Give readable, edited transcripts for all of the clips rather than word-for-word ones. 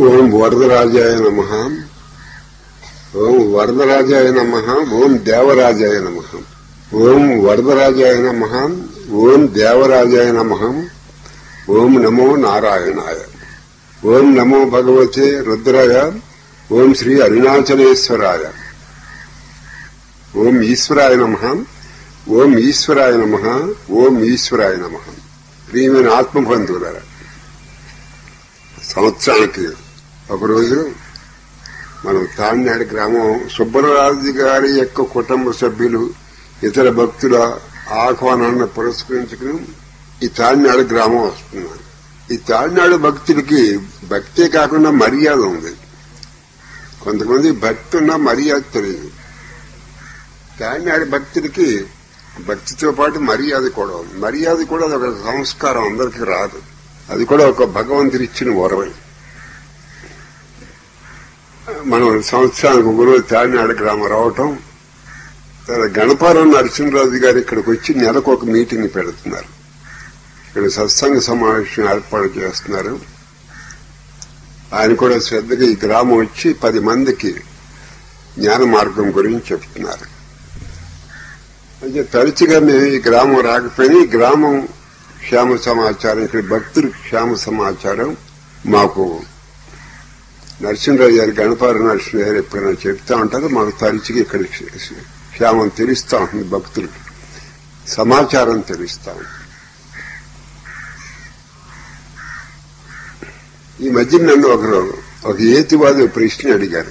ఓం వరదరాజాయ నమః. ఓం వరదరాజాయ నమః. ఓం దేవరాజాయ నమః. ఓం వరదరాజాయ నమః. ఓం దేవరాజాయ నమః. ఓం నమో నారాయణాయ. ఓం నమో భగవతే రుద్రాయ. ఓం శ్రీ అరుణాచలేశ్వరాయ. ఓం ఈశ్వరాయ నమః. ఓం ఈశ్వరాయ నమః. ఓం ఈశ్వరాయ నమః. ప్రియమైన ఆత్మబంధువులారా, సంవత్సరానికి ఒకరోజు మనం తాడినాడు గ్రామం సుబ్బరాజు గారి యొక్క కుటుంబ సభ్యులు ఇతర భక్తుల ఆహ్వానాన్ని పురస్కరించుకుని ఈ తాడినాడు గ్రామం వస్తున్నారు. ఈ తాడినాడు భక్తులకి భక్తే కాకుండా మర్యాద ఉంది. కొంతమంది భక్తి ఉన్న మర్యాద తెలియదు. తాడినాడు భక్తులకి భక్తితో పాటు మర్యాద కూడా ఉంది. మర్యాద కూడా ఒక సంస్కారం, అందరికీ రాదు. అది కూడా ఒక భగవంతుడిచ్చిన వరమే. మనం సంవత్సరానికి ఒకరోజు తాడినాడు గ్రామం రావటం, గణపారం నరసింహరాజు గారు ఇక్కడికి వచ్చి నెలకు ఒక మీటింగ్ పెడుతున్నారు. ఇక్కడ సత్సంగ సమావేశం ఏర్పాటు చేస్తున్నారు. ఆయన కూడా శ్రద్ధగా ఈ గ్రామం వచ్చి 10 మందికి జ్ఞాన మార్గం గురించి చెప్తున్నారు. అయితే తరచుగా మేము ఈ గ్రామం రాకపోయినా ఈ గ్రామం క్షేమ సమాచారం, ఇక్కడ భక్తులు క్షేమ సమాచారం మాకు నరసింహరాజు గారు, గణపార నరసింహరాజు గారు ఎప్పుడైనా చెప్తా ఉంటారు. మాకు తరచుగా ఇక్కడ క్షేమం తెలుస్తా ఉంటుంది, భక్తులకి సమాచారం తెలుస్తా ఉంటుంది. ఈ మధ్య నన్ను ఒక ఏతివాది ప్రశ్న అడిగారు.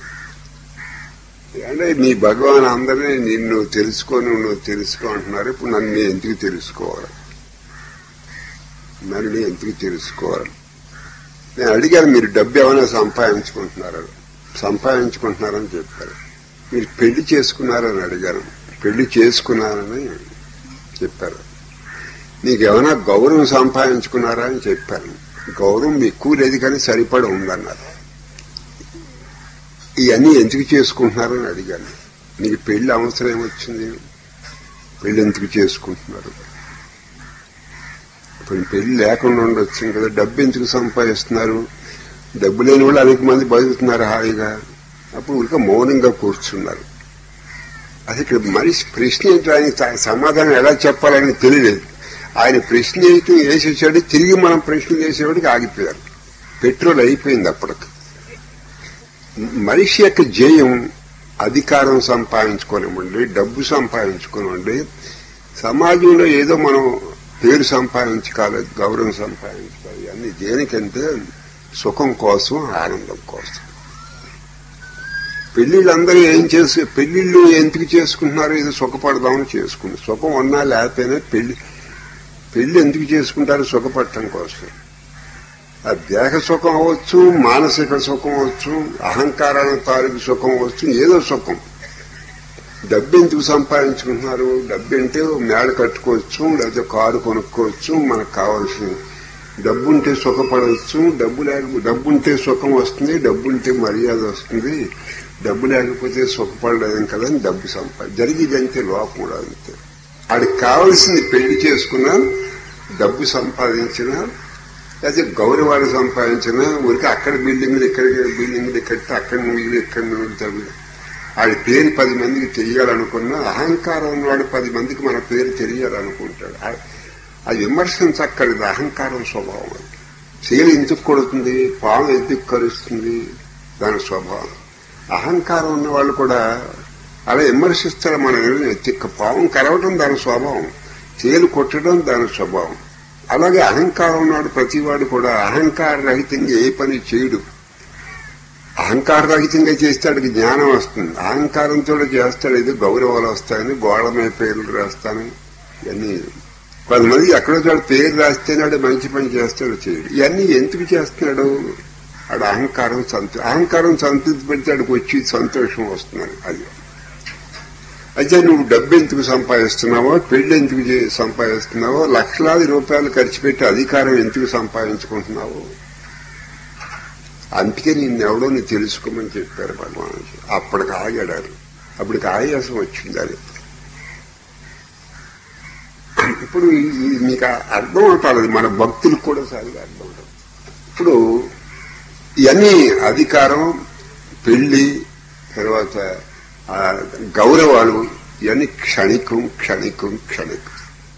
అంటే మీ భగవాన్ అందరినీ నిన్ను నువ్వు తెలుసుకో అంటున్నారు. ఇప్పుడు నన్ను నేను ఎందుకు తెలుసుకోవాలి? నేను అడిగాను, మీరు డబ్బు ఏమైనా సంపాదించుకుంటున్నారని చెప్పారు. మీరు పెళ్లి చేసుకున్నారని అడిగాను. పెళ్లి చేసుకున్నారని చెప్పారు. నీకేమైనా గౌరవం సంపాదించుకున్నారా అని చెప్పాను. గౌరవం ఎక్కువ లేదు కానీ సరిపడ ఉందన్నారు. ఇవన్నీ ఎందుకు చేసుకుంటున్నారని అడిగాను. మీకు పెళ్లి అవసరం ఏమొచ్చింది? పెళ్లి ఎందుకు చేసుకుంటున్నారు? ఇప్పుడు పెళ్లి లేకుండా ఉండొచ్చు కదా. డబ్బు ఎందుకు సంపాదిస్తున్నారు? డబ్బు లేని వాళ్ళు అనేక మంది బతుకుతున్నారు హాయిగా. అప్పుడు ఊరిక మౌనంగా కూర్చున్నారు. అది ఇక్కడ మనిషి ప్రశ్న ఏంటో ఆయన సమాధానం ఎలా చెప్పాలని తెలియలేదు. ఆయన ప్రశ్న ఏంటో వేసేసాడు, తిరిగి మనం ప్రశ్న చేసేవాడికి ఆగిపోయారు. పెట్రోల్ అయిపోయింది అప్పటికి. మనిషి యొక్క జయం అధికారం సంపాదించుకోనివ్వండి, డబ్బు సంపాదించుకోనివ్వండి, సమాజంలో ఏదో మనం పేరు సంపాదించుకోవాలి, గౌరవం సంపాదించుకోవాలి. అన్ని దేనికంటే సుఖం కోసం, ఆనందం కోసం. పెళ్లిళ్ళందరూ పెళ్లిళ్ళు ఎందుకు చేసుకుంటున్నారు? ఏదో సుఖపడదామని చేసుకుంటారు. సుఖం ఉన్నా లేకపోయినా పెళ్లి ఎందుకు చేసుకుంటారు? సుఖపడటం కోసం. ఆ దేహ సుఖం అవ్వచ్చు, మానసిక సుఖం అవ్వచ్చు, అహంకారానికి తాలూకు సుఖం అవ్వచ్చు, ఏదో సుఖం. డబ్బు ఎందుకు సంపాదించుకుంటున్నారు? డబ్బు అంటే మేడ కట్టుకోవచ్చు, లేకపోతే కారు కొనుక్కోవచ్చు, మనకు కావాల్సిన డబ్బుంటే సుఖపడవచ్చు. డబ్బుంటే సుఖం వస్తుంది, డబ్బుంటే మర్యాద వస్తుంది. డబ్బు లేకపోతే సుఖపడలేదని కదా అని డబ్బు జరిగేదంతే. లోపం కూడా అంతే. వాడికి కావాల్సింది పెళ్లి చేసుకున్నా, డబ్బు సంపాదించినా, లేకపోతే గౌరవాలు సంపాదించినా, ఊరికి అక్కడ బిల్డింగ్లు కట్టి అక్కడ నువ్వు ఇక్కడ నువ్వు వాడి పేరు 10 మందికి తెలియాలనుకున్నా, అహంకారం ఉన్నవాడు 10 మందికి మన పేరు తెలియాలనుకుంటాడు. అది విమర్శించక్కర్లేదు. అహంకారం స్వభావం. అది చీలు ఎందుకు కొడుతుంది, పాము ఎందుకు కరుస్తుంది, దాని స్వభావం. అహంకారం ఉన్నవాళ్ళు కూడా అలా విమర్శిస్తారు. మన పాము కరవటం దాని స్వభావం, చీలు కొట్టడం దాని స్వభావం. అలాగే అహంకారం ఉన్నాడు ప్రతివాడు కూడా అహంకార రహితంగా ఏ పని చేయడు. అహంకార రహితంగా చేస్తే వాడికి జ్ఞానం వస్తుంది. అహంకారంతో చేస్తాడు, ఏదో గౌరవాలు వస్తాయని, గోడ మీద పేర్లు రాస్తాను. ఇవన్నీ కొంతమంది ఎక్కడో చోట పేరు రాస్తేనే వాడు మంచి పని చేస్తాడు, చేయడు. ఇవన్నీ ఎందుకు చేస్తున్నాడు? వాడు అహంకారం సంతృప్తి పెడితే వాడికి వచ్చి సంతోషం వస్తున్నాడు. అది అయితే నువ్వు డబ్బు ఎందుకు సంపాదిస్తున్నావో, పెళ్లి ఎందుకు సంపాదిస్తున్నావో, లక్షలాది రూపాయలు ఖర్చు పెట్టి అధికారం ఎందుకు సంపాదించుకుంటున్నావో, అందుకే నిన్నెవడో నీ తెలుసుకోమని చెప్పారు భగవాన్. అప్పటికి ఆగాడారు. అప్పటికి ఆయాసం వచ్చింది. అది ఇప్పుడు మీకు అర్థం అవుతారు. మన భక్తులకు కూడా సరిగా అర్థం అవుతుంది. ఇప్పుడు ఇవన్నీ అధికారం, పెళ్లి, తర్వాత గౌరవాలు, ఇవన్నీ క్షణికం క్షణికం క్షణికం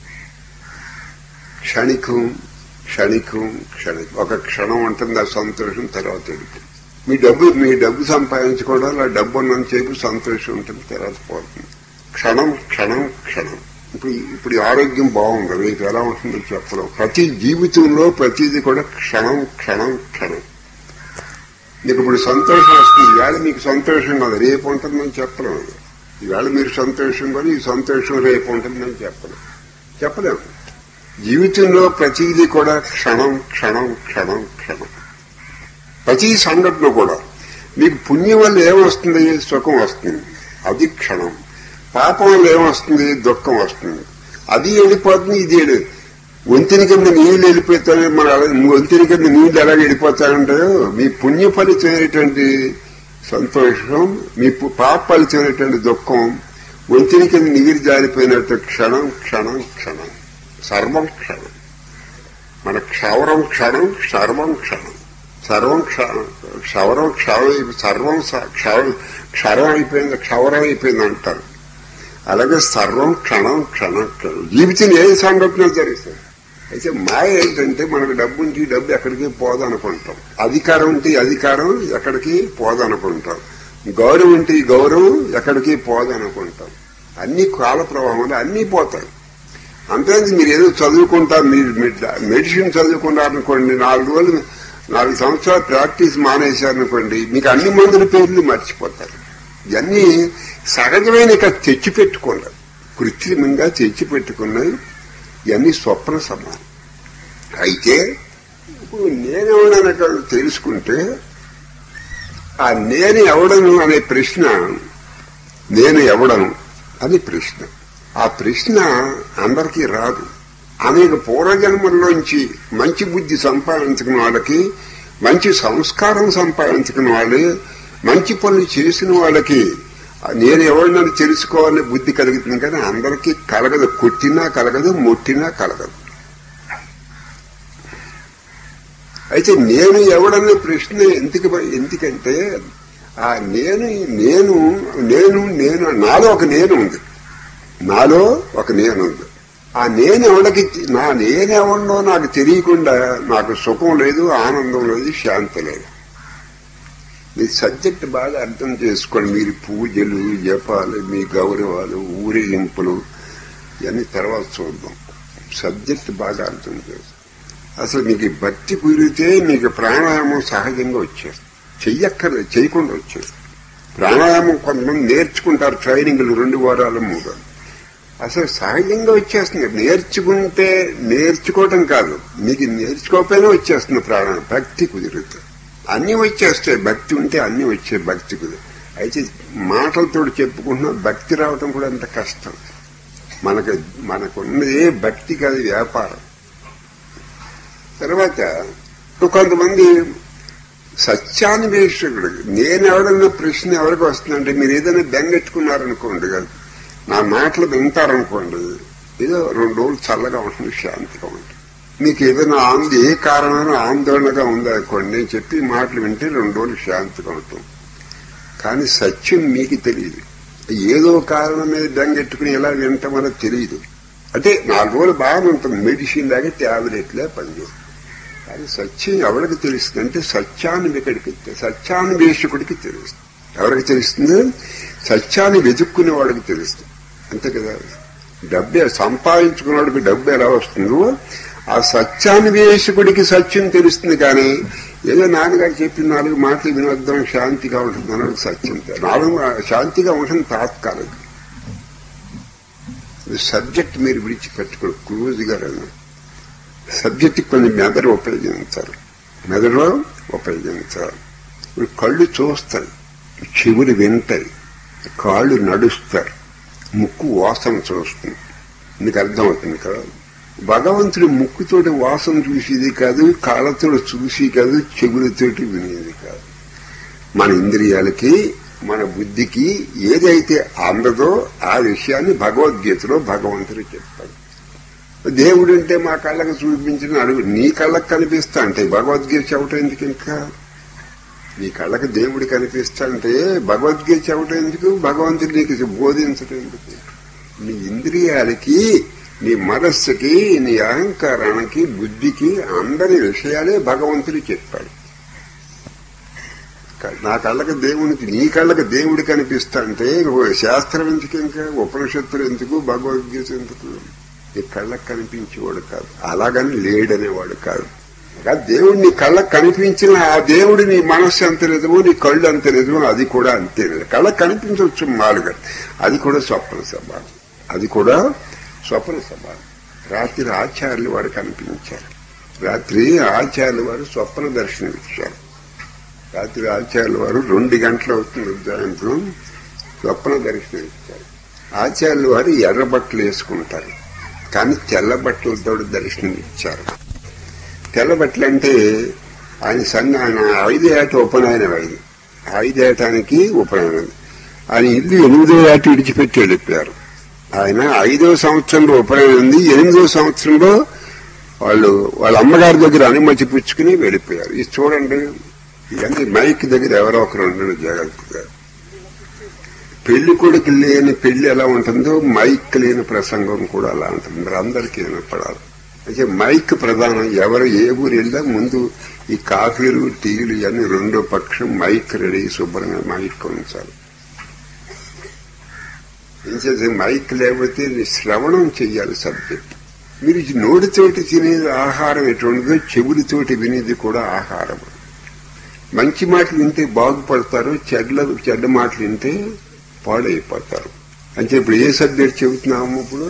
క్షణికం క్షణికం క్షణికం. ఒక క్షణం ఉంటుంది ఆ సంతోషం, తర్వాత వెళ్తుంది. మీ డబ్బు సంపాదించుకోవడం, ఆ డబ్బు ఉన్నంత సేపు సంతోషం ఉంటుంది, తర్వాత పోతుంది. క్షణం క్షణం క్షణం. ఇప్పుడు ఆరోగ్యం బాగుంది, రేపు ఎలా ఉంటుందో చెప్పలేం. ప్రతి జీవితంలో ప్రతిదీ కూడా క్షణం క్షణం క్షణం. మీకు ఇప్పుడు సంతోషం వస్తుంది, ఈవేళ మీకు సంతోషం కాదు, రేపు ఉంటుందని చెప్పలేము. ఈవేళ మీరు సంతోషం కానీ ఈ సంతోషం రేపు ఉంటుందని చెప్పలేము. జీవితంలో ప్రతిదీ కూడా క్షణం క్షణం క్షణం క్షణం. ప్రతి సంఘటన కూడా మీకు పుణ్యం వల్ల ఏమొస్తుంది? సుఖం వస్తుంది, అది క్షణం. పాపం వల్ల ఏమొస్తుంది? దుఃఖం వస్తుంది, అది వెళ్ళిపోతుంది, ఇది వంతెన కింద నీళ్లు వెళ్ళిపోతాయి. మన వంతెన కింద నీళ్లు ఎలా వెళ్ళిపోతాయంటాయో మీ పుణ్య ఫలితమైనటువంటి సంతోషం, మీ పాప ఫలితమైనటువంటి దుఃఖం వంతెన కింద నీరు జారిపోయినట్టు క్షణం క్షణం క్షణం. సర్వం క్షణం. మన క్షవరం క్షణం, సర్వం క్షణం. సర్వం క్షవరం సర్వం క్షరం అయిపోయింది, క్షవరం అయిపోయింది అంటారు. అలాగే సర్వం క్షణం క్షణం క్షణం. జీవితం ఏ సంఘటన జరుగుతుంది. అయితే మాయ ఏంటంటే మనకు డబ్బు ఉంటే డబ్బు ఎక్కడికి పోదనుకుంటాం, అధికారం ఉంటే అధికారం ఎక్కడికి పోదనుకుంటాం, గౌరవం ఉంటే గౌరవం ఎక్కడికి పోదనుకుంటాం. అన్ని కాల ప్రవాహంలో అన్నీ పోతాయి. అంతేందుకు మీరు ఏదో చదువుకుంటారు, మీరు మెడిసిన్ చదువుకున్నారనుకోండి, 4 సంవత్సరాలు ప్రాక్టీస్ మానేశారనుకోండి, మీకు అన్ని మందుల పేర్లు మర్చిపోతారు. ఇవన్నీ సహజమైన ఇక్కడ తెచ్చిపెట్టుకున్నారు, కృత్రిమంగా తెచ్చిపెట్టుకున్నాయి. ఇవన్నీ స్వప్న సమానం. అయితే ఇప్పుడు నేనెవడనక తెలుసుకుంటే ఆ నేను ఎవడను అనే ప్రశ్న, నేను ఎవడను అని ప్రశ్న, ఆ ప్రశ్న అందరికీ రాదు. అనేక పూర్వజన్మల్లోంచి మంచి బుద్ధి సంపాదించుకున్న వాళ్ళకి, మంచి సంస్కారం సంపాదించుకున్న వాళ్ళు, మంచి పనులు చేసిన వాళ్ళకి నేను ఎవరినని తెలుసుకోవాలని బుద్ధి కలుగుతుంది. కానీ అందరికీ కలగదు. కొట్టినా కలగదు, ముట్టినా కలగదు. అయితే నేను ఎవడనే ప్రశ్న ఎందుకంటే ఆ నేను నాలో ఒక నేను ఉంది, నాలో ఒక నేను ఉంది. ఆ నేనెవడికి, నా నేనెవడో నాకు తెలియకుండా నాకు సుఖం లేదు, ఆనందం లేదు, శాంతి లేదు. మీ సబ్జెక్ట్ బాగా అర్థం చేసుకోండి. మీరు పూజలు, జపాలు, మీ గౌరవాలు, ఊరేగింపులు ఇవన్నీ తర్వాత చూద్దాం. సబ్జెక్ట్ బాగా అర్థం చేసుకోండి. అసలు మీకు భక్తి కుదిరితే మీకు ప్రాణాయామం సహజంగా వచ్చేస్తుంది, చెయ్యక్కర్లేదు, చేయకుండా వచ్చేస్తుంది. ప్రాణాయామం కొంతమంది నేర్చుకుంటారు, ట్రైనింగ్లు 2 వారాలు 3 వారాలు. అసలు సహజంగా వచ్చేస్తుంది. నేర్చుకోవటం కాదు, మీకు నేర్చుకోకపోయినా వచ్చేస్తుంది ప్రాణాయామం, భక్తి కుదిరితే అన్నీ వచ్చేస్తాయి. భక్తి ఉంటే అన్నీ వచ్చాయి, భక్తి కుదిరి. అయితే మాటలతో చెప్పుకుంటున్నా భక్తి రావటం కూడా అంత కష్టం. మనకున్నది భక్తి కాదు, వ్యాపారం. తర్వాత కొంతమంది సత్యాన్వేషకుడు, నేనెవడన్న ప్రశ్న ఎవరికి వస్తుందంటే, మీరు ఏదైనా బెంగెట్టుకున్నారనుకోండి, నా మాటలు వింటారనుకోండి, ఏదో 2 రోజులు చల్లగా ఉంటుంది, శాంతిగా ఉంటుంది. మీకు ఏదైనా ఏ కారణమైన ఆందోళనగా ఉందనుకోండి, నేను చెప్పి మాటలు వింటే 2 రోజులు శాంతిగా ఉంటుంది. కానీ సత్యం మీకు తెలియదు. ఏదో కారణం మీద బెంగెట్టుకుని ఎలా వింటాం అనేది తెలియదు. అంటే 4 రోజులు బాగానే ఉంటుంది, మెడిసిన్ లాగా ట్యాబ్లెట్లే పనిచేస్తుంది. కానీ సత్యం ఎవరికి తెలుస్తుంది అంటే సత్యాన్వేషకుడికి తెలుస్తుంది. ఎవరికి తెలుస్తుంది? సత్యాన్ని వెతుక్కునే వాడికి తెలుస్తుంది, అంతే కదా. డబ్బే సంపాదించుకున్నవాడికి డబ్బు ఎలా వస్తుందో ఆ సత్యాన్వేషకుడికి సత్యం తెలుస్తుంది. కానీ ఏదో నాన్నగారు చెప్పిన 4 మాటలు వినొద్దాం, శాంతిగా ఉంటుంది అన్నది సత్యం. 4 శాంతిగా ఉంటుంది తాత్కాలిక. సబ్జెక్ట్ మీరు విడిచిపెట్టుకోరు, క్లోజ్గా రండి. సబ్జెక్ట్ కొంచెం మెదడు ఉపయోగించాలి. ఇప్పుడు కళ్ళు చూస్తాయి, చెవులు వింటాయి, కాళ్ళు నడుస్తారు, ముక్కు వాసన చూస్తుంది. మీకు అర్థమవుతుంది కదా. భగవంతుడి ముక్కుతోటి వాసన చూసేది కాదు, కాళ్ళతో చూసి కాదు, చెవులతోటి వినేది కాదు. మన ఇంద్రియాలకి, మన బుద్ధికి ఏదైతే అందదో ఆ విషయాన్ని భగవద్గీతలో భగవంతుడు చెప్తాడు. దేవుడంటే మా కళ్ళకు చూపించిన అడుగు, నీ కళ్ళకు కనిపిస్తా అంటే భగవద్గీత చెప్పటం ఎందుకు? ఇంకా నీ కళ్ళకి దేవుడు కనిపిస్తాంటే భగవద్గీత చెప్పడం ఎందుకు, భగవంతుడు నీకు బోధించడం ఎందుకు? నీ ఇంద్రియాలకి, నీ మనస్సుకి, నీ అహంకారానికి, బుద్ధికి అందరి విషయాలే భగవంతుడు చెప్పాడు. నా కళ్ళకి దేవునికి, నీ కళ్ళకి దేవుడు కనిపిస్తాంటే శాస్త్రం ఎందుకు, ఇంకా ఉపనిషత్తులు ఎందుకు, భగవద్గీత ఎందుకు? నీ కళ్ళకి కనిపించేవాడు కాదు, అలాగని లేడనేవాడు కాదు. దేవుడు నీ కళ్ళకు కనిపించిన ఆ దేవుడు నీ మనస్సు అంత నిజమో, నీ కళ్ళు అంత నిజమో, అది కూడా అంతే నిజం. కళ్ళకు కనిపించవచ్చు మాలుగా, అది కూడా స్వప్న సమానం, అది కూడా స్వప్న సమానం. రాత్రి ఆచార్యులు వారు కనిపించారు, రాత్రి ఆచార్యులు వారు స్వప్న దర్శనం ఇచ్చారు. రాత్రి ఆచార్యులు వారు 2 గంటలు అవుతుంది సాయంత్రం స్వప్న దర్శనం ఇచ్చారు. ఆచార్యులు వారు ఎర్ర బట్టలు వేసుకుంటారు, కానీ తెల్ల బట్టలతో దర్శనం ఇచ్చారు. తెల్ల బట్టలు అంటే ఆయన 5వ ఏట ఉపనయనం అయింది, 5వ ఏటానికి ఉపనయనం. ఆయన ఇల్లు 8వ ఏట విడిచిపెట్టి వెళ్ళిపోయారు. ఆయన 5వ సంవత్సరంలో ఉపనయనం ఉంది, 8వ సంవత్సరంలో వాళ్ళ అమ్మగారి దగ్గర అనుమతి పుచ్చుకుని వెళ్ళిపోయారు. ఇది చూడండి, ఇవన్నీ మైక్ దగ్గర ఎవరో ఒకరు ఉండడం జాగ్రత్తగా. పెళ్లి కొడుకు లేని పెళ్లి ఎలా ఉంటుందో మైక్ లేని ప్రసంగం కూడా అలా ఉంటుంది, మరి అందరికీ వినపడాలి. అయితే మైక్ ప్రధానం. ఎవరు ఏ ఊరు వెళ్ళా ముందు ఈ కాఫీలు, టీలు ఇవన్నీ 2వ పక్షం మైక్ రెడీ, శుభ్రంగా మైక్ ఉంచాలి. ఏం చేసే మైక్ లేకపోతే శ్రవణం చెయ్యాలి సబ్జెక్ట్. మీరు నోటితోటి తినేది ఆహారం ఎటువంటిదో చెవులతోటి వినేది కూడా ఆహారం. మంచి మాటలు వింటే బాగుపడతారు, చెడ్డ మాటలు వింటే పాడైపోతారు. అంటే ఇప్పుడు ఏ సబ్జెక్ట్ చెబుతున్నాము? ఇప్పుడు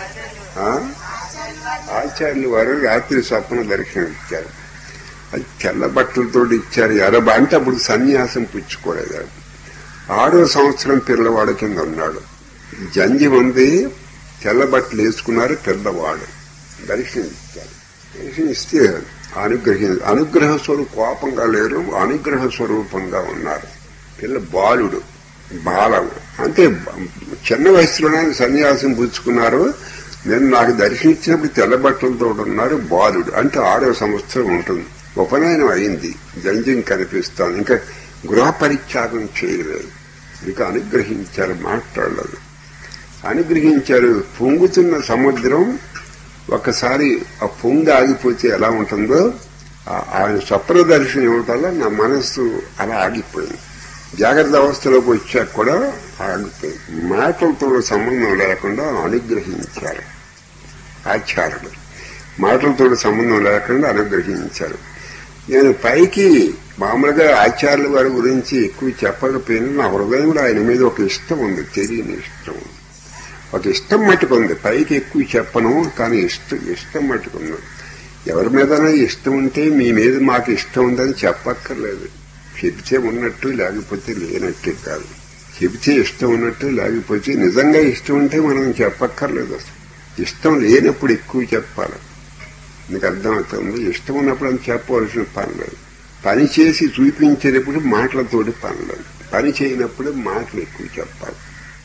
ఆచార్యులు వారు రాత్రి స్వప్న దర్శనం ఇచ్చారు. అది తెల్ల బట్టలతో ఇచ్చారు. అంటే అప్పుడు సన్యాసం పుచ్చుకోలేదు. 6వ సంవత్సరం పిల్లవాడు కింద ఉన్నాడు. జంజి ఉంది, తెల్ల బట్టలు వేసుకున్నారు, పెద్దవాడు. దర్శనం ఇచ్చారు. దర్శనం ఇస్తే అనుగ్రహ స్వరూపం, కోపంగా లేరు, అనుగ్రహ స్వరూపంగా ఉన్నారు. పిల్ల బాలుడు, బాలవుడు. అంటే చిన్న వయసులోనే సన్యాసం పుచ్చుకున్నారు. నేను నాకు దర్శనిచ్చినప్పుడు తెల్ల బట్టలతో ఉన్నారు, బాలుడు. అంటే 6వ సంవత్సరం ఉంటుంది. ఉపనయనం అయింది, జంజం కనిపిస్తాను, ఇంకా గృహ పరిత్యాగం చేయలేదు. ఇంకా అనుగ్రహించారు, మాట్లాడలేదు. అనుగ్రహించారు. పొంగుతున్న సముద్రం ఒకసారి ఆ పొంగి ఆగిపోతే ఎలా ఉంటుందో ఆయన స్వప్న దర్శనం ఇవ్వటంలో నా మనస్సు అలా ఆగిపోయింది. జాగ్రత్త అవస్థలోకి వచ్చాక కూడా ఆగిపోయింది. మాటలతో సంబంధం లేకుండా అనుగ్రహించారు ఆచార్యులు. మాటలతో సంబంధం లేకుండా అనుగ్రహించారు. నేను పైకి మామూలుగా ఆచార్యుల వారి గురించి ఎక్కువ చెప్పకపోయినా నా హృదయంలో ఆయన మీద ఒక ఇష్టం ఉంది, తెలియని ఇష్టం ఉంది, ఒక ఇష్టం మట్టుకుంది. పైకి ఎక్కువ చెప్పను, కానీ ఇష్టం మట్టుకుంది. ఎవరి మీదైనా ఇష్టం ఉంటే మీ మీద మాకు ఇష్టం ఉందని చెప్పక్కర్లేదు. చెబితే ఉన్నట్టు, లేకపోతే లేనట్టు కాదు. చెబితే ఇష్టం ఉన్నట్టు, లేకపోతే నిజంగా ఇష్టం ఉంటే మనం చెప్పక్కర్లేదు. అసలు ఇష్టం లేనప్పుడు ఎక్కువ చెప్పాలి. నీకు అర్థమవుతుంది. ఇష్టం ఉన్నప్పుడు అని చెప్పవలసిన పని లేదు. పని చేసి చూపించేటప్పుడు మాటలతోటి పని లేదు. పని చేయనప్పుడు మాటలు ఎక్కువ చెప్పాలి.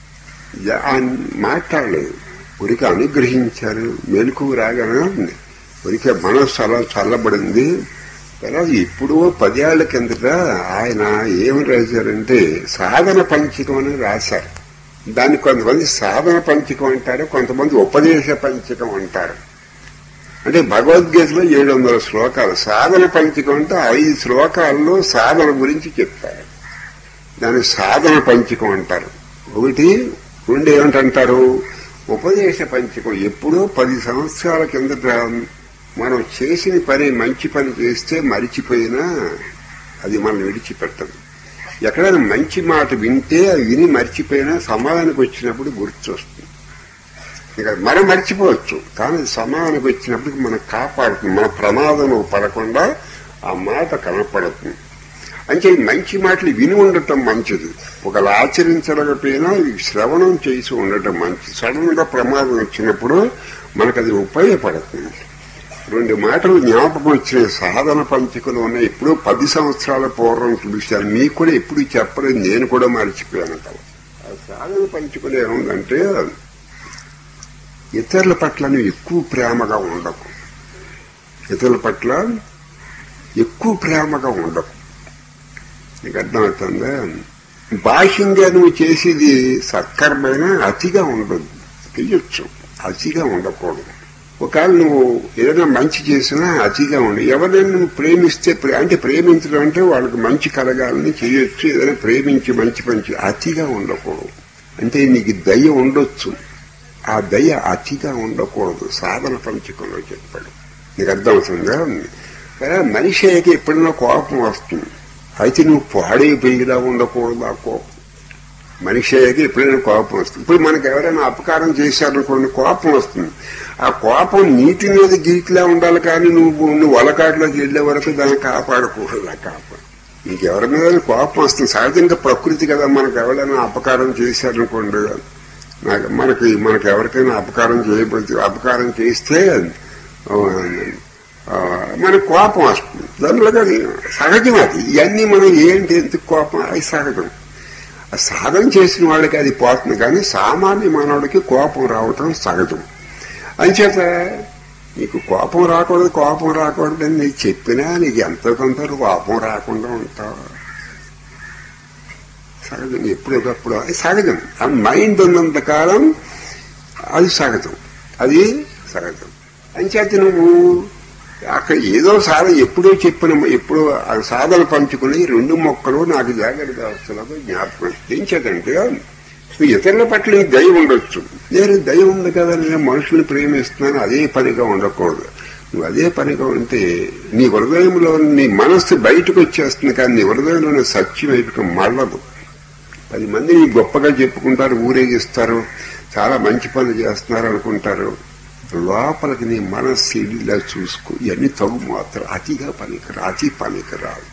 మాట్లాడలేదు, ఉరికి అనుగ్రహించారు. మెలకు రాగానే ఉంది, ఉరికి మనస్సు అలా చల్లబడింది. తర్వాత ఇప్పుడు 10 ఏళ్ల కిందట ఆయన ఏమి రాశారంటే సాధన పంచకం అని రాశారు. దాన్ని కొంతమంది సాధన పంచకం అంటారు, కొంతమంది ఉపదేశ పంచకం అంటారు. అంటే భగవద్గీతలో 700 శ్లోకాలు. సాధన పంచకం అంటే 5 శ్లోకాల్లో సాధన గురించి చెప్తారు. దాన్ని సాధన పంచకం అంటారు. ఒకటి రెండు ఏమిటంటారు, ఉపదేశ పంచకం. ఎప్పుడో 10 సంవత్సరాల కిందట మనం చేసిన పని, మంచి పని చేస్తే మరిచిపోయినా అది మనం విడిచిపెట్టదు. ఎక్కడైనా మంచి మాట వింటే అది విని మర్చిపోయినా సమాధానికి వచ్చినప్పుడు గుర్తొస్తుంది. ఇక మనం మర్చిపోవచ్చు, కానీ సమాధానికి వచ్చినప్పుడు మనం కాపాడుతుంది. మన ప్రమాదం పడకుండా ఆ మాట కనపడుతుంది. అంటే మంచి మాటలు విని ఉండటం మంచిది. ఒకవేళ ఆచరించలేకపోయినా శ్రవణం చేసి ఉండటం మంచిది. సడన్ గా ప్రమాదం వచ్చినప్పుడు మనకు అది ఉపయోగపడుతుంది. 2 మాటలు జ్ఞాపకం వచ్చిన సాధన పంచకులు ఉన్నాయి. ఎప్పుడో 10 సంవత్సరాల పూర్వం చూశాను. మీకు కూడా ఎప్పుడు చెప్పలేదు, నేను కూడా మర్చిపోయాను కదా. ఆ సాధన పంచకులు ఏముందంటే, ఇతరుల పట్ల ఎక్కువ ప్రేమగా ఉండకు, ఇతరుల పట్ల ఎక్కువ ప్రేమగా ఉండకు. నీకు అర్థమవుతుందా? బాహ్యంగా నువ్వు చేసేది సత్కర్మైనా అతిగా ఉండదు, చెయ్యొచ్చు, అతిగా ఉండకూడదు. ఒకవేళ నువ్వు ఏదైనా మంచి చేసినా అతిగా ఉండు. ఎవరైనా నువ్వు ప్రేమిస్తే, అంటే ప్రేమించడం అంటే వాళ్ళకి మంచి కలగాలని చేయొచ్చు, ఏదైనా ప్రేమించి మంచి అతిగా ఉండకూడదు. అంటే నీకు దయ ఉండొచ్చు, ఆ దయ అతిగా ఉండకూడదు. సాధన పంచకంలో చెప్పాడు. నీకు అర్థమవుతుందా? మనిషి అయితే ఎప్పుడైనా కోపం వస్తుంది, అయితే నువ్వు పాడైపోయిలా ఉండకూడదు. ఆ కోపం మనిషి అయితే ఎప్పుడైనా కోపం వస్తుంది. ఇప్పుడు మనకు ఎవరైనా అపకారం చేశారనుకోండి, కోపం వస్తుంది. ఆ కోపం నీటి మీద గీటిలా ఉండాలి, కానీ నువ్వు వలకాట్లోకి వెళ్లే వరకు దాన్ని కాపాడకూడదు. ఆ కాపాడు నీకు ఎవరి మీద కోపం వస్తుంది. సహజంగా ప్రకృతి కదా. మనకు ఎవరైనా అపకారం చేశారనుకోండి, మనకు ఎవరికైనా అపకారం చేస్తే మనకు కోపం వస్తుంది. దానిలో సహజం అది. ఇవన్నీ మనం ఏంటి ఎందుకు కోపం, అది సహజం. సాధన చేసిన వాళ్ళకి అది పోతుంది, కానీ సామాన్య మానవుడికి కోపం రావటం సహజం. అంచేత నీకు కోపం రాకూడదు అని నీకు చెప్పినా నీకు ఎంతో కొంత కోపం రాకుండా ఉంటావు. సహజం, ఎప్పుడొకప్పుడు అది సహజం. ఆ మైండ్ ఉన్నంత కాలం అది సహజం. అంచేత నువ్వు అక్కడ ఏదో సాధన ఎప్పుడో సాధన పంచుకుని 2 మొక్కలు నాకు జాగ్రత్త వస్తున్నదో జ్ఞాపకం. ఏం చేతంటే ఇతరుల పట్ల నీకు దయ ఉండొచ్చు. నేను దయ ఉంది కదా, నేను మనుషుల్ని ప్రేమిస్తున్నాను, అదే పనిగా ఉండకూడదు. నువ్వు అదే పనిగా ఉంటే నీ హృదయంలో నీ మనస్సు బయటకు వచ్చేస్తుంది, కానీ నీ హృదయంలోని సత్యం వైపుకి మళ్ళదు. 10 మంది నీ గొప్పగా చెప్పుకుంటారు, ఊరేగిస్తారు, చాలా మంచి పనులు చేస్తున్నారు అనుకుంటారు. లోపలికి నీ మనస్సు ఇలా చూసుకో. ఇవన్నీ తగు మాత్రం, అతి పనికిరాదు.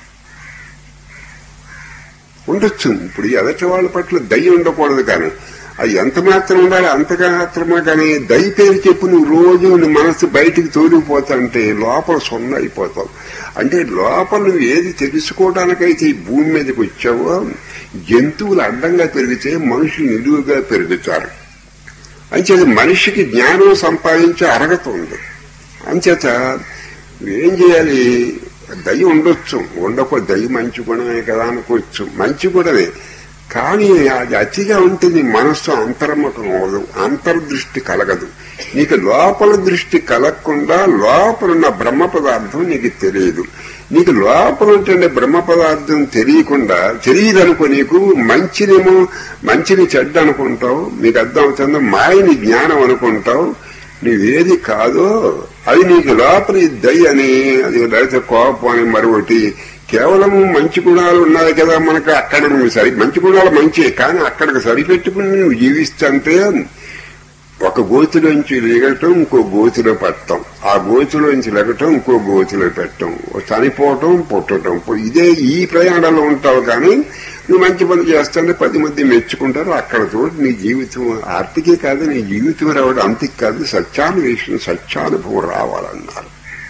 ఉండొచ్చు. ఇప్పుడు ఎదటి వాళ్ళ పట్ల దయ ఉండకూడదు, కానీ అది ఎంత మాత్రం ఉండాలి అంతగా మాత్రమే. కానీ దయ పేరు చెప్పు నువ్వు రోజు నీ మనస్సు బయటికి తోలిపోతాంటే లోపల సొన్న అయిపోతావు. అంటే లోపల నువ్వు ఏది తెలుసుకోవడానికైతే ఈ భూమి మీదకి వచ్చావో, జంతువులు అడ్డంగా పెరిగితే మనుషులు నిలువుగా పెరుగుతారు. అంచేత మనిషికి జ్ఞానం సంపాదించే అర్హత ఉంది. అంచేత ఏం చేయాలి? దయ ఉండొచ్చు, దయ మంచి గుణమే కదా అనుకోవచ్చు, మంచి గుణమే. కానీ అది అతిగా ఉంటే నీ మనస్సు అంతర్ముఖం అవ్వదు, అంతర్దృష్టి కలగదు. నీకు లోపల దృష్టి కలగకుండా లోపలున్న బ్రహ్మ పదార్థం నీకు తెలియదు. నీకు లోపల ఉంటే బ్రహ్మ పదార్థం తెలియదనుకో. నీకు మంచిని చెడ్డ అనుకుంటావు. నీకు అర్థం అవుతుందో మాయని జ్ఞానం అనుకుంటావు. నువ్వేది కాదో అది నీకు లోపల దయ అని, అది లేకపోతే కోపం అని, మరొకటి. కేవలం మంచి గుణాలు ఉన్నాయి కదా మనకు. అక్కడ నువ్వు మంచి గుణాలు మంచి, కానీ అక్కడికి సరిపెట్టుకుని నువ్వు జీవిస్తుంటే ఒక గోతిలోంచి లేగటం, ఇంకో గోతిలో పెట్టడం, ఆ గోతిలోంచి లెగటం, ఇంకో గోతిలో పెట్టడం, చనిపోవటం, పుట్టడం, ఇదే ఈ ప్రయాణంలో ఉంటావు. కానీ నువ్వు మంచి పని చేస్తుంటే 10 మంది మెచ్చుకుంటారు. అక్కడ తోటి నీ జీవితం ఆర్తికే కాదు, నీ జీవితం రావడం అంతికి కాదు, సత్యానుభవం రావాలన్నారు.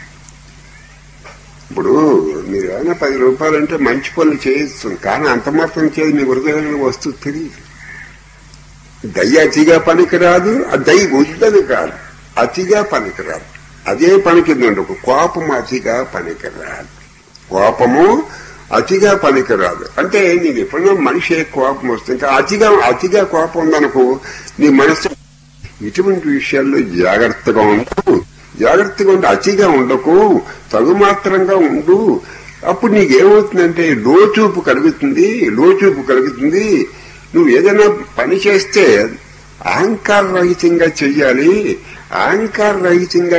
ఇప్పుడు మీరు ఏమైనా 10 రూపాయలంటే మంచి పనులు చేయొచ్చు, కానీ అంత మాత్రం చేసి మీ హృదయంలో వస్తువు తెలియదు. దయ అతిగా పనికిరాదు, ఆ దయ వద్దని కాదు, అతిగా పనికిరాదు. అదే పనికిందండి. కోపం అతిగా పనికిరాదు. కోపము అతిగా పనికిరాదు. అంటే నీకు ఎప్పుడైనా మనిషి కోపం వస్తుంది, ఇంకా అతిగా కోపం ఉందనుకో, నీ మనసు ఇటువంటి విషయాల్లో జాగ్రత్తగా ఉండి అతిగా ఉండకు, తగుమాత్రంగా ఉండు. అప్పుడు నీకేమవుతుందంటే లోచూపు కలుగుతుంది. నువ్వు ఏదైనా పని చేస్తే అహంకార రహితంగా చెయ్యాలి. అహంకార రహితంగా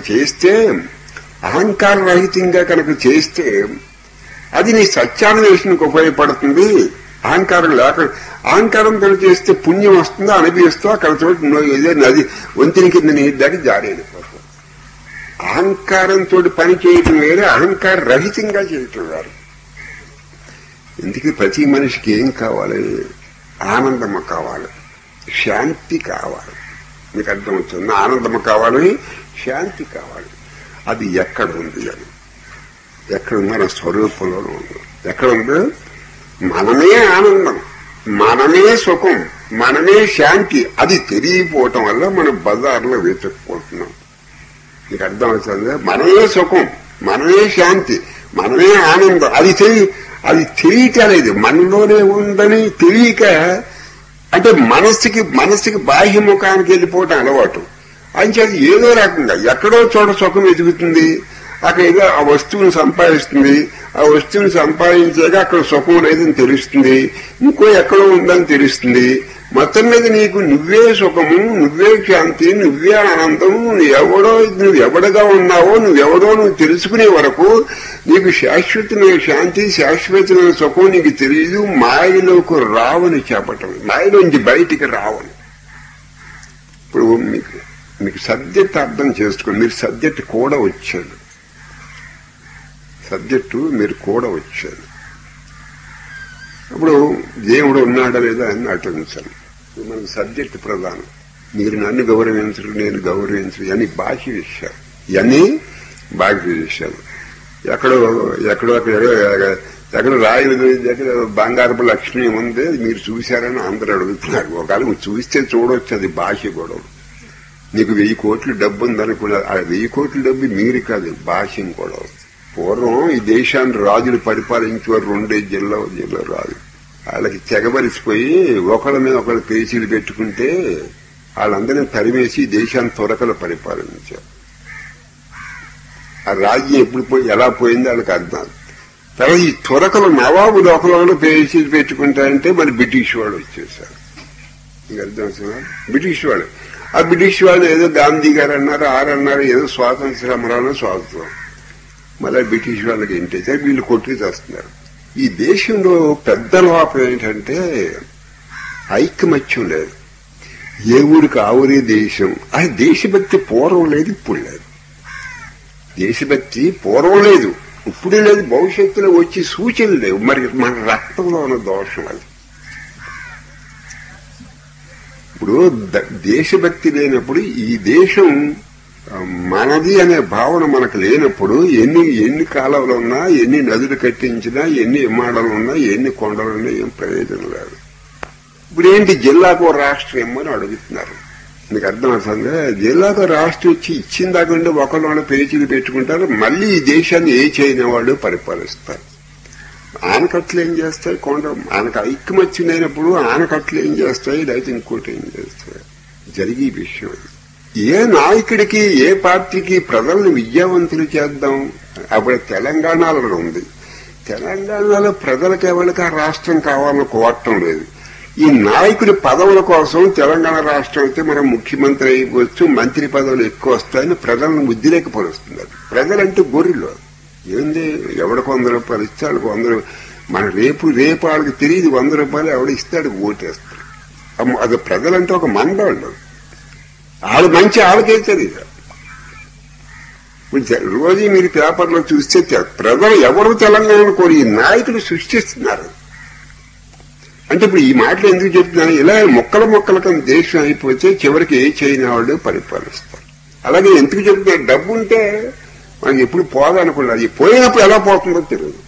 కనుక చేస్తే అది నీ సత్యాన్వేషణకు ఉపయోగపడుతుంది. అహంకారంతో చేస్తే పుణ్యం వస్తుందో అనుభవిస్తూ అక్కడ చోటు ఏదో నది వంతిని కింద నీళ్ళకి జారేడిపోతుంది. అహంకారంతో పని చేయటం వేరే, అహంకార రహితంగా చేయటం వేరు. ఇందుకే ప్రతి మనిషికి ఏం కావాలి? ఆనందము కావాలి, శాంతి కావాలి. మీకు అర్థమవుతుంది? ఆనందము కావాలి, శాంతి కావాలి. అది ఎక్కడ ఉంది అని, ఎక్కడ మన స్వరూపంలో ఉంది. ఎక్కడ ఉంది? మనమే ఆనందం, మనమే సుఖం, మనమే శాంతి. అది తెలియపోవటం వల్ల మనం బజార్లో వెతుక్కుంటున్నాం. మీకు అర్థమవుతుంది? మనమే సుఖం, మనమే శాంతి, మనమే ఆనందం. అది తెలియటలేదు, మనలోనే ఉందని తెలియక, అంటే మనస్సుకి బాహ్యముఖానికి వెళ్ళిపోవటం అలవాటు. అంచేది ఏదో రకంగా ఎక్కడో చోట సుఖం ఎదుగుతుంది, అక్కడ ఏదో ఆ వస్తువుని సంపాదిస్తుంది, ఆ వస్తువుని సంపాదించాక అక్కడ సుఖం లేదని తెలుస్తుంది, ఇంకో ఎక్కడో ఉందని తెలుస్తుంది. మొత్తం మీద నీకు నువ్వే సుఖము, నువ్వే శాంతి, నువ్వే ఆనందం, నువ్వెవడగా ఉన్నావో నువ్వెవడో నువ్వు తెలుసుకునే వరకు నీకు శాశ్వతమైన శాంతి, శాశ్వతమైన సుఖం నీకు తెలియదు. మాయలోకి రావని చెప్పటం, మాయలోంచి బయటికి రావని. ఇప్పుడు మీకు సబ్జెక్ట్ అర్థం చేసుకోండి. మీరు సబ్జెక్ట్ కూడా వచ్చాడు, సబ్జెక్టు మీరు కూడా వచ్చారు. ఇప్పుడు దేవుడు ఉన్నాడా లేదా అని నటించాలి. మనకు సబ్జెక్ట్ ప్రధానం. మీరు నన్ను గౌరవించరు, నేను గౌరవించరు, ఇవన్నీ బాహ్య విషయాలు, ఇవన్నీ బాహ్య విషయాలు. ఎక్కడో రాయల దగ్గర బంగారపు లక్ష్మి ఉంది, మీరు చూశారని అందరూ అడుగుతున్నారు. ఒకవేళ నువ్వు చూస్తే చూడొచ్చు, అది బాహ్య గొడవ. నీకు 1000 కోట్ల డబ్బు ఉందనుకున్నా, ఆ 1000 కోట్ల డబ్బు మీరు కాదు, బాహ్యం గొడవ. పూర్వం ఈ దేశాన్ని రాజులు పరిపాలించేవారు, 2 జిల్లా రాజు. వాళ్ళకి తెగబరిసిపోయి ఒకళ్ళ మీద ఒకళ్ళు పేచీలు పెట్టుకుంటే వాళ్ళందరినీ తరిమేసి దేశాన్ని త్వరకలు పరిపాలించారు. ఆ రాజ్యం ఎప్పుడు ఎలా పోయిందో వాళ్ళకి అర్థం. తర్వాత ఈ త్వరకలు నవాబులు ఒకళ్ళు పేచీలు పెట్టుకుంటారంటే మరి బ్రిటిష్ వాళ్ళు వచ్చేసారు. మీకు అర్థం అవుతున్నా? బ్రిటిష్ వాళ్ళు, ఆ బ్రిటిష్ వాళ్ళు ఏదో గాంధీ గారు అన్నారు, ఆరన్నారు, ఏదో స్వాతంత్ర సమరాలు స్వాతంత్రం. మళ్ళీ బ్రిటిష్ వాళ్ళకి ఏంటైతే వీళ్ళు కొట్టుకు చేస్తున్నారు. ఈ దేశంలో పెద్ద లోపం ఏంటంటే ఐకమత్యం లేదు. ఏ ఊరికి ఆ ఊరే దేశం. అది దేశభక్తి పూర్వం లేదు, ఇప్పుడు లేదు. దేశభక్తి పూర్వం లేదు, ఇప్పుడే లేదు, భవిష్యత్తులో వచ్చి సూచనలు లేవు. మరి మన రక్తంలో ఉన్న దోషం అది. ఇప్పుడు దేశభక్తి లేనప్పుడు, ఈ దేశం మనది అనే భావన మనకు లేనప్పుడు ఎన్ని కాలువలు ఉన్నా, ఎన్ని నదులు కట్టించినా, ఎన్ని విమానాలు ఉన్నా, ఎన్ని కొండలున్నా ఏం ప్రయోజనం లేదు. ఇప్పుడు ఏంటి, జిల్లాకు రాష్ట్రం ఏమని అడుగుతున్నారు. మీకు అర్థమవుతుంది? జిల్లాకు రాష్ట్రం ఇచ్చిన దాకా ఒకళ్ళు పేచీలు పెట్టుకుంటారు. మళ్ళీ ఈ దేశాన్ని ఏ చేయని వాళ్ళు పరిపాలిస్తారు. ఆనకట్లు ఏం చేస్తాయి, ఆయనకు ఐక్యమత్యం అయినప్పుడు ఆనకట్లు ఏం చేస్తాయి, లేకపోతే ఇంకోటి ఏం చేస్తాయి. జరిగే విషయం. ఏ నాయకుడికి, ఏ పార్టీకి ప్రజలను విద్యావంతులు చేద్దాం. అప్పుడు తెలంగాణలో ఉంది. తెలంగాణలో ప్రజలకు ఎవరికి ఆ రాష్ట్రం కావాలని కోరటం లేదు. ఈ నాయకుడి పదవుల కోసం తెలంగాణ రాష్ట్రం అయితే మనం ముఖ్యమంత్రి అయిపోవచ్చు, మంత్రి పదవులు ఎక్కువ వస్తాయని ప్రజలను ఉద్రేకపరుస్తున్నారు. ప్రజలంటే గొర్రెలు. ఏంది, ఎవడికి 100 రూపాయలు ఇస్తాడు, 100. మన రేపు వాళ్ళకి తెలియదు, 100 రూపాయలు ఎవడు ఇస్తాడు, ఓటేస్తాడు. అది ప్రజలంటే ఒక మందవాళ్ళు. వాళ్ళు మంచి వాళ్ళకైతే తెలియదు. రోజు మీరు పేపర్లో చూస్తే ప్రజలు ఎవరు తెలంగాణ కోరి ఈ నాయకులు సృష్టిస్తున్నారు. అంటే ఇప్పుడు ఈ మాటలు ఎందుకు చెప్తున్నాను, ఇలా మొక్కల కింద దేశం అయిపోతే చివరికి ఏ చేయని వాళ్ళు పరిపాలిస్తారు. అలాగే ఎందుకు చెప్తున్నారు, డబ్బు ఉంటే మనకి ఎప్పుడు పోదనుకున్నారు. అది పోయినప్పుడు ఎలా పోతుందో తెలియదు.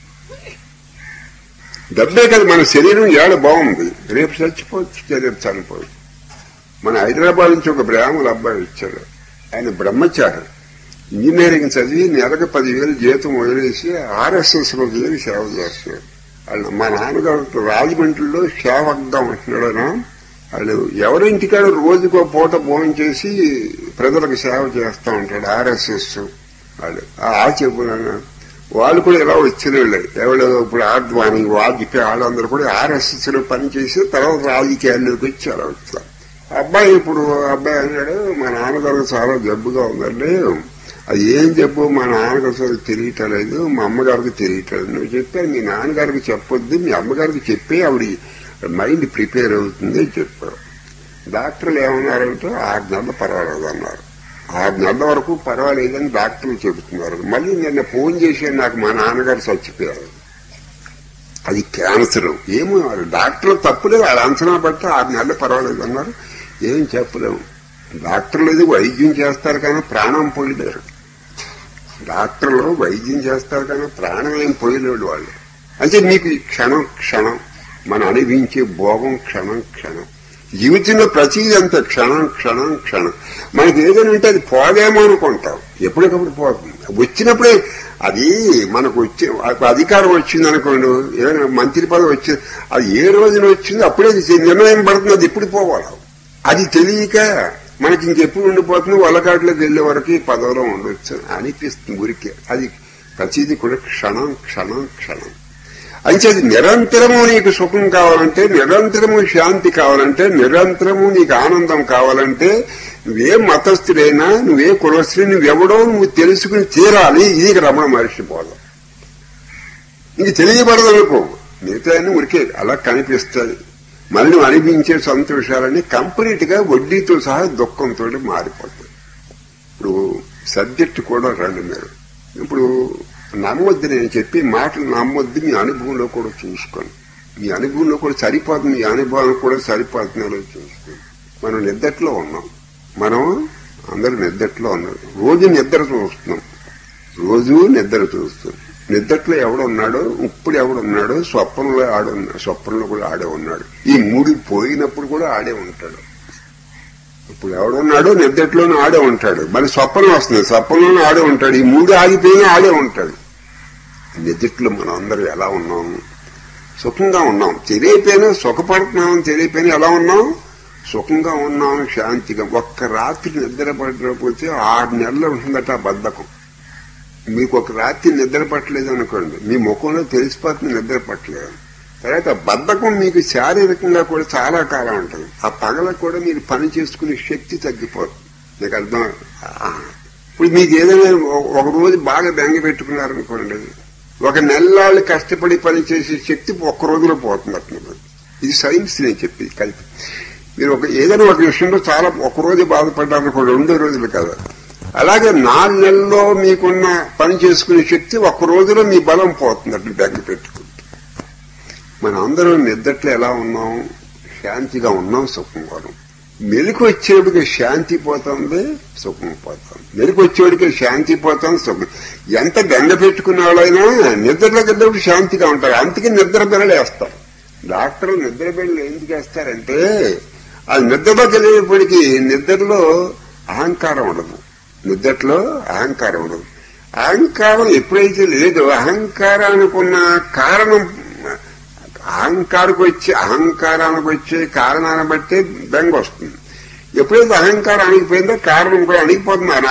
డబ్బే కదా, మన శరీరం ఏడ బాగుంది, రేపు చచ్చిపోవచ్చు, రేపు చనిపోవచ్చు. మన హైదరాబాద్ నుంచి ఒక బ్రాహ్మణుల అబ్బాయి వచ్చాడు. ఆయన బ్రహ్మచారి, ఇంజనీరింగ్ చదివి నెలకు 10,000 జీతం వదిలేసి ఆర్ఎస్ఎస్ లో చేరి సేవ చేస్తున్నాడు. మా నాన్నగారు రాజమండ్రిలో సేవగ్దాం అంటున్నాడు. వాళ్ళు ఎవరింటికాడ రోజుకో పూట భోజనం చేసి ప్రజలకు సేవ చేస్తూ ఉంటాడు ఆర్ఎస్ఎస్ వాళ్ళు. చెప్పున్నాను, వాళ్ళు కూడా ఇలా వచ్చిన వాళ్ళే. ఎవరో ఇప్పుడు ఆడ్వాణి, వాజ్పేయి వాళ్ళందరూ కూడా ఆర్ఎస్ఎస్ లో పనిచేసి తర్వాత రాజకీయాల్లోకి వచ్చి అలా వచ్చారు. అబ్బాయి అన్నాడు, మా నాన్నగారికి చాలా జబ్బుగా ఉందండి. అది ఏం జబ్బు, మా నాన్నగారు తెలియటలేదు, మా అమ్మగారికి తెలియటలేదు. నువ్వు చెప్పాను, మీ నాన్నగారికి చెప్పొద్దు, మీ అమ్మగారికి చెప్పి ఆవిడ మైండ్ ప్రిపేర్ అవుతుంది చెప్పారు. డాక్టర్లు ఏమన్నారంటే 6 నెలలు పర్వాలేదు అన్నారు. 6 నెలల వరకు పర్వాలేదని డాక్టర్లు చెబుతున్నారు. మళ్ళీ నిన్న ఫోన్ చేసి నాకు మా నాన్నగారు చచ్చిపోయారు, అది క్యాన్సర్. ఏమో డాక్టర్లు తప్పులేదు, వాళ్ళ అంచనా బట్టి 6 నెలలు పర్వాలేదు అన్నారు. ఏం చెప్పలేము. డాక్టర్లు ఏదో వైద్యం చేస్తారు కానీ ప్రాణం పోయలేరు. డాక్టర్లు వైద్యం చేస్తారు కానీ ప్రాణం ఏం పోయలేడు వాళ్ళు. అంటే మీకు క్షణం మనం అనుభవించే భోగం క్షణం. జీవితంలో ప్రతిదీ అంత క్షణం. మనకి ఏదైనా ఉంటే అది పోదేమో అనుకుంటాం, ఎప్పటికప్పుడు పోతుంది. వచ్చినప్పుడే అది మనకు వచ్చే అధికారం వచ్చింది అనుకోండి, ఏదైనా మంత్రి పదవి వచ్చింది, అది ఏ రోజున వచ్చింది అప్పుడే నిర్ణయం పడుతుంది, అది ఎప్పుడు పోవాలి. అది తెలియక మనకి ఇంకెప్పుడు ఉండిపోతుంది, వల్లకాట్లోకి వెళ్లే వరకు పదవిలో ఉండొచ్చు అనిపిస్తుంది ఊరికే. అది ప్రతిదీ కూడా క్షణం క్షణం క్షణం. అంచేది నిరంతరము నీకు సుఖం కావాలంటే, నిరంతరము శాంతి కావాలంటే, నిరంతరము నీకు ఆనందం కావాలంటే, నువ్వే మతస్థుడైనా, నువ్వే కులస్థుడి, నువ్వెవడో నువ్వు తెలుసుకుని తీరాలి. ఇది రమణ మహర్షి బోధం. నీకు తెలియబడదనుకో, మిగతా ఉరికే అలా కనిపిస్తుంది. మళ్ళీ అనిపించే సంతోషాలన్నీ కంప్లీట్ గా వడ్డీతో సహా దుఃఖంతో మారిపోతాయి. ఇప్పుడు సబ్జెక్ట్ కూడా రండి మీరు. ఇప్పుడు నమ్మొద్దు, నేను చెప్పి మాటలు నమ్మొద్దు, మీ అనుభవంలో కూడా చూసుకోండి. మీ అనుభవంలో కూడా సరిపోతుంది, మీ అనుభవం కూడా సరిపోతుందో చూసుకోండి. మనం నిద్దట్లో ఉన్నాం, మనం అందరూ నిద్దట్లో ఉన్నారు. రోజు నిద్ర చూస్తున్నాం, రోజు నిద్ర చూస్తున్నాం. నిద్దట్లో ఎవడున్నాడో, ఇప్పుడు ఎవడున్నాడో, స్వప్నంలో ఆడున్నాడు, స్వప్నంలో కూడా ఆడే ఉన్నాడు. ఈ మూడు పోయినప్పుడు కూడా ఆడే ఉంటాడు. ఇప్పుడు ఎవడున్నాడో నిద్దట్లోనూ ఆడే ఉంటాడు, మరి స్వప్నం వస్తుంది, స్వప్నంలోనూ ఆడే ఉంటాడు. ఈ మూడు ఆగిపోయినా ఆడే ఉంటాడు. నిద్దట్లో మనం అందరూ ఎలా ఉన్నాము? సుఖంగా ఉన్నాం. తెలియపోయినా సుఖపడుతున్నాం, తెలియపోయినా ఎలా ఉన్నాం? సుఖంగా ఉన్నాం, శాంతిగా. ఒక్క రాత్రి నిద్ర పడకపోతే 6 నెలలు ఉంటుందట ఆ బద్ధకం. మీకు ఒక రాత్రి నిద్ర పట్టలేదు అనుకోండి, మీ ముఖంలో తెలిసిపోతుంది నిద్ర పట్టలేదు. తర్వాత బద్ధకం మీకు శారీరకంగా కూడా చాలా కాలం ఉంటుంది. ఆ పగల కూడా మీరు పని చేసుకునే శక్తి తగ్గిపోతుంది. మీకు అర్థం? ఇప్పుడు మీకు ఏదైనా ఒక రోజు బాగా బెంగ పెట్టుకున్నారనుకోండి, ఒక నెలలు కష్టపడి పనిచేసే శక్తి ఒక్క రోజులో పోతుంది అట్లా. ఇది సైన్స్ నేను చెప్పి కలిపి. మీరు ఏదైనా ఒక విషయంలో చాలా ఒక రోజు బాధపడ్డారనుకోండి, 2 రోజులు కదా. అలాగే 4 నెలల్లో మీకున్న పని చేసుకునే శక్తి ఒక్క రోజులో మీ బలం పోతుంది అట్లా బెంగ పెట్టుకుంటే. మన అందరం నిద్దట్లో ఎలా ఉన్నాం? శాంతిగా ఉన్నాం, సుఖంగా ఉన్నాం. మెలకు వచ్చేటికి శాంతి పోతుంది, సుఖం పోతుంది. మెలకు వచ్చేటికి శాంతి పోతుంది, సుఖం. ఎంత బెంగ పెట్టుకున్న వాళ్ళైనా నిద్రలోకి వెళ్ళేప్పుడు శాంతిగా ఉంటారు. అందుకే నిద్ర బిళ్ళలు వేస్తారు. డాక్టర్లు నిద్ర బిళ్ళలు ఎందుకు వేస్తారంటే, అది నిద్రలోకి వెళ్ళేప్పటికీ నిద్రలో అహంకారం ఉండదు, నిద్రలో అహంకారం ఉండదు. అహంకారం ఎప్పుడైతే లేదో, అహంకారానికి ఉన్న కారణం, అహంకారానికి వచ్చే కారణాన్ని బట్టే బెంగ వస్తుంది. ఎప్పుడైతే అహంకారం అణిగిపోయిందో కారణం కూడా అణిగిపోతుంది.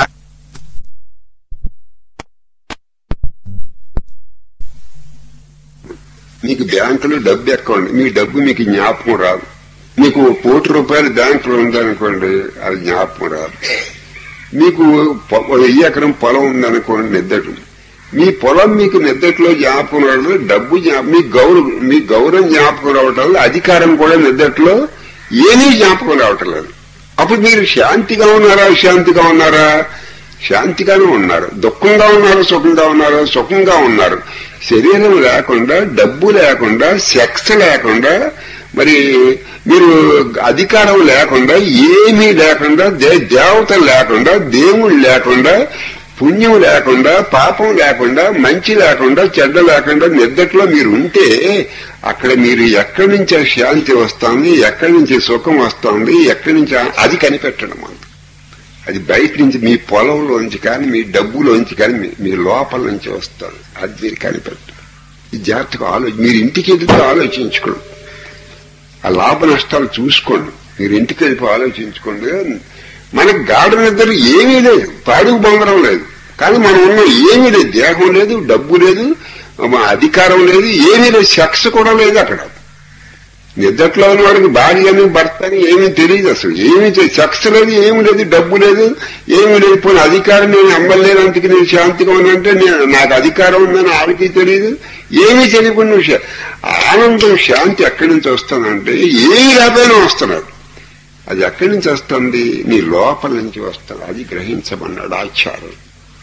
మీకు బ్యాంకులో డబ్బు అకౌంట్, మీ డబ్బు మీకు జ్ఞాపకం రాదు. మీకు ₹1,00,00,000 బ్యాంకులో ఉందనుకోండి, అది జ్ఞాపకం రాదు. మీకు 1000 ఎకరం పొలం ఉందనుకోండి, నిద్దటు, మీ పొలం మీకు నిద్దట్లో జ్ఞాపకం రావడం, డబ్బు మీ గౌరవం జ్ఞాపకం రావటం, అధికారం కూడా నిద్దట్లో ఏమీ జ్ఞాపకం రావటం లేదు. అప్పుడు మీరు శాంతిగా ఉన్నారా, అశాంతిగా ఉన్నారా? శాంతిగానే ఉన్నారు. దుఃఖంగా ఉన్నారు, సుఖంగా ఉన్నారు? సుఖంగా ఉన్నారు. శరీరం లేకుండా, డబ్బు లేకుండా, సెక్స్ లేకుండా, మరి మీరు అధికారం లేకుండా, ఏమీ లేకుండా, దేవతలు లేకుండా, దేవుళ్ళు లేకుండా, పుణ్యం లేకుండా, పాపం లేకుండా, మంచి లేకుండా, చెడ్డ లేకుండా నిద్దట్లో మీరు ఉంటే, అక్కడ మీరు ఎక్కడి నుంచి శాంతి వస్తుంది, ఎక్కడి నుంచి సుఖం వస్తుంది, ఎక్కడి నుంచి అది కనిపెట్టడం అంత. అది బయట నుంచి మీ పొలంలోంచి కానీ, మీ డబ్బులోంచి కానీ, మీ లోపల నుంచి వస్తుంది. అది మీరు కనిపెట్టండి. ఈ జాగ్రత్తగా మీరు ఇంటికి వెళ్తే ఆలోచించుకోండి, ఆ లాభ నష్టాలు చూసుకోండి. మీరు ఇంటికి వెళ్ళి ఆలోచించుకోండి. మనకు గాఢ నిద్ర ఏమీ లేదు, పాడుకు బంగారం లేదు, కానీ మనం ఉన్న ఏమీ లేదు. దేహం లేదు, డబ్బు లేదు, అధికారం లేదు, ఏమీ లేదు, సెక్స్ కూడా లేదు. అక్కడ నిద్దట్లో ఉన్న వాడికి భార్య అని భర్త అని ఏమీ తెలియదు, అసలు ఏమీ సెక్స్ లేదు, ఏమీ లేదు, డబ్బు లేదు, ఏమీ లేదు. పోయిన అధికారం నేను అమ్మలేనందుకు నేను శాంతిగా ఉన్నానంటే నాకు అధికారం ఉందని ఆవిడకి తెలియదు, ఏమీ తెలియకుండా విషయం. ఆనందం, శాంతి ఎక్కడి నుంచి వస్తుందంటే ఏమీ లేకపోయినా వస్తున్నారు. అది ఎక్కడి నుంచి వస్తుంది? నీ లోపల నుంచి వస్తుంది. అది గ్రహించమన్నాడు ఆచార్యుడు.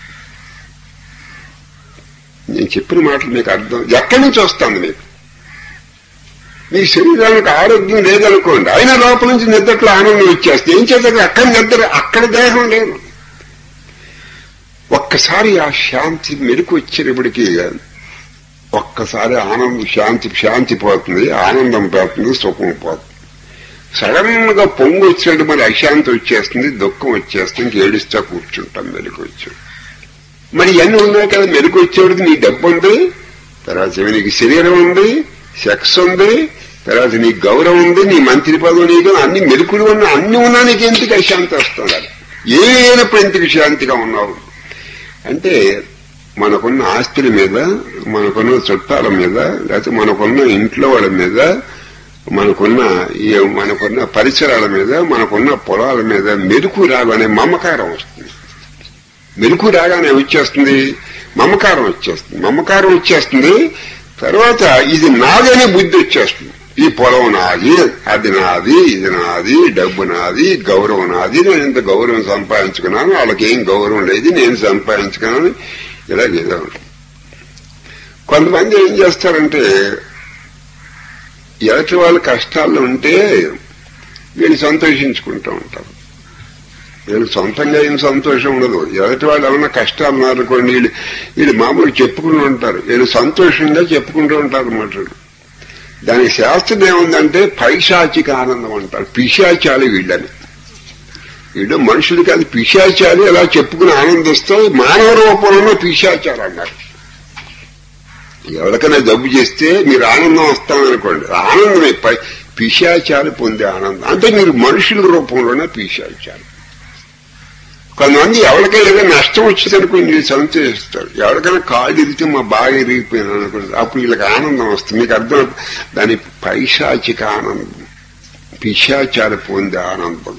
నేను చెప్పిన మాటలు మీకు అర్థం. ఎక్కడి నుంచి వస్తుంది? మీ శరీరానికి ఆరోగ్యం లేదనుకోండి, అయినా లోపల నుంచి నిద్రట్లో ఆనందం వచ్చేస్తే ఏం చేస్తారు? అక్కడ నిద్ర, అక్కడ దేహం లేదు. ఒక్కసారి ఆ శాంతి మెరుకు వచ్చేటప్పటికీ ఒక్కసారి ఆనందం, శాంతి పోతుంది, ఆనందం పోతుంది, సుఖం పోతుంది. సడన్ గా పొంగు వచ్చినట్టు మరి అశాంతి వచ్చేస్తుంది, దుఃఖం వచ్చేస్తుంది, ఏడుస్తా కూర్చుంటాం. మెరుకు వచ్చి మరి ఇవన్నీ ఉన్నాయి కదా, మెరుగు వచ్చేవాడికి నీ డబ్బు ఉంది, తర్వాత నీకు శరీరం ఉంది, సెక్స్ ఉంది, తర్వాత నీకు గౌరవం ఉంది, నీ మంత్రి పదవి నీకు అన్ని మెరుకులు ఉన్నా అన్ని ఉన్నా నీకు ఎందుకు అశాంతి వస్తున్నారు? ఏమి లేనప్పుడు ఎందుకు శాంతిగా ఉన్నావు అంటే మనకున్న ఆస్తుల మీద, మనకున్న చుట్టాల మీద, లేకపోతే మనకున్న ఇంట్లో వాళ్ళ మీద, మనకున్న పరిసరాల మీద, మనకున్న పొలాల మీద మెరుకు రాగానే మమకారం వస్తుంది. మెరుకు రాగానే వచ్చేస్తుంది మమకారం వచ్చేస్తుంది. మమకారం వచ్చేస్తుంది తర్వాత ఇది నాదనే బుద్ధి వచ్చేస్తుంది. ఈ పొలం నాది, అది నాది, ఇది నాది, డబ్బు నాది, గౌరవం నాది, నేను ఇంత గౌరవం సంపాదించుకున్నాను, వాళ్ళకేం గౌరవం లేదు, నేను సంపాదించుకున్నాను, ఇలాగేదో ఉంటుంది. కొంతమంది ఏం చేస్తారంటే ఎదుటి వాళ్ళ కష్టాల్లో ఉంటే వీళ్ళు సంతోషించుకుంటూ ఉంటారు. వీళ్ళు సొంతంగా ఏం సంతోషం ఉండదు. ఎదుటి వాళ్ళు ఏమన్నా కష్టాలు ఉన్నారనుకోండి వీళ్ళు మామూలు చెప్పుకుంటూ ఉంటారు, వీళ్ళు సంతోషంగా చెప్పుకుంటూ ఉంటారు అన్నమాట. దానికి శాస్త్రం ఏముందంటే పైశాచిక ఆనందం అంటారు. పిశాచాలు వీళ్ళని, వీళ్ళు మనుషులు కాదు పిశాచాలు. ఎలా చెప్పుకుని ఆనందిస్తూ మానవ రూపంలో పిశాచాలు అన్నారు. ఎవరికైనా జబ్బు చేస్తే మీరు ఆనందం వస్తామనుకోండి, ఆనందమే పిశాచాలు పొందే ఆనందం. అంటే మీరు మనుషుల రూపంలోనే పిశాచాలు. కొంతమంది ఎవరికైనా ఏదైనా నష్టం వచ్చిందనుకోండి మీరు సంతోషిస్తారు. ఎవరికైనా కాళ్ళు ఇరిగితే మా బాగా ఇరిగిపోయినా అనుకోండి, అప్పుడు వీళ్ళకి ఆనందం వస్తుంది. మీకు అర్థం, దాని పైశాచిక ఆనందం, పిశాచాలు పొందే ఆనందం.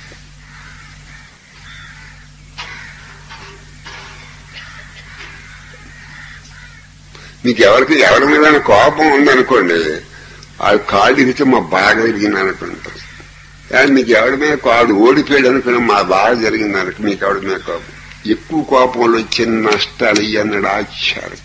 మీకు ఎవరి మీద కోపం ఉందనుకోండి, ఆ కాళ్ళు ఇరిగితే మా బాగా ఇరిగింది అనుకుంటారు. కానీ మీకు ఎవరి మీద కాడు ఓడిపోయాడు అనుకున్నా మా బాగా జరిగింది అనుకు మీకు ఎవరి మీద కోపం. ఎక్కువ కోపంలో చిన్న నష్టాలు ఇవన్నాడు ఆచారం.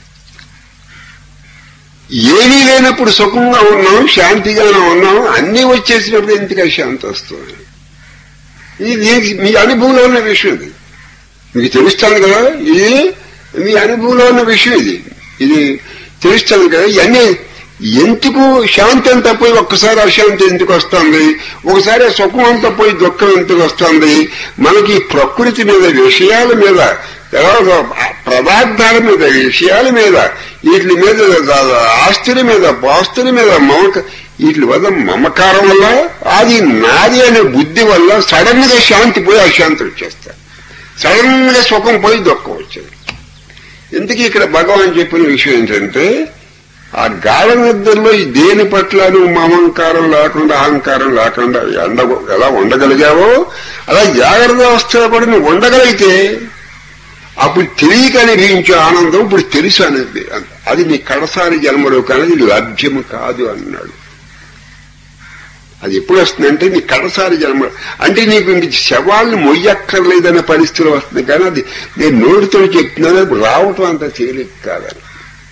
ఏమీ లేనప్పుడు సుఖంగా ఉన్నాం, శాంతిగానే ఉన్నాం, అన్నీ వచ్చేసినప్పుడు ఎందుకు శాంతి వస్తుంది? ఇది మీ అనుభవంలో ఉన్న విషయం. ఇది మీకు తెలుస్తాను కదా, ఇది మీ అనుభవంలో ఉన్న విషయం. ఇది తెలుస్తాను కదా. ఇవన్నీ ఎందుకు శాంతి అంతా పోయి ఒక్కసారి అశాంతి ఎందుకు వస్తుంది, ఒకసారి సుఖం అంతా పోయి దుఃఖం ఎందుకు వస్తుంది? మనకి ప్రకృతి మీద, విషయాల మీద, పదార్థాల మీద, విషయాల మీద, వీటి మీద, ఆస్తుల మీద, పాస్తుల మీద వీటి వల్ల మమకారం వల్ల, అది నాది అనే బుద్ధి వల్ల సడన్ గా శాంతి పోయి అశాంతి వచ్చేస్తారు. సడన్ గా సుఖం పోయి దుఃఖం వచ్చేది. ఎందుకు ఇక్కడ భగవాన్ చెప్పిన విషయం ఏంటంటే, ఆ గాఢ నిద్రలో ఈ దేని పట్ల నువ్వు మమకారం లేకుండా, అహంకారం లేకుండా ఎలా ఉండగలిగావో అలా జాగ్రత్త అవస్థలో కూడా నువ్వు ఉండగలిగితే అప్పుడు తెలియక అనుభవించే ఆనందం ఇప్పుడు తెలుసు అనేది. అది నీ కడసారి జన్మలో కానీ లభ్యము కాదు అన్నాడు. అది ఎప్పుడు వస్తుందంటే నీ కడసారి జన్మ, అంటే నీకు ఇంక శవాలను మొయ్యక్కర్లేదనే పరిస్థితులు వస్తుంది. కానీ అది నేను నోటితో చెప్తున్నాను, రావటం అంత తేలిక కాదని.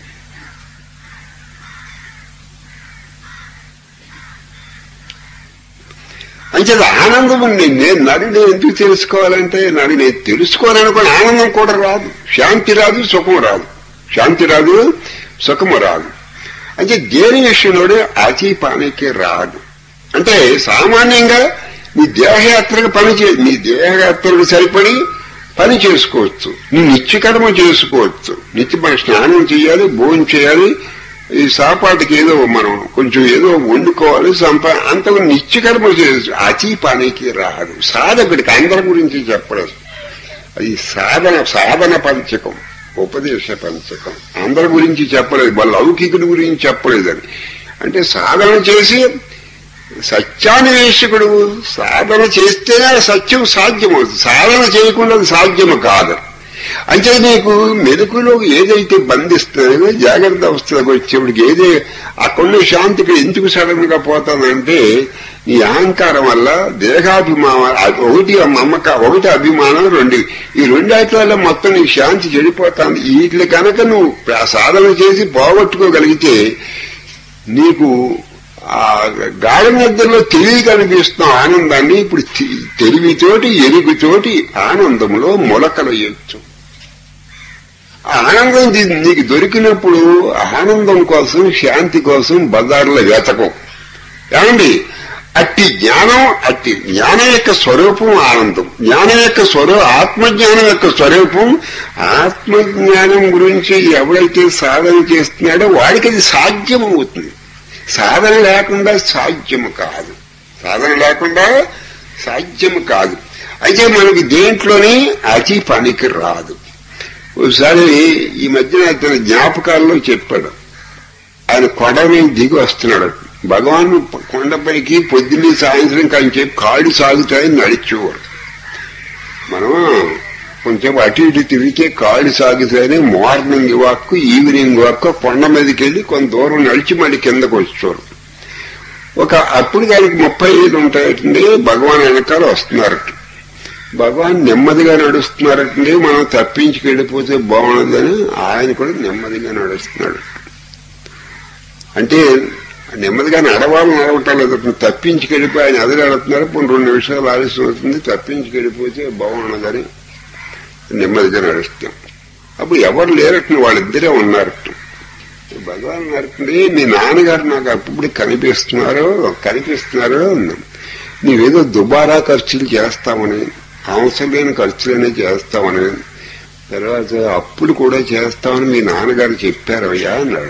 అంచేది ఆనందం నేను నన్ను ఎందుకు తెలుసుకోవాలంటే, నన్ను నేను తెలుసుకోవాలనుకుని ఆనందం కూడా రాదు, శాంతి రాదు, సుఖం రాదు. శాంతి రాదు, సుఖము రాదు. అంటే దేని విషయంలో అతీపానికి రాదు. అంటే సామాన్యంగా నీ దేహయాత్రకు నీ దేహయాత్రకు సరిపడి పని చేసుకోవచ్చు, నీ నిత్యకర్మ చేసుకోవచ్చు. నిత్య స్నానం చేయాలి, భోజనం చేయాలి, ఈ సాపాటికి ఏదో మనం కొంచెం ఏదో వండుకోవాలి, అంతకు నిత్యకర్మ చేయొచ్చు. అతీపానికి రాదు. సాధకుడికి అందరి గురించి చెప్పలేదు. అది సాధన పంచకం, ఉపదేశ పంచకం. అందరి గురించి చెప్పలేదు, వాళ్ళ లౌకికుడి గురించి చెప్పలేదని. అంటే సాధన చేసి సత్యాన్వేషకుడు సాధన చేస్తేనే సత్యం సాధ్యమవుతుంది. సాధన చేయకుండా అది సాధ్యము కాదు. అంటే నీకు మెరుకులో ఏదైతే బంధిస్తుందో జాగ్రత్త అవస్థలకు వచ్చేప్పటికి ఏదే అక్కడ శాంతికి ఎందుకు సడన్ గా పోతానంటే నీ అహంకారం వల్ల దేహాభిమానం ఒకటి అభిమానం, ఈ రెండాటి వల్ల మొత్తం నీ శాంతి చెడిపోతాను. వీటిని కనుక నువ్వు సాధన చేసి పోగొట్టుకోగలిగితే నీకు ఆ గాఢ నిద్రలో తెలివి కనిపిస్తున్న ఆనందాన్ని ఇప్పుడు తెలివితోటి, ఎరుగుతోటి ఆనందంలో మొలకలయ్యొచ్చు. ఆనందం నీకు దొరికినప్పుడు ఆనందం కోసం, శాంతి కోసం బజార్లో వెతకం. ఏమండి అట్టి జ్ఞానం యొక్క స్వరూపం ఆనందం. జ్ఞానం యొక్క ఆత్మజ్ఞానం యొక్క స్వరూపం. ఆత్మజ్ఞానం గురించి ఎవరైతే సాధన చేస్తున్నాడో వాడికి అది సాధ్యం అవుతుంది. సాధన లేకుండా సాధ్యము కాదు. అయితే మనకి దేంట్లోనే అతి పనికి రాదు. ఒకసారి ఈ మధ్యన తన జ్ఞాపకాల్లో చెప్పాడు. ఆయన కొండ మీద దిగి వస్తున్నాడు. భగవాన్ కొండపైకి పొద్దున్నే సాయంత్రం కానీ చెప్పి కాళ్ళు సాగుతాయని నడిచేవాడు. మనం కొంచెం అటు ఇటు తిరిగితే కాళ్ళు సాగుతాయని మార్నింగ్ వాక్ ఈవినింగ్ వాక్ కొండ మీదకి వెళ్ళి కొంత దూరం నడిచి మళ్ళీ కిందకు వచ్చేవాడు. అప్పుడు దానికి 35 ఉంటాయండి. భగవాన్ వెనకాల వస్తున్నారట. భగవాన్ నెమ్మదిగా నడుస్తున్నారటండి. మనం తప్పించుకెళ్ళిపోతే బాగుండదని ఆయన కూడా నెమ్మదిగా నడుస్తున్నాడు. అంటే నెమ్మదిగా నడవటం లేదు, తప్పించుకెళ్ళిపోయి ఆయన ఎదురు నడుతున్నారు. 2 నిమిషాలు ఆలస్యం అవుతుంది, తప్పించుకెళ్ళిపోతే బాగుండదని నెమ్మదిగా నడుస్తాం. అప్పుడు ఎవరు లేరటండి, వాళ్ళిద్దరే ఉన్నారట. భగవాన్ అన్నారటండి, మీ నాన్నగారు నాకు అప్పుడు కనిపిస్తున్నారు, నీవేదో దుబారా ఖర్చులు చేస్తామని, అవసరం లేని ఖర్చులనే చేస్తామని, తర్వాత అప్పులు కూడా చేస్తామని మీ నాన్నగారు చెప్పారయ్యా అన్నాడు.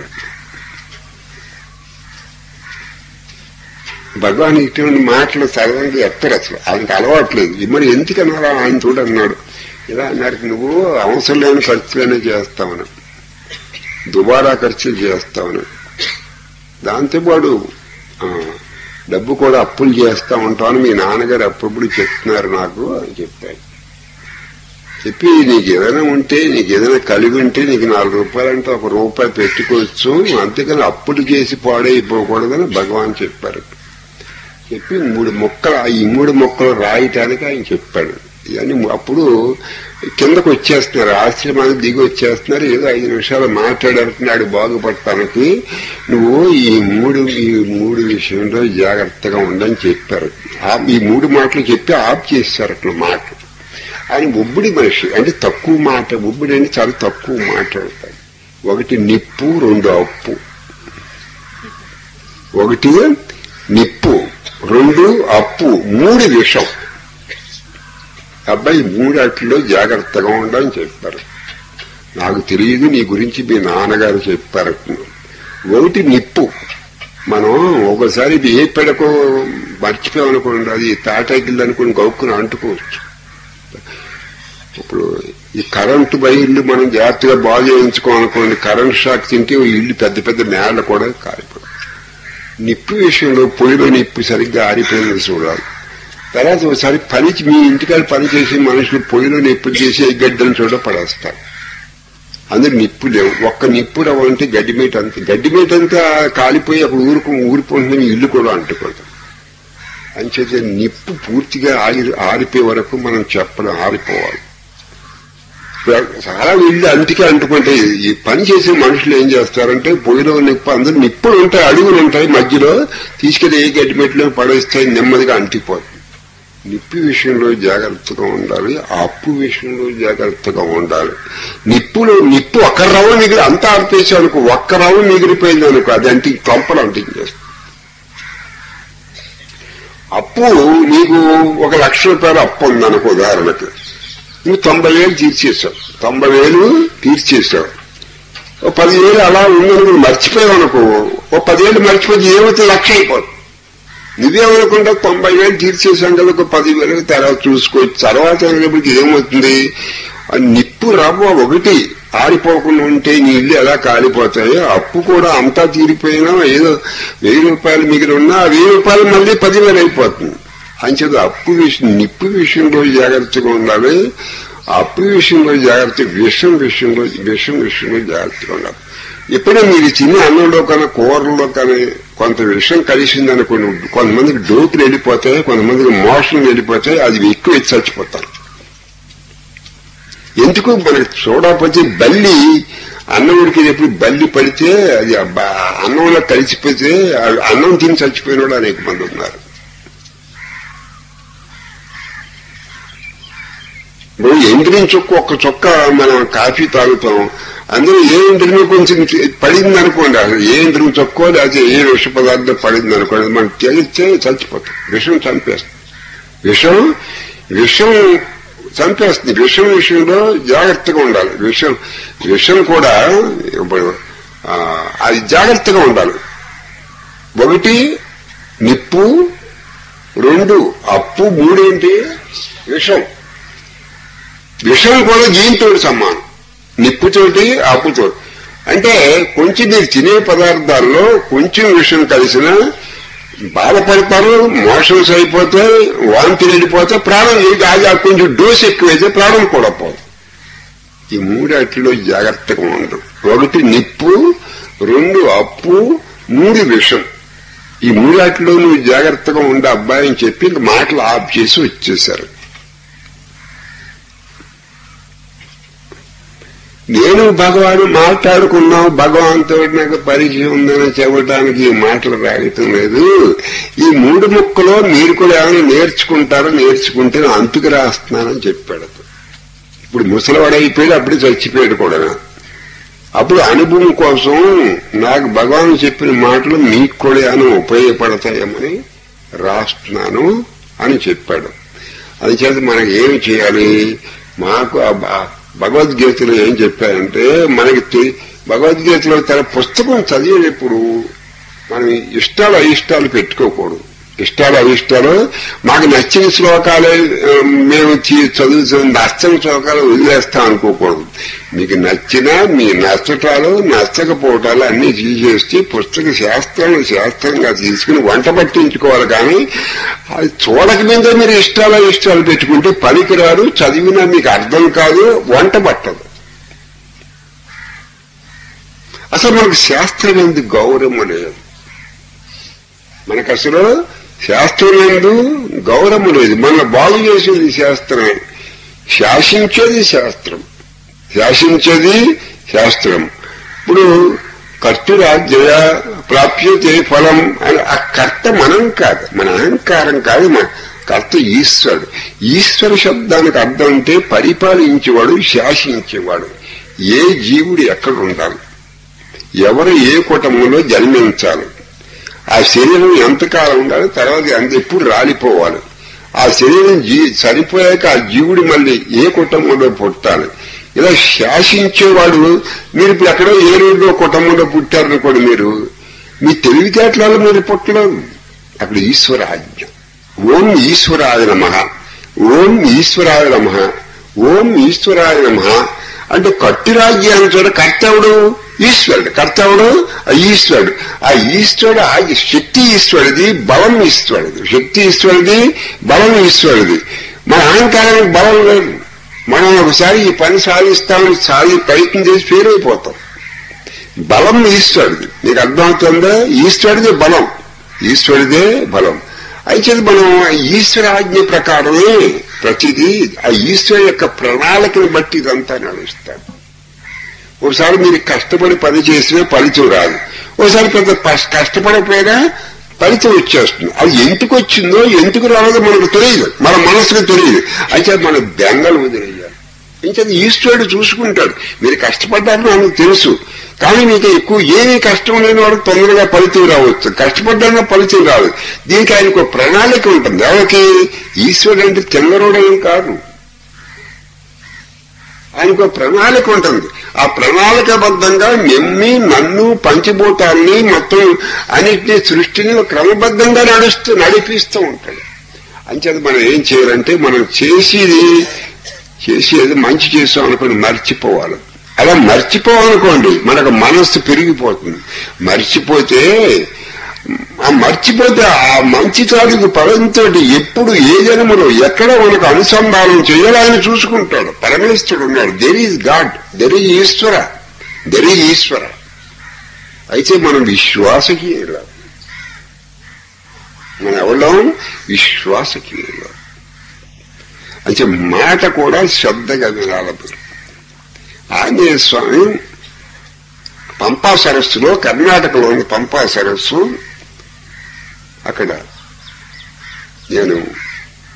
భగవాన్ ఇటువంటి మాటలు సరళంగా ఎత్తారు. అసలు ఆయనకు అలవాట్లేదు. మరి ఎందుకన్నారా ఆయన చూడన్నాడు. ఇలా అన్నారు, నువ్వు అవసరం లేని ఖర్చులనే చేస్తామని, దుబారా ఖర్చులు చేస్తామని, దాంతోపాటు డబ్బు కూడా అప్పులు చేస్తా ఉంటామని మీ నాన్నగారు అప్పుడప్పుడు చెప్తున్నారు నాకు అని చెప్పారు. చెప్పి నీకు ఏదైనా ఉంటే, నీకు ఏదైనా కలిగి ఉంటే నీకు 4 రూపాయలంటే 1 రూపాయి పెట్టుకోవచ్చు, అంతేకాని అప్పులు చేసి పాడైపోకూడదని భగవాన్ చెప్పారు. చెప్పి 3 మొక్కలు, ఈ 3 మొక్కలు రాయటానికి ఆయన చెప్పాడు. ఇవన్నీ అప్పుడు కిందకు వచ్చేస్తున్నారు, ఆశ్రమానికి దిగి వచ్చేస్తున్నారు. ఏదో 5 నిమిషాలు మాట్లాడుతున్నాడు బాగుపడటానికి. నువ్వు ఈ మూడు విషయంలో జాగ్రత్తగా ఉండని చెప్పారు. ఈ 3 మాటలు చెప్పి ఆఫ్ చేశారు అట్లా మాట. ఆయన ఒబ్బిడి మనిషి, అంటే తక్కువ మాట. ఒబ్బిడి అని చాలా తక్కువ మాట్లాడతాడు. 1 నిప్పు, 2 అప్పు. 1 నిప్పు, 2 అప్పు, 3 విషం. అబ్బాయి 3 అట్లలో జాగ్రత్తగా ఉండని చెప్పారు. నాకు తెలియదు, నీ గురించి మీ నాన్నగారు చెప్పారు. 1 నిప్పు. మనం ఒకసారి ఏ పెడకో మర్చిపోయామనుకోండి, అది తాటాకిల్లు అనుకుని గౌక్కుని అంటుకోవచ్చు. ఇప్పుడు ఈ కరెంటు వైర్లు మనం జాగ్రత్తగా బాగు చేయించుకోవాలనుకోండి, కరెంట్ షాక్ తింటే ఇల్లు పెద్ద పెద్ద నేల కూడా కాలిపోతుంది. నిప్పు విషయంలో పొయ్యిలో నిప్పు సరిగ్గా ఆరిపోయింది చూడాలి. తర్వాత ఒకసారి మీ ఇంటికాడ పని చేసి మనుషులు పొయ్యిలో నిప్పు చేసి గడ్డను చూడ పడేస్తారు. అందరు నిప్పు లేవు. 1 నిప్పు రవ్వంటే గడ్డిమేట అంతా కాలిపోయి అప్పుడు ఊరిపోతుంది, ఇల్లు కూడా అంటుకోదు. అంచేత నిప్పు పూర్తిగా ఆరిపోయే వరకు మనం చెప్పడం ఆరిపోవాలి. చాలా ఇల్లు అంటికే అంటుకుంటే ఈ పని చేసే మనుషులు ఏం చేస్తారంటే పొయ్యిలో నిప్పు, అందరూ నిప్పులు ఉంటాయి, అడుగులు ఉంటాయి, మధ్యలో తీసుకెళ్లి ఏ గడ్డిమెట్లో పడేస్తాయి, నెమ్మదిగా అంటిపోతుంది. నిప్పు విషయంలో జాగ్రత్తగా ఉండాలి, అప్పు విషయంలో జాగ్రత్తగా ఉండాలి. నిప్పు 1 రవ్వ మిగిలి అంతా ఆర్పేసి అనుకో, 1 రవ్వ మిగిలిపోయింది అనుకో, అది కొంపలు అంటించేస్తుంది. అప్పు నీకు 1 లక్ష రూపాయలు అప్పు ఉందనుకో, ఉదాహరణకు నువ్వు 90,000 తీర్చేశావు. 90,000 తీర్చేశావు. 10,000 అలా ఉందని నువ్వు మర్చిపోయావు అనుకో, 10,000 మర్చిపోతే ఏమవుతుంది, 1,00,000 అయిపోతుంది. నువ్వేమనుకుంటా 90,000 తీర్చేసాం కదా, 10,000 తర్వాత చూసుకోవచ్చు. తర్వాత అనేప్పటికీ ఏమవుతుంది, నిప్పు రవ్వ 1 ఆరిపోకుండా ఉంటే నీ ఇల్లు ఎలా కాలిపోతాయో, అప్పు కూడా అంతా తీరిపోయినా ఏదో 1,000 రూపాయలు మిగిలి ఉన్నా 1,000 రూపాయలు మళ్ళీ 10,000 అయిపోతుంది. అంచేత నిప్పు విషయంలో జాగ్రత్తగా ఉండాలి, అప్పు విషయంలో జాగ్రత్త, విషం విషయంలో జాగ్రత్తగా ఉండాలి. ఎప్పుడైనా మీరు తినే అన్నంలో కానీ కూరల్లో కానీ కొంత విషం కలిసిందనుకోండి, కొంతమందికి డోకులు వెళ్ళిపోతాయి, కొంతమందికి మోషన్ వెళ్ళిపోతాయి, అది ఎక్కువ చచ్చిపోతారు. ఎందుకు మనకి చూడకపోతే బల్లి అన్నం ఉడికేటప్పుడు బల్లి పడితే అది అన్నంలో కలిసిపోతే అన్నం తిని చచ్చిపోయిన వాళ్ళు అనేక మంది ఉన్నారు. ఎంగిలిన చుక్క 1 చుక్క మనం కాఫీ తాగుతాం, అందులో ఏ ఇంద్రియం కొంచెం పడింది అనుకోండి, అసలు ఏ ఇంద్రియం తక్కువ లేకపోతే ఏ విష పదార్థం పడింది అనుకోండి, మనం తెలిస్తే చచ్చిపోతాం. విషం చంపేస్తుంది. విషం చంపేస్తుంది. విషయంలో జాగ్రత్తగా ఉండాలి. విషం కూడా అది జాగ్రత్తగా ఉండాలి. 1 నిప్పు, 2 అప్పు, 3 ఏంటి విషం. విషం కూడా దీంతో సమానం, నిప్పుతోటి అప్పుతో. అంటే కొంచెం మీరు తినే పదార్థాల్లో కొంచెం విషం కలిసినా బాధపడతారు, మోషన్స్ అయిపోతాయి, వాంతులు వెళ్ళిపోతాయి, ప్రాణం అది కొంచెం డోస్ ఎక్కువైతే ప్రాణం కూడా పోదు. ఈ 3 జాగ్రత్తగా ఉండరు. 1 నిప్పు, 2 అప్పు, 3 విషం. ఈ 3 నువ్వు జాగ్రత్తగా ఉండే అబ్బాయి అని చెప్పి ఇంక మాటలు ఆఫ్ చేసి వచ్చేశారు. నేను భగవాను మాట్లాడుకున్నాం, భగవాన్తో నాకు పరిచయం ఉందని చెప్పడానికి ఈ మాటలు రాయటం లేదు. ఈ 3 ముక్కలో మీరు కూడా ఏమైనా నేర్చుకుంటే అంతుకు రాస్తున్నానని చెప్పాడు. ఇప్పుడు ముసలివాడైపోయాడు, అప్పుడే చచ్చిపోయాడు కూడా. అప్పుడు అనుభవం కోసం నాకు భగవాన్ చెప్పిన మాటలు మీకు కూడా ఏమైనా ఉపయోగపడతాయేమని రాస్తున్నాను అని చెప్పాడు. అందుచేత మనకి ఏమి చేయాలి? మాకు భగవద్గీతలో ఏం చెప్పారంటే, మనకి భగవద్గీతలో తన పుస్తకం చదివేటప్పుడు మనం ఇష్టాలు అయిష్టాలు పెట్టుకోకూడదు. ఇష్టాలు అయిష్టాలు మాకు నచ్చిన శ్లోకాలే మేము చదువుతున్న నచ్చని శ్లోకాలు వదిలేస్తాం అనుకోకూడదు. మీకు నచ్చినా మీ నచ్చటాలు నచ్చకపోవటాలు అన్ని తీసేసి పుస్తక శాస్త్రంగా తీసుకుని వంట పట్టించుకోవాలి. కానీ అది చూడక మీద మీరు ఇష్టాలు పెట్టుకుంటే పనికిరాదు, చదివినా మీకు అర్థం కాదు, వంట పట్టదు. అసలు మనకు శాస్త్రం ఎందుకు గౌరవం లేదు? మనకు అసలు శాస్త్రం ఎందు గౌరవం లేదు. మన బాగు చేసేది శాస్త్రమే, శాసించేది శాస్త్రం. ఇప్పుడు కర్తురాజ్య ప్రాప్యతే ఫలం అని ఆ కర్త మనం కాదు, మన అహంకారం కాదు, మన కర్త ఈశ్వరుడు. ఈశ్వర శబ్దానికి అర్థం అంటే పరిపాలించేవాడు, శాసించేవాడు. ఏ జీవుడు ఎక్కడ ఉండాలి, ఎవరు ఏ కుటుంబంలో జన్మించాలి, ఆ శరీరం ఎంతకాలం ఉండాలి, తర్వాత ఎప్పుడు రాలిపోవాలి, ఆ శరీరం చనిపోయాక ఆ జీవుడు మళ్ళీ ఏ కుటుంబంలో పుట్టాలి, ఇలా శాసించేవాడు. మీరు ఇప్పుడు ఎక్కడో ఏ రోజులో కుటుంబంలో పుట్టారనుకోండి, మీరు మీ తెలివితేటలలో మీరు పుట్టలేదు. అక్కడ ఈశ్వరాజ్ఞ. ఓం ఈశ్వరాయ నమః, ఓం ఈశ్వరాయ నమః, ఓం ఈశ్వరాయ నమః అంటే కర్తరాజ్యాన్ని చూడ కర్తవుడు ఈశ్వరుడు. కర్తవుడు ఈశ్వరుడు. ఆ ఈశ్వరుడు శక్తి ఈశ్వరుడిది, బలం ఈశ్వరుడిది. శక్తి ఈశ్వరుడిది, బలం ఈశ్వరుడిది. మన అహంకారానికి బలం లేదు. మనం ఒకసారి ఈ పని సాధిస్తామని ప్రయత్నం చేసి ఫెయిల్ అయిపోతాం. బలం ఈశ్వరుడిది. నీకు అర్థమవుతుందా? ఈశ్వరుడిదే బలం. అయితే మనం ఈశ్వరాజ్ఞ ప్రకారమే ప్రతిదీ ఆ ఈశ్వరు యొక్క ప్రణాళికను బట్టి ఇదంతా నడుస్తాడు. ఒకసారి మీరు కష్టపడి పని చేసినా ఫలితం రాదు, ఒకసారి పెద్ద కష్టపడకపోయినా ఫలితం వచ్చేస్తుంది. అది ఎందుకు వచ్చిందో ఎందుకు రాలేదో మనకు తెలియదు, మన మనసుకు తెలియదు. అయితే మన బెంగలు వదిలేయాలి. ఇంకా ఈశ్వరుడు చూసుకుంటాడు. మీరు కష్టపడ్డారని మనకు తెలుసు, కానీ మీకు ఎక్కువ ఏమీ కష్టం లేని వాడు తొందరగా ఫలితం రావచ్చు, కష్టపడ్డాక ఫలితం రాదు. దీనికి ఆయనకు ప్రణాళిక ఉంటుంది. ఎవరికి? ఈశ్వరుడు అంటే తెల్లరోడేం కాదు, ఆయనకు ప్రణాళిక ఉంటుంది. ఆ ప్రణాళికబద్ధంగా నన్ను పంచభూతాన్ని మొత్తం అన్నిటినీ సృష్టిని క్రమబద్ధంగా నడిపిస్తూ ఉంటాడు. అంచేత మనం ఏం చేయాలంటే, మనం చేసేది మంచి చేసాం అనుకుని మర్చిపోవాలి. అలా మర్చిపోవాలనుకోండి మనకు మనస్సు పెరిగిపోతుంది. మర్చిపోతే ఆ మంచి తాలూకు పదంతో ఎప్పుడు ఏ జన్మలో ఎక్కడ మనకు అనుసంధానం చేయాలో ఆయన చూసుకుంటాడు. పరమేశ్వరుడు ఉన్నాడు. There is God, there is Ishwara. అయితే మనం విశ్వాసకీయులం. మనం ఎవరో విశ్వాసకీయులం. అంటే మాట కూడా శ్రద్ధగా వినాలి. ఆంజనేయ స్వామి పంపా సరస్సులో, కర్ణాటకలోని పంపా సరస్సు, అక్కడ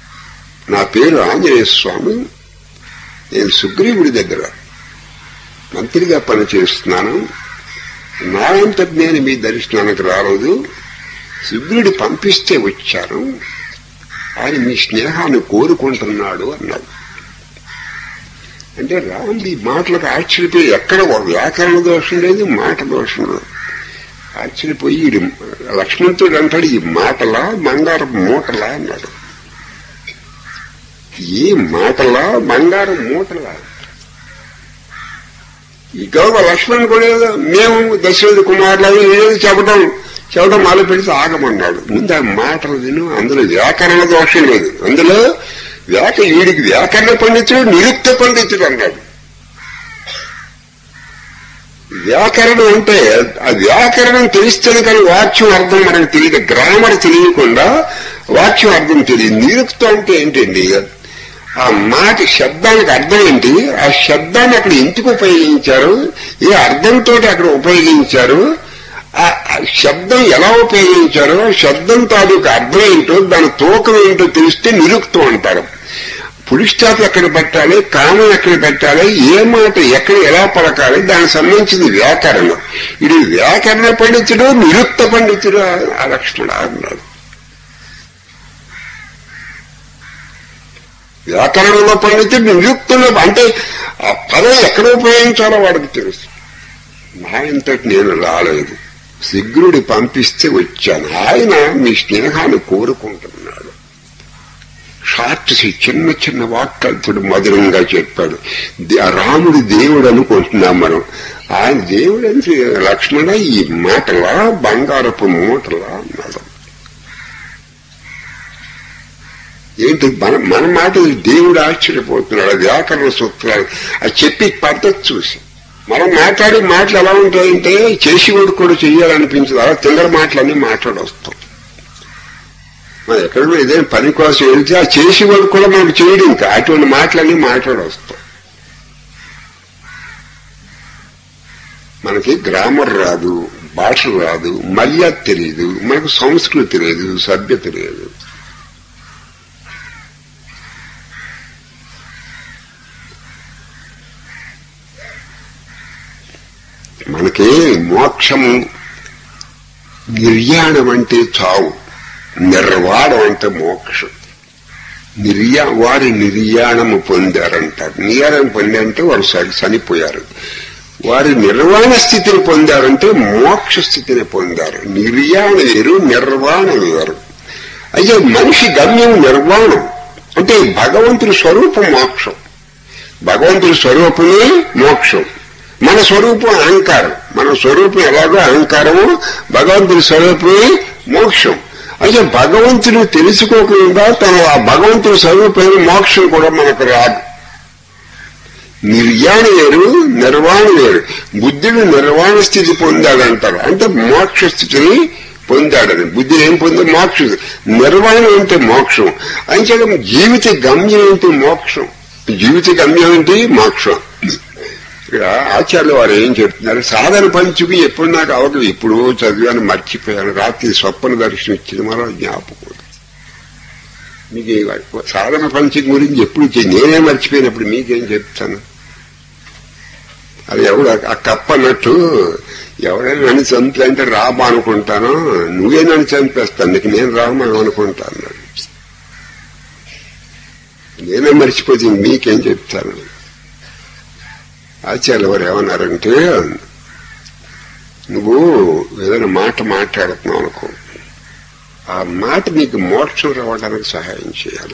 నా పేరు ఆంజనేయ స్వామి, నేను సుగ్రీవుడి దగ్గర మంత్రిగా పనిచేస్తున్నాను, నా అంతటి నేను మీ దర్శనానికి రాలేదు, శుగ్రుడి పంపిస్తే వచ్చాను, ఆయన మీ స్నేహాన్ని కోరుకుంటున్నాడు అన్నాడు. అంటే రాముడి ఈ మాటలకు ఆశ్చర్యపోయి, ఎక్కడ వ్యాకరణ దోషం లేదు, మాట దోషం లేదు, ఆశ్చర్యపోయి లక్ష్మణుడు అంటాడు, ఈ మాటలా బంగారం మూటలా అన్నాడు. ఈ మాటలా బంగారం మూటలా? ఈ గౌరవ లక్ష్మణ్ కూడా మేము దశరథ కుమారులు ఏదో చెప్పడం మొదలు పెడితే ఆగమన్నాడు. ముందు ఆ మాటలు విను, అందులో వ్యాకరణ దోషం లేదు, అందులో వీడికి వ్యాకరణ పండితుడు నిరుక్త పండితుడు అన్నాడు. వ్యాకరణం అంటే ఆ వ్యాకరణం తెలిస్తేనే కానీ వాక్యం అర్థం మనకు తెలియదు, గ్రామర్ తెలియకుండా వాక్యం అర్థం తెలియదు. నిరుక్తం అంటే ఏంటండి? ఆ మాట శబ్దానికి అర్థం ఏంటి, ఆ శబ్దాన్ని అక్కడ ఎందుకు ఉపయోగించారు, ఏ అర్థంతో అక్కడ ఉపయోగించారు, ఆ శబ్దం ఎలా ఉపయోగించారో, శబ్దం తాలూకు అర్థం ఏంటో, దాని తూకం ఏంటో తెలిస్తే నిరుక్తం అంటారు. పులి స్టాప్ ఎక్కడ పెట్టాలి, కామం ఎక్కడ పెట్టాలి, ఏ మాట ఎక్కడ ఎలా పలకాలి, దానికి సంబంధించింది వ్యాకరణం. ఇది వ్యాకరణ పండితుడు నిరుక్త పండితుడు ఆ లక్ష్మణుడు అన్నాడు. వ్యాకరణంలో పండితుడు నిరుక్తంలో, అంటే ఆ పదం ఎక్కడ ఉపయోగించాలో వాడికి తెలుసు. నా ఇంతటి నేను రాలేదు, శీఘ్రుడి పంపిస్తే వచ్చాను, ఆయన మీ స్నేహాన్ని కోరుకుంటున్నాడు. షార్ట్స్ చిన్న చిన్న వాక్యాలతో మధురంగా చెప్పాడు. రాముడి దేవుడు అనుకుంటున్నాం మనం, ఆయన దేవుడు అని లక్ష్మణ ఈ మాటలా బంగారపు మూటలా అన్నాడు. ఏంటి మన మాట దేవుడు ఆశ్చర్యపోతున్నాడు. వ్యాకరణ సూత్రాలు అది చెప్పి పద్ధతి చూసి మనం మాట్లాడే మాటలు ఎలా ఉంటాయంటే, చేసేవాడు కూడా చెయ్యాలనిపించదు, అలా తింగర మాటలన్నీ మాట్లాడొస్తాం. మనం ఎక్కడో ఏదైనా పని కోసం వెళ్తే ఆ చేసేవాడు కూడా మనకు చేయడం, ఇంకా అటువంటి మాటలన్నీ మాట్లాడొస్తాం. మనకి గ్రామర్ రాదు, భాష రాదు, మర్యాద తెలియదు, మనకు సంస్కృతి లేదు, సభ్యత లేదు. మనకి మోక్షము, నిర్యాణం అంటే చావు, నిర్వాణం అంటే మోక్షం. వారి నిర్యాణము పొందారంటారు. నిర్యాణం పొందారంటే వారు చనిపోయారు. వారి నిర్వాణ స్థితిని పొందారంటే మోక్ష స్థితిని పొందారు. నిర్యాణ వేరు, నిర్వాణం వేరు. అయితే మనిషి గమ్యం నిర్వాణం, అంటే భగవంతుడి స్వరూపం మోక్షం. భగవంతుడి స్వరూపమే మోక్షం. మన స్వరూపం అహంకారం, మన స్వరూపం ఎలాగో అహంకారము, భగవంతుడి స్వరూపమే మోక్షం. అయితే భగవంతుని తెలుసుకోకుండా తన ఆ భగవంతుడి స్వరూపమైన మోక్షం కూడా మనకు రాదు. నిర్యాణ వేరు, నిర్వాణ వేరు. బుద్ధుడు నిర్వాణ స్థితి పొందాడంటారు, అంటే మోక్ష స్థితిని పొందాడని. బుద్ధుడు ఏం పొందాడు? మోక్ష. నిర్వాణం అంటే మోక్షం. అంటే జీవిత గమ్యం ఏంటి? మోక్షం. జీవిత గమ్యం ఏంటి? మోక్షం. ఇక్కడ ఆచార్యులు వారు ఏం చెప్తున్నారు, సాధన పంచుకి ఎప్పుడు నాకు అవగదు, ఇప్పుడు చదివాను మర్చిపోయాను, రాత్రి స్వప్న దర్శనం ఇచ్చింది మరో జ్ఞాపకం. మీకు సాధన పంచకి గురించి ఎప్పుడు నేనే మర్చిపోయినప్పుడు మీకేం చెప్తాను? అది ఎవడు ఆ కప్ప అన్నట్టు, ఎవరైనా నన్ను చంపులంటే రాబా అనుకుంటాను, నువ్వే నన్ను చంపేస్తాను, నీకు నేను రామా అనుకుంటాను. నేనే మర్చిపోతే మీకేం చెప్తాను? ఆచార్యులు వారు ఏమన్నారంటే, నువ్వు ఏదైనా మాట మాట్లాడుతున్నావు అనుకో, ఆ మాట నీకు మోక్షం రావడానికి సహాయం చేయాలి.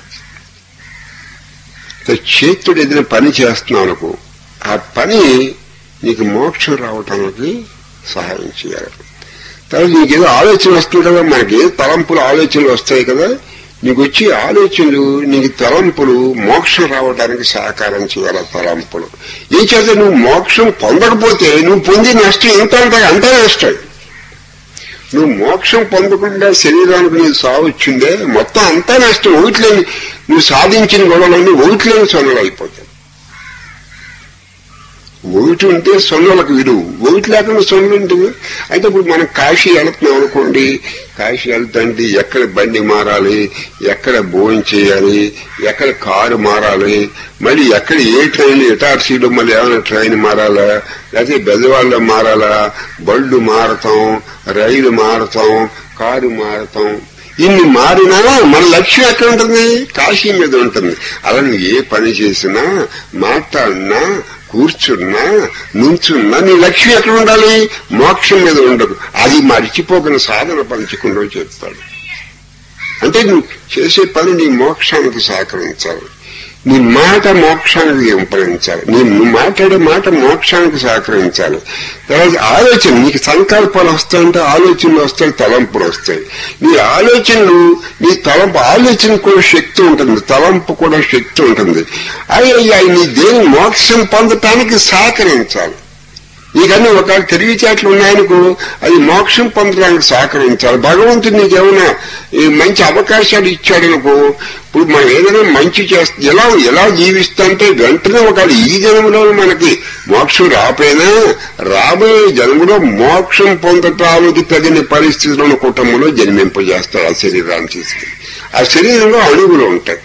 చేతుడు ఏదైనా పని చేస్తున్నావు అనుకో, ఆ పని నీకు మోక్షం రావడానికి సహాయం చేయాలి. తర్వాత నీకేదో ఆలోచన వస్తుంది కదా, మనకి తలంపులు ఆలోచనలు వస్తాయి కదా, నీకు వచ్చి ఆలోచనలు, నీకు తలంపులు మోక్షం రావడానికి సహకారం చేయాలి. తలంపులు ఏం చేస్తే నువ్వు మోక్షం పొందకపోతే నువ్వు పొంది నష్టం ఎంత అంటే అంతే నష్టం. నువ్వు మోక్షం పొందకుండా శరీరానికి నీకు సాగు వచ్చిందే, మొత్తం అంతా నష్టం. ఒకటిలేని నువ్వు సాధించిన గొడవలన్నీ ఒకటిలేని సొనలు అయిపోతాయి. ఒకటి ఉంటే సొన్నులకు విలువ, ఒకటి లేకుండా సొన్నులు ఉంటుంది. అయితే ఇప్పుడు మనం కాశీ వెళుతున్నాం అనుకోండి, కాశీ వెళ్తుంటే ఎక్కడ బండి మారాలి, ఎక్కడ భోజనం చేయాలి, ఎక్కడ కారు మారాలి, మళ్ళీ ఎక్కడ ఏ ట్రైన్ ఎటార్సీలో మళ్ళీ ఏమైనా ట్రైన్ మారాలా, లేకపోతే బెజవాళ్ళలో మారాలా, బళ్ళు మారతాం, రైలు మారతాం, కారు మారతాం. ఇన్ని మారినా మన లక్ష్యం ఎక్కడ ఉంటుంది? కాశీ మీద ఉంటుంది. అలా నువ్వు ఏ పని చేసినా, మాట్లాడినా, కూర్చున్నా, నుంచున్నా నీ లక్ష్యం ఎక్కడ ఉండాలి? మోక్షం మీద ఉండదు. అది మర్చిపోకున్న సాధన పంచుకుంటూ చెప్తాడు. అంటే నువ్వు చేసే పని నీ మోక్షానికి సహకరించాలి, నీ మాట మోక్షానికి ఇంపరించాలి, నీ మాట్లాడే మాట మోక్షానికి సహకరించాలి. తర్వాత ఆలోచన, నీకు సంకల్పాలు వస్తాయంటే ఆలోచనలు వస్తాయి, తలంపులు వస్తాయి. నీ ఆలోచనలు, నీ తలంపు, ఆలోచన కూడా శక్తి ఉంటుంది, తలంపు కూడా శక్తి ఉంటుంది. అవి నీ దేని మోక్షం పొందటానికి సహకరించాలి. నీకన్నీ ఒక తెలివితేటలు ఉన్నాయనుకో, అది మోక్షం పొందడానికి సహకరించాలి. భగవంతుడు నీకేమైనా మంచి అవకాశాలు ఇచ్చాడనుకో, ఇప్పుడు మనం ఏదైనా మంచి చేస్తే ఎలా జీవిస్తాంటే వెంటనే ఒకవేళ ఈ జన్మలో మనకి మోక్షం రాపోయినా రాబోయే జన్మలో మోక్షం పొందటానికి తగిన పరిస్థితుల్లో కుటుంబంలో జన్మింపజేస్తాడు. ఆ శరీరాన్ని తీసుకుని ఆ శరీరంలో అణువులు ఉంటాయి.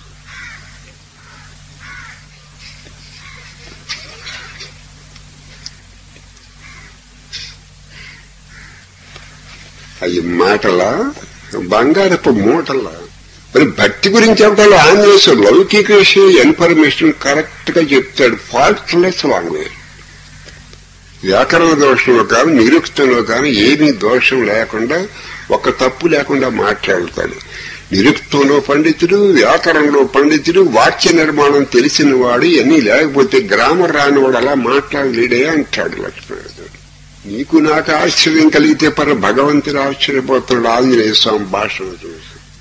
అవి మాటలా, బంగారపు మూటలా. మరి భక్తి గురించి చెప్పడాలు ఆంజనేయుడు లౌకిక విషయం ఇన్ఫర్మేషన్ కరెక్ట్ గా చెప్తాడు. ఫాల్ట్లెస్ లాంగ్వేజ్, వ్యాకరణ దోషంలో కానీ నిరుక్తంలో కానీ ఏమీ దోషం లేకుండా, ఒక్క తప్పు లేకుండా మాట్లాడతాడు. నిరుక్తంలో పండితుడు, వ్యాకరణంలో పండితుడు, వాక్య నిర్మాణం తెలిసిన వాడు, ఇవన్నీ లేకపోతే గ్రామర్ రానివాడు అలా మాట్లాడలేడే అంటాడు లక్ష్మణుడు. నీకు నాకు ఆశ్చర్యం కలిగితే భగవంతుడు ఆశ్చర్యపోతున్నాడు ఆంజనేయ స్వామి భాషను చూసి.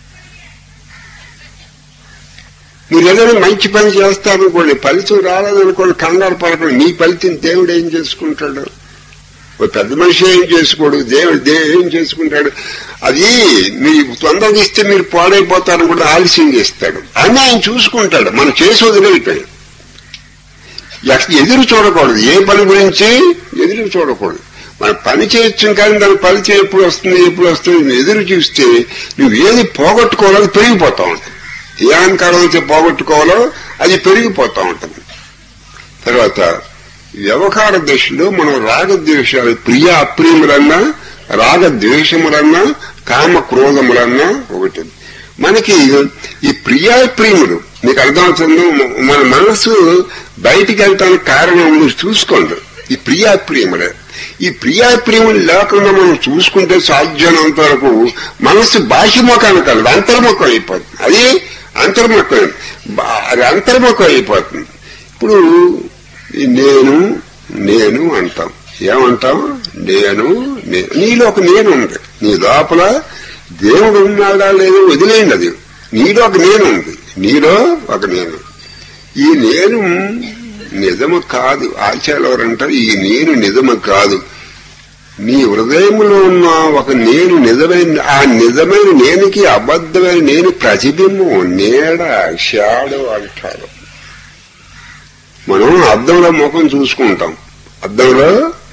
మీరు ఏదైనా మంచి పని చేస్తారనుకోండి, ఫలితం రాలేదనుకోండి, కంగారు పడకండి. మీ ఫలితం దేవుడు ఏం చేసుకుంటాడు? ఓ పెద్ద మనిషి ఏం చేసుకోడు, దేవుడు ఏం చేసుకుంటాడు? అది మీరు తొందరగా ఇస్తే మీరు పాడైపోతారని కూడా ఆలస్యం చేస్తాడు. అని ఆయన చూసుకుంటాడు. మనం చేసి వదిలేకపోయాడు. ఎదురు చూడకూడదు, ఏ పని గురించి ఎదురు చూడకూడదు. మనం పని చేయొచ్చు కానీ దాని ఫలితం ఎప్పుడు వస్తుంది ఎదురు చూస్తే నువ్వు ఏది పోగొట్టుకోవాలో అది పెరిగిపోతా ఉంటుంది. ఏ అహంకారం అయితే పోగొట్టుకోవాలో అది పెరిగిపోతా ఉంటుంది. తర్వాత వ్యవహార దశలో మనం రాగద్వేషాలు, ప్రియ అప్రియములన్నా, రాగద్వేషములన్నా, కామ క్రోధములన్నా ఒకటి. మనకి ఈ ప్రియాప్రియములు మీకు అర్థమవుతుంది. మన మనసు బయటికి వెళ్ళటానికి కారణం మీరు చూసుకోండి. ఈ ప్రియాప్రియములే. ఈ ప్రియాప్రియములు లేకుండా మనం చూసుకుంటే సాధ్యమైనంత వరకు మనసు బాహ్యముఖానికి కలదు, అంతర్ముఖం అయిపోతుంది. అది అంతర్ముఖం అయిపోతుంది. ఇప్పుడు నేను అంటాం. ఏమంటాం? నీలో ఒక నేను ఉంది. నీ లోపల దేవుడు ఉన్నాడా లేదో వదిలేయండి. అది నీలో ఒక నేను ఉంది. నీలో ఒక నేను. ఈ నేను నిజము కాదు. ఆచార్యులు అంటారు ఈ నేను నిజము కాదు. నీ హృదయంలో ఉన్న ఒక నేను నిజమైన, ఆ నిజమైన నేనుకి అబద్ధమైన నేను ప్రతిబింబం, నీడ, షాడో అంటారు. మనం అద్దంలో ముఖం చూసుకుంటాం. అద్దంలో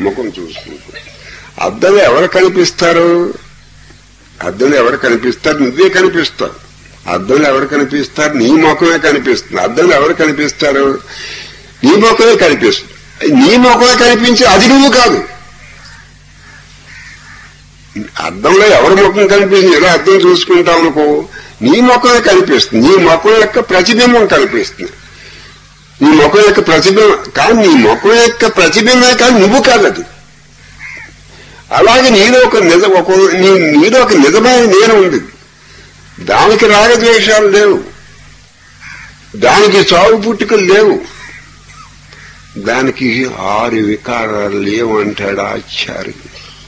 ఎవరు కనిపిస్తారు? అద్దంలో ఎవరు కనిపిస్తారు? నువ్వే కనిపిస్తావు. అద్దంలో ఎవరు కనిపిస్తారు? నీ ముఖమే కనిపిస్తుంది. అద్దంలో ఎవరు కనిపిస్తారు? నీ ముఖమే కనిపిస్తుంది. నీ ముఖమే కనిపించి అది నువ్వు కాదు. అద్దంలో ఎవరి ముఖం కనిపిస్తుంది? ఎలా అద్దం చూసుకుంటావు అనుకో, నీ ముఖమే కనిపిస్తుంది. నీ ముఖం యొక్క ప్రతిబింబం కనిపిస్తుంది. నీ ముఖం యొక్క ప్రతిబింబం కానీ, నీ ముఖం యొక్క ప్రతిబింబమే కానీ నువ్వు కాదు అది. అలాగే నీలో ఒక నిజమైన నేను ఉంది. దానికి రాగద్వేషాలు లేవు, దానికి చావు పుట్టుకలు లేవు, దానికి 6 వికారాలు లేవు అంటాడు ఆచార్యుడు.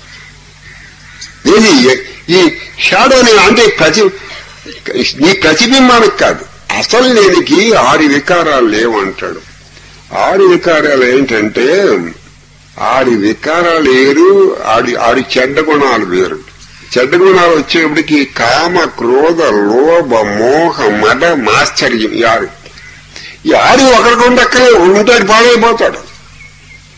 ఈ షాడోని అంటే నీ ప్రతిబింబానికి కాదు, అసలు నేనికి 6 వికారాలు లేవు అంటాడు. 6 వికారాలు ఏంటంటే 6 వికారాలు వేరు, 6 చెడ్డ గుణాలు వేరు. చెడ్డ గుణాలు వచ్చేప్పటికి కామ, క్రోధ, లోభ, మోహ, మద, మాశ్చర్యం. ఈ 6 ఒకరికి ఉండక్కలే ఉంటాడు, పాడైపోతాడు.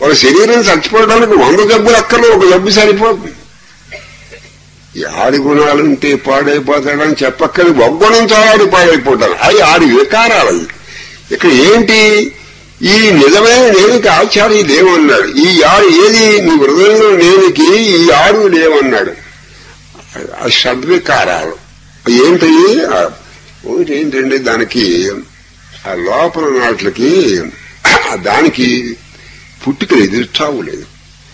ఒక శరీరం చచ్చిపోవడానికి 100 జబ్బులు అక్కర్లో ఒక జబ్బు సరిపోతుంది. ఈ ఆడి గుణాలుంటే పాడైపోతాడని చెప్పక్కర్లేదు, ఒక గుణంతో ఆడి పాడైపోతాడు. అవి ఆడి వికారాలు. ఇక్కడ ఏంటి, ఈ నిజమైన నేనికి ఆచార్య లేవన్నాడు. ఈ ఆడు ఏది నీ హృదయంలో నేనికి ఈ ఆడు లేవన్నాడు. ఆ షడ్వికారాలు ఏంటి, ఒకటి ఏంటంటే దానికి ఆ లోపల నాట్లకి దానికి పుట్టుక లేదు, చావు లేదు.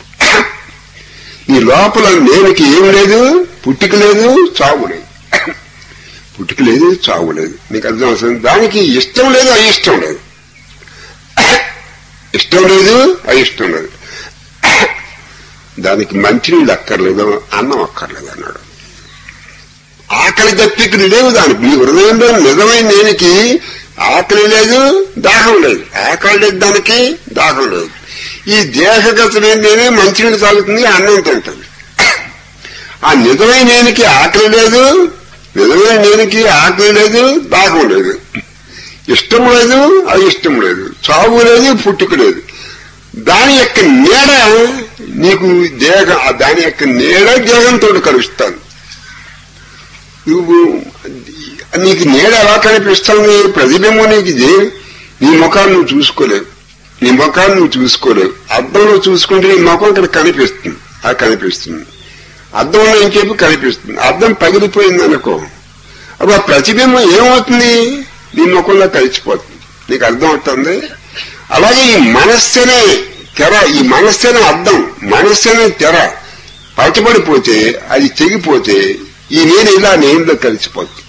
ఈ లోపల నేనికి ఏం లేదు, పుట్టుక లేదు, చావు లేదు. పుట్టుక లేదు, చావు లేదు. నీకు అర్థం అవుతుంది. దానికి ఇష్టం లేదు, అయిష్టం లేదు. ఇష్టం లేదు, అయిష్టం లేదు. దానికి మంచినీళ్ళు అక్కర్లేదు, అన్నం అక్కర్లేదు అన్నాడు. ఆకలి దప్పికలు లేవు దానికి. ఈ హృదయంలో నిజమైన నేనికి ఆకలి లేదు, దాహం లేదు. ఆకలి లేదు దానికి, దాహం లేదు. ఈ దేహగతులే నేనే మంచినీళ్ళు తాగుతుంది, అన్నం తింటుంది. ఆ నిజమైన నేనికి ఆకలి లేదు, నిజమైన నేనికి ఆకలి లేదు, దాహం లేదు. ఇష్టం లేదు, అయిష్టం లేదు. చావు లేదు, పుట్టుక లేదు. దాని యొక్క నీడ నీకు దాని యొక్క నీడ దేహంతో కలుస్తాను. నువ్వు నీకు నీడ ఎలా కనిపిస్తుంది, ప్రతిబింబం నీకు నీ ముఖాన్ని నువ్వు చూసుకోలేవు. నీ ముఖాన్ని నువ్వు చూసుకోలేవు. అద్దంలో చూసుకుంటే నీ ముఖం ఇక్కడ కనిపిస్తుంది. అది కనిపిస్తుంది. అద్దంలో ఏం చెప్పి కనిపిస్తుంది. అద్దం పగిలిపోయింది అనుకో, అప్పుడు ఆ ప్రతిబింబం ఏమవుతుంది, నీ ముఖంలో కలిసిపోతుంది. నీకు అర్థం అవుతుంది. అలాగే ఈ మనస్సునే తెర, ఈ మనస్సునే అద్దం, మనస్సునే తెర పలచబడిపోతే, అది తెగిపోతే ఈ నేను ఇలా నేనులో కలిసిపోతుంది.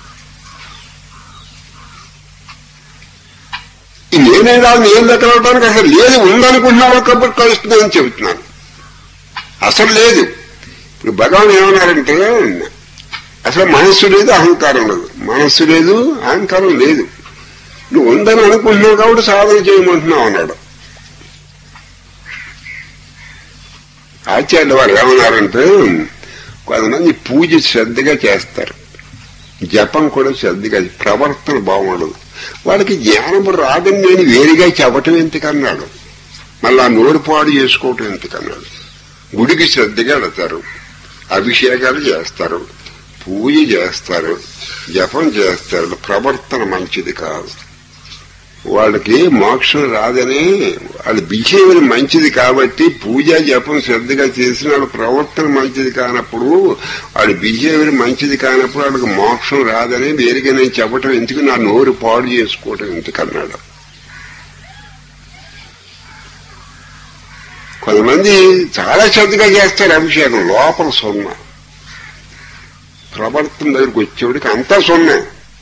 ఈ నేనేలా నేనులో కలవడానికి అసలు లేదు, ఉందనుకుంటున్నావు కాబట్టి కలుస్తుందని చెబుతున్నాను. అసలు లేదు. ఇప్పుడు భగవాన్ ఏమన్నారంటే, అసలు మనస్సు లేదు, అహంకారం లేదు. మనస్సు లేదు, అహంకారం లేదు. నువ్వు ఉందని అనుకుంటున్నావు కాబట్టి సాధన చేయమంటున్నావు అన్నాడు. ఆచార్యుల వారు ఏమన్నారంటే, కొంతమంది పూజ శ్రద్ధగా చేస్తారు, జపం కూడా శ్రద్ధగా, ప్రవర్తన బాగుండదు. వాళ్ళకి జ్ఞానం రాదని నేను వేరుగా చెప్పటం ఎందుకన్నాడు. మళ్ళా నోరు పాడు చేసుకోవటం ఎందుకన్నాడు. గుడికి శ్రద్ధగా వెళతారు, అభిషేకాలు చేస్తారు, పూజ చేస్తారు, జపం చేస్తారు, ప్రవర్తన మంచిది కాదు. వాళ్ళకి మోక్షం రాదని, వాళ్ళ బిహేవియర్ మంచిది కాబట్టి పూజ జపం శ్రద్ధగా చేసిన వాళ్ళ ప్రవర్తన మంచిది కానప్పుడు, వాళ్ళ బిహేవియర్ మంచిది కానప్పుడు వాళ్ళకి మోక్షం రాదని వేరుగా నేను చెప్పటం ఎందుకు, నా నోరు పాడు చేసుకోవటం ఎందుకన్నాడు. కొంతమంది చాలా శ్రద్ధగా చేస్తారు అభిషేకం, లోపల సొన్న. ప్రవర్తన దగ్గరికి వచ్చేవాడికి అంతా సొన్నే.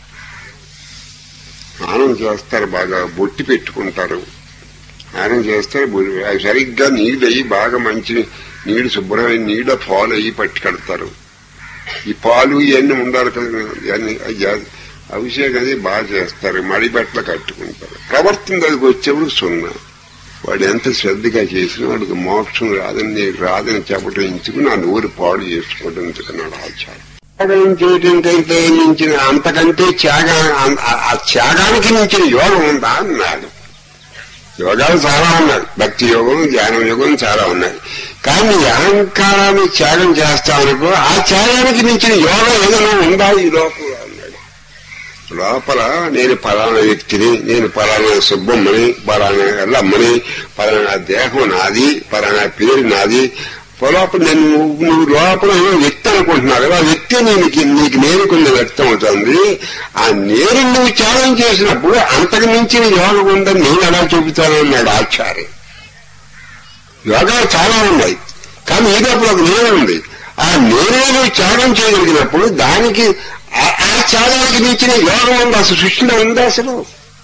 స్నానం చేస్తారు, బాగా బొట్టి పెట్టుకుంటారు, స్నానం చేస్తారు. అవి సరిగ్గా నీళ్ళు అయ్యి బాగా మంచి నీళ్లు, శుభ్రమైన నీళ్ళ పాలు అయ్యి పట్టుకెడతారు. ఈ పాలు ఇవన్నీ ఉండాలి కదా, ఇవన్నీ అభిషేకం అది బాగా చేస్తారు, మడి బట్టలు కట్టుకుంటారు. ప్రవర్తన దగ్గరికి వచ్చేప్పుడు సున్నా. వాడు ఎంత శ్రద్ధగా చేసినా వాడికి మోక్షం రాదని చెప్పడం ఎందుకు, నా నోరు పాడు చేసుకోవడం ఎందుకన్నాడు ఆచార్య. త్యాగం చేయటం కంటే మించిన, అంతకంటే ఆ త్యాగానికి మించిన యోగం ఉందా అన్నాడు. యోగాలు చాలా ఉన్నాయి, భక్తి యోగం, ధ్యానం యోగం చాలా ఉన్నాయి. కానీ అహంకారాన్ని త్యాగం చేస్తామనుకో, ఆ త్యాగానికి మించిన యోగం ఏదైనా ఉందా ఈ లోపల అన్నాడు. లోపల నేను పలానా వ్యక్తిని, నేను పలానా సుబ్బమ్మని, పలానా ఎల్లమ్మని, పలానా దేహం నాది, పలానా పేరు నాది. లోపల నువ్వు లోపల వ్యక్తి అనుకుంటున్నావు కదా, ఆ వ్యక్తి నీకు నేరుకున్న వ్యక్తం అవుతుంది. ఆ నేరు నువ్వు త్యాగం చేసినప్పుడు అంతకు మించిన యోగం ఉందని నేను ఎలా చెబుతానన్నాడు ఆచార్య. యోగాలు చాలా ఉన్నాయి, కానీ ఈ లోపల ఒక నేరు ఉంది. ఆ నేరే నువ్వు త్యాగం చేయగలిగినప్పుడు దానికి ఆ త్యాగానికి మించిన యోగం ఉంది అసలు సృష్టిలో ఉందా అసలు.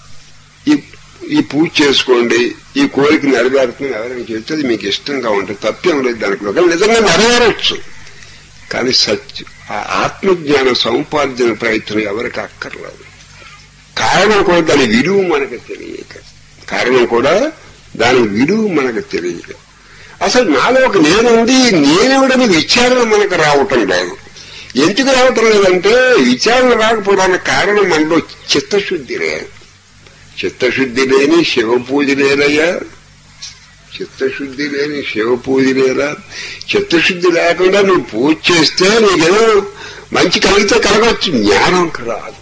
ఈ పూజ చేసుకోండి, ఈ కోరిక నెరవేరుతుంది ఎవరైనా చేస్తే అది మీకు ఇష్టంగా ఉంటుంది, తప్పేం లేదు దాంట్లో. కానీ నిజంగా నెరవేరవచ్చు. కానీ ఆ ఆత్మజ్ఞాన సముపార్జన ప్రయత్నం ఎవరికి అక్కర్లేదు. కారణం కూడా దాని విలువ మనకు తెలియక, అసలు నాలో ఒక నేనుంది, నేనెవడని విచారణ మనకు రావటం లేదు. ఎందుకు రావటం లేదంటే, విచారణ రాకపోవడానికి కారణం మనలో చిత్తశుద్ధి లేదు. చిత్తశుద్ధి లేని శివ పూజ లేదయ్యా. చిత్తశుద్ధి లేని శివ పూజ లేదా? చిత్తశుద్ధి లేకుండా నువ్వు పూజ చేస్తే నీకేమో మంచి కలిగితే కలగవచ్చు, జ్ఞానం రాదు.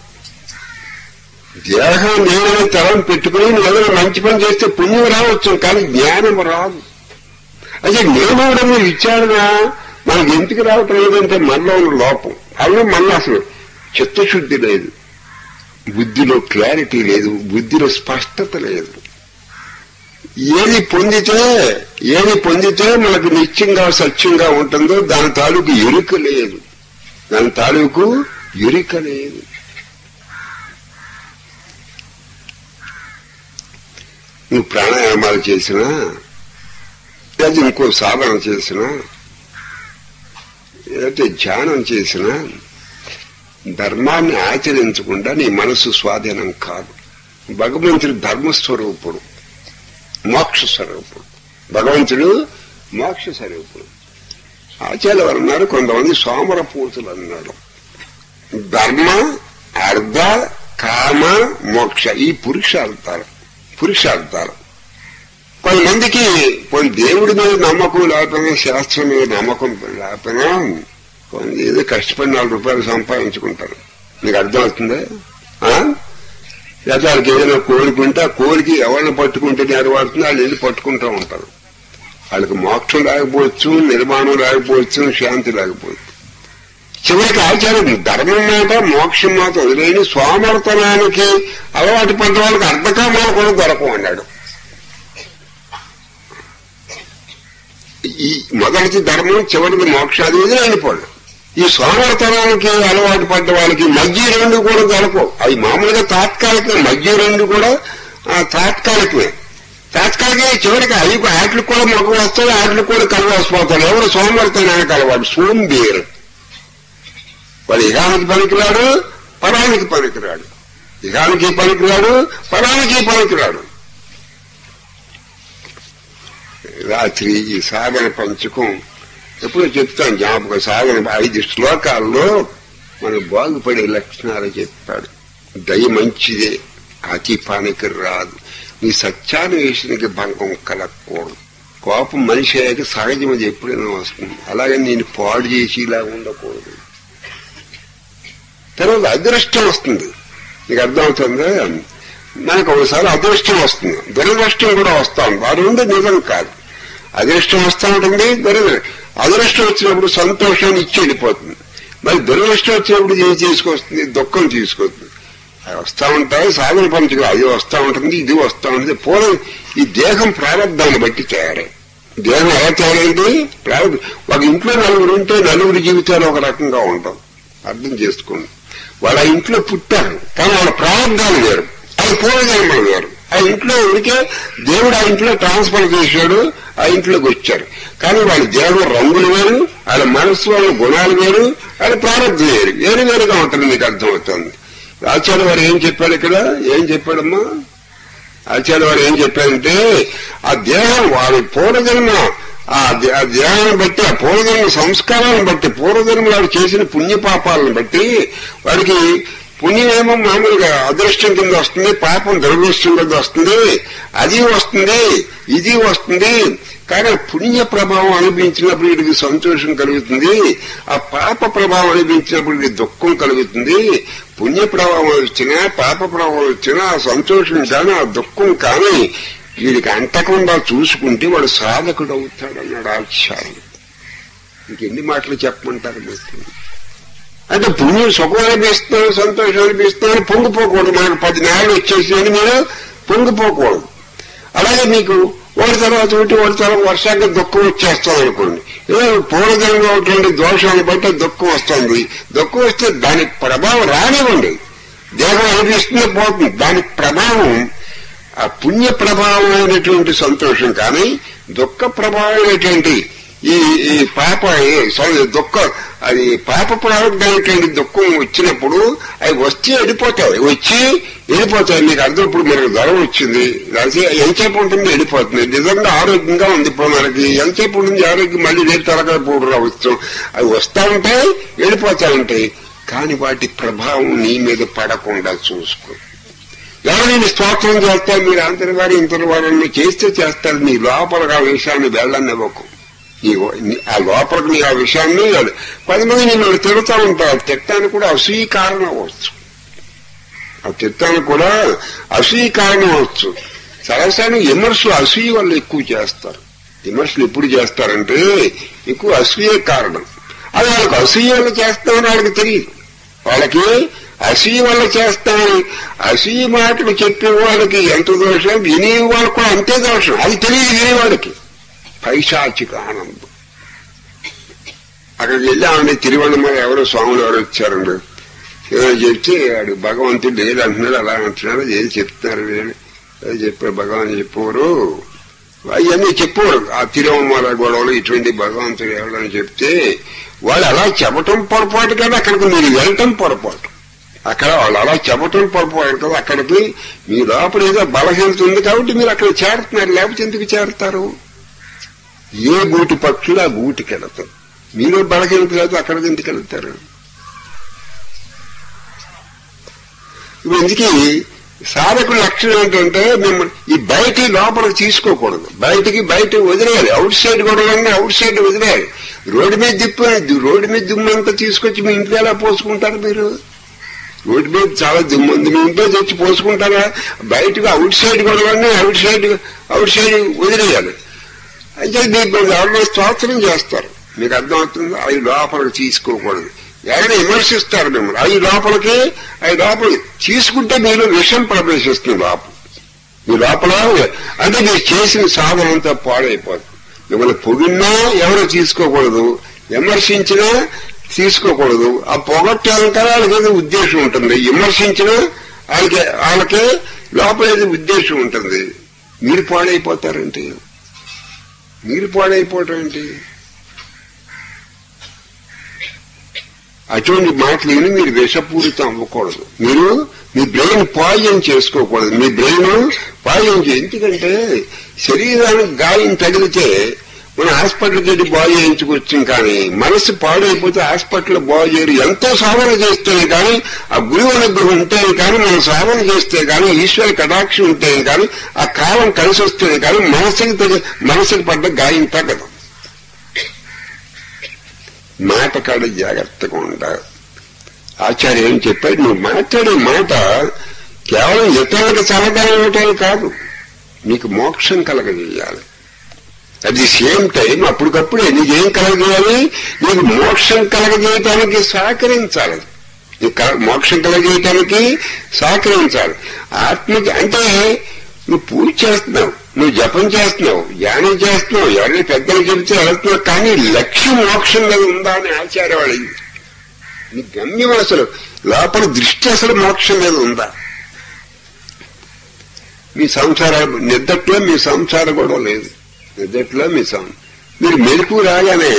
దేహం నేనే తరం పెట్టుకుని నువ్వు ఏదైనా మంచి పని చేస్తే పుణ్యం రావచ్చు, కానీ జ్ఞానం రాదు. అయితే నేను విచారణ మనకి ఎందుకు రావటం లేదంటే మనలో ఉన్న లోపం. అవును, మనలో అసలు చిత్తశుద్ధి లేదు, బుద్ధిలో క్లారిటీ లేదు, బుద్ధిలో స్పష్టత లేదు. ఏది పొందితే మనకు నిత్యంగా సత్యంగా ఉంటుందో దాని తాలూకు ఎరుక లేదు, దాని తాలూకు ఎరుక లేదు. నువ్వు ప్రాణాయామాలు చేసినా లేదా ఇంకో సాధన చేసినా లేకపోతే ధ్యానం చేసినా ధర్మాన్ని ఆచరించకుండా నీ మనసు స్వాధీనం కాదు. భగవంతుడు ధర్మస్వరూపుడు, మోక్ష స్వరూపుడు. భగవంతుడు మోక్ష స్వరూపుడు. ఆచార్య వారు అన్నారు, కొంతమంది సోమరపూతులు అన్నాడు. ధర్మ, అర్థ, కామ, మోక్ష ఈ పురుషార్థాలు. కొంతమందికి దేవుడి మీద నమ్మకం లేకపోయినా, శాస్త్రం మీద నమ్మకం లేకపోయినా కొంత ఏదో కష్టపడి 4 రూపాయలు సంపాదించుకుంటారు. నీకు అర్థమవుతుందా? లేదా వాళ్ళకి ఏదైనా కోరికుంటే ఆ కోరిక ఎవరిని పట్టుకుంటే నెరవేరుతుంది, వాళ్ళు వెళ్ళి పట్టుకుంటూ ఉంటారు. వాళ్ళకి మోక్షం లేకపోవచ్చు, నిర్మాణం లేకపోవచ్చు, శాంతి లేకపోవచ్చు. చివరికి ఆచార్యం ధర్మం మాట మోక్షం మాట వదిలేని సోమర్తనానికి అలవాటు పడ్డ వాళ్ళకి అర్థకామాలు కూడా దొరకవు అన్నాడు. ఈ మొదటిది ధర్మం, చివరిది మోక్షాది వదిలేనిపోడు. ఈ సోమర్తనానికి అలవాటు పడ్డ వాళ్ళకి మధ్య 2 కూడా దొరకవు. అవి మామూలుగా తాత్కాలికమే, మధ్య 2 కూడా తాత్కాలికమే. చివరికి అవి వాటికి కూడా మొక్క వస్తాడు, వాటికి కూడా కలవసిపోతాడు. ఎవరు సోమర్తనానికి అలవాటు? సోంబేరు. వాడు ఇహానికి పనికిరాడు, పరానికి పనికిరాడు. ఇహానికి పనికిరాడు, పరానికి పనికిరాడు. రాత్రి ఈ సాధన పంచకం ఎప్పుడో చెప్తాను, జ్ఞాపకం. సాధన 5 శ్లోకాల్లో మనకు బాగుపడే లక్షణాలు చెప్పాడు. దయ మంచిదే, అతి పనికి రాదు, నీ సత్యాన్వేషణకి భంగం కలగకూడదు. కోపం మనిషి అయ్యాక సహజం, అది ఎప్పుడైనా వస్తుంది. అలాగే నేను పాడు చేసి ఇలా ఉండకూడదు. తర్వాత అదృష్టం వస్తుంది. నీకు అర్థమవుతుందా? మనకు ఒకసారి అదృష్టం వస్తుంది, దురదృష్టం కూడా వస్తా ఉంది. ఆ 2 నిజం కాదు. అదృష్టం వస్తూ ఉంటుంది, అదృష్టం వచ్చినప్పుడు సంతోషాన్ని ఇచ్చి వెళ్ళిపోతుంది. మరి దురదృష్టం వచ్చినప్పుడు ఏం తీసుకొస్తుంది? దుఃఖం తీసుకొస్తుంది. అవి వస్తూ ఉంటాయి. సాధన పంచుకు అది వస్తూ ఉంటుంది, ఇది వస్తూ ఉంటుంది. పూర్వం ఈ దేహం ప్రారంభాన్ని బట్టి తయారై, దేహం ఎలా తయారైంది? ఒక ఇంట్లో 4 ఉంటే 4 జీవితాలు ఒక రకంగా ఉంటాం. అర్థం చేసుకోండి. వాళ్ళ ఇంట్లో పుట్టారు, కానీ వాళ్ళ ప్రారంభాలు వేరు, అది పూర్వజన్మలు వేరు. ఆ ఇంట్లో ఉడికే దేవుడు ఆ ఇంట్లో ట్రాన్స్ఫర్ చేశాడు, ఆ ఇంట్లోకి వచ్చారు. కానీ వాళ్ళ దేహం రంగులు వేరు, వాళ్ళ మనస్సు, వాళ్ళ గుణాలు వేరు, వాళ్ళ ప్రారంభం వేరు, వేరుగా ఉంటుంది. మీకు అర్థమవుతుంది. ఆచార్య వారు ఏం చెప్పాడు ఇక్కడ? ఏం చెప్పాడమ్మా ఆచార్య వారు? ఏం చెప్పాడంటే ఆ దేహం వాళ్ళ పూర్వజన్మ, ఆ దేహాన్ని బట్టి, ఆ పూర్వజన్మ సంస్కారాలను బట్టి, పూర్వజన్మ వాడు చేసిన పుణ్యపాపాలను బట్టి వాడికి పుణ్యమేమో మామూలుగా అదృష్టం కింద వస్తుంది, పాపం దురదృష్టం కింద వస్తుంది. అది వస్తుంది, ఇది వస్తుంది. కానీ పుణ్య ప్రభావం అనిపించినప్పుడు వీడికి సంతోషం కలుగుతుంది, ఆ పాప ప్రభావం అనిపించినప్పుడు వీడికి దుఃఖం కలుగుతుంది. పుణ్య ప్రభావం వచ్చినా, పాప ప్రభావం వచ్చినా ఆ సంతోషం కానీ ఆ దుఃఖం కానీ వీడికి అంటకుండా చూసుకుంటే వాడు సాధకుడు అవుతాడన్నాడు ఆచార్యుడు. ఇంకెన్ని మాటలు చెప్పమంటారు మీకు? అంటే పుణ్యం సుఖం అనిపిస్తున్నాను, సంతోషం అనిపిస్తున్నాను, పొంగిపోకూడదు. మనకు 10 నెలలు వచ్చేసి మీరు పొంగిపోకూడదు. అలాగే మీకు ఒకటి తర్వాత వర్షానికి దుఃఖం వచ్చేస్తాం అనుకోండి. ఏదో పూర్వజన్మలో ఉన్నటువంటి దోషాన్ని బట్టి దుఃఖం వస్తుంది. దుఃఖం వస్తే దానికి ప్రభావం రానివ్వండి, దేహం అనిపిస్తుందో పోతుంది. దానికి ప్రభావం ఆ పుణ్య ప్రభావమైనటువంటి సంతోషం కానీ దుఃఖ ప్రభావమైనటువంటి ఈ పాప దుఃఖ, అది పాప ప్రారంభమైనటువంటి దుఃఖం వచ్చినప్పుడు అవి వచ్చి వెళ్ళిపోతాయి, మీకు అర్థం. ఇప్పుడు మనకు జ్వరం వచ్చింది, ఎంతసేపు ఉంటుంది? వెళ్ళిపోతుంది. నిజంగా ఆరోగ్యంగా ఉంది ఇప్పుడు మనకి, ఎంతసేపు ఉంటుంది ఆరోగ్యం? మళ్ళీ రేపు తరగతి పౌడర్ రావచ్చు. అవి వస్తూ ఉంటాయి, వెళ్ళిపోతా ఉంటాయి. కానీ వాటి ప్రభావం నీ మీద పడకుండా చూసుకో. ఎవరైనా స్తోత్రం చేస్తారు, మీరు అంతటి వారు ఇంతటి వారిని చేస్తే చేస్తారు. నీ లోపలికి ఆ విషయాన్ని వెళ్ళనివ్వకు. ఆ లోపలికి నీ ఆ విషయాన్ని 10 మంది నిన్ను తిరుగుతూ ఉంటారు. తిట్టానికి కూడా అసూయ కారణం అవ్వచ్చు. ఆ తిట్టానికి కూడా అసూయ కారణం అవ్వచ్చు. సరసాన్ని విమర్శలు అసూయ వల్ల ఎక్కువ చేస్తారు. విమర్శలు ఎప్పుడు చేస్తారంటే ఎక్కువ అసూయ కారణం. అది వాళ్ళకి అసూయ వల్ల చేస్తామని వాళ్ళకి తెలియదు. వాళ్ళకి అసూయ వల్ల చేస్తామని అసూయ మాటలు చెప్పే వాళ్ళకి ఎంత దోషం, వినే వాళ్ళకి కూడా అంతే దోషం. అది తెలియదు వినేవాడికి. పైశాచిక ఆనందం. అక్కడికి వెళ్ళి ఆమె తిరువన్నమల ఎవరో స్వాములు ఎవరు వచ్చారండి. ఏదో చెప్తే ఆడు భగవంతుడు లేదు అంటున్నాడు, అలా అంటున్నాడు, ఏది చెప్తున్నారు అది చెప్పారు. భగవాన్ చెప్పారు అవన్నీ చెప్పారు. ఆ తిరువన్నమల గొడవలు ఇటువంటి భగవంతుడు ఎవరని చెప్తే వాళ్ళు అలా చెప్పటం పొరపాటు కదా, అక్కడికి మీరు వెళ్ళటం పొరపాటు. అక్కడ వాళ్ళు అలా చెప్పటం పొరపాటు కదా. అక్కడికి మీ లోపల ఏదో బలహీనత ఉంది కాబట్టి మీరు అక్కడ చేరుతున్నారు. లేకపోతే ఎందుకు చేరుతారు? ఏ గూటి పక్షులు ఆ గూటికి వెళతారు. మీరు బలహీనత లేదు, అక్కడికి ఎందుకు వెళ్తారు? ఎందుకు సాధకుల లక్షణం ఏంటంటే మిమ్మల్ని ఈ బయట లోపలికి తీసుకోకూడదు. బయట వదిలేయాలి. అవుట్ సైడ్ గొడవలన్నీ అవుట్ సైడ్ వదిలేయాలి. రోడ్డు మీద దుమ్మంతా తీసుకొచ్చి మీ ఇంట్లో ఎలా పోసుకుంటారు? మీరు రోడ్డు మీద చాలా దుమ్ము ఉంది, మీ ఇంట్లో తెచ్చి పోసుకుంటారా? బయటకు అవుట్ సైడ్ గొడవలన్నీ అవుట్ సైడ్ వదిలేయాలి. అయితే మీకు ఎవరిలో స్తోత్రం చేస్తారు, మీకు అర్థమవుతుంది. అవి లోపలికి తీసుకోకూడదు. ఎవరైనా విమర్శిస్తారు మిమ్మల్ని, అవి లోపలికి తీసుకుంటే మీరు విషం ప్రవేశిస్తుంది లోపల. మీ లోపల అంటే మీరు చేసిన సాధన అంతా పాడైపోతుంది. మిమ్మల్ని పొగిడినా ఎవరు తీసుకోకూడదు, విమర్శించినా తీసుకోకూడదు. ఆ పొగట్టాలంటే వాళ్ళకి ఏదో ఉద్దేశం ఉంటుంది, విమర్శించినా వాళ్ళకి లోపల ఏదో ఉద్దేశం ఉంటుంది. మీరు పాడైపోతారంటే మీరు పాడైపోవటం ఏంటి? అటువంటి మాటలు విని మీరు విషపూరితం అవ్వకూడదు. మీరు మీ బ్రెయిన్ పాయిజన్ చేసుకోకూడదు. మీ బ్రెయిన్ పాయిజన్ ఎందుకంటే శరీరానికి గాయం తగిలితే మనం హాస్పిటల్కి వెళ్ళి బాగు చేయించుకొచ్చాం, కానీ మనసు పాడైపోతే హాస్పిటల్ బాగు చేయరు. ఎంతో సాధన చేస్తేనే కానీ, ఆ గురువు అనుగ్రహం ఉంటేనే కానీ, మనం సాధన చేస్తే కానీ, ఈశ్వర కటాక్షం ఉంటేనే కానీ, ఆ కాలం కలిసి వస్తేనే కానీ మనసుకి పడ్డ గాయం తగ్గదు. మాట కాడ జాగ్రత్తగా ఉండాలి. ఆచార్య ఏం చెప్పాడు, నువ్వు మాట్లాడే మాట కేవలం ఇతరులకు సమాధానం ఇవ్వటాలు కాదు, నీకు మోక్షం కలగజేయాలి. అట్ ది సేమ్ టైం అప్పటికప్పుడే నీకేం కలగజేయాలి? నీకు మోక్షం కలగజేయటానికి సహకరించాలి. మోక్షం కలగజేయటానికి సహకరించాలి. ఆత్మకి అంటే నువ్వు పూజ చేస్తున్నావు, నువ్వు జపం చేస్తున్నావు, ధ్యానం చేస్తున్నావు, ఎవరైనా పెద్దలు చెబితే వెళ్తున్నావు, కానీ లక్ష్యం మోక్షం మీద ఉందా అని ఆచార్యవాడు. నీ గమ్యం అసలు లోపల దృష్టి అసలు మోక్షం మీద ఉందా? మీ సంసారం నిద్దట్లో మీ సంసారం కూడా లేదు. నిద్దట్లో మీరు మెలకు రాగానే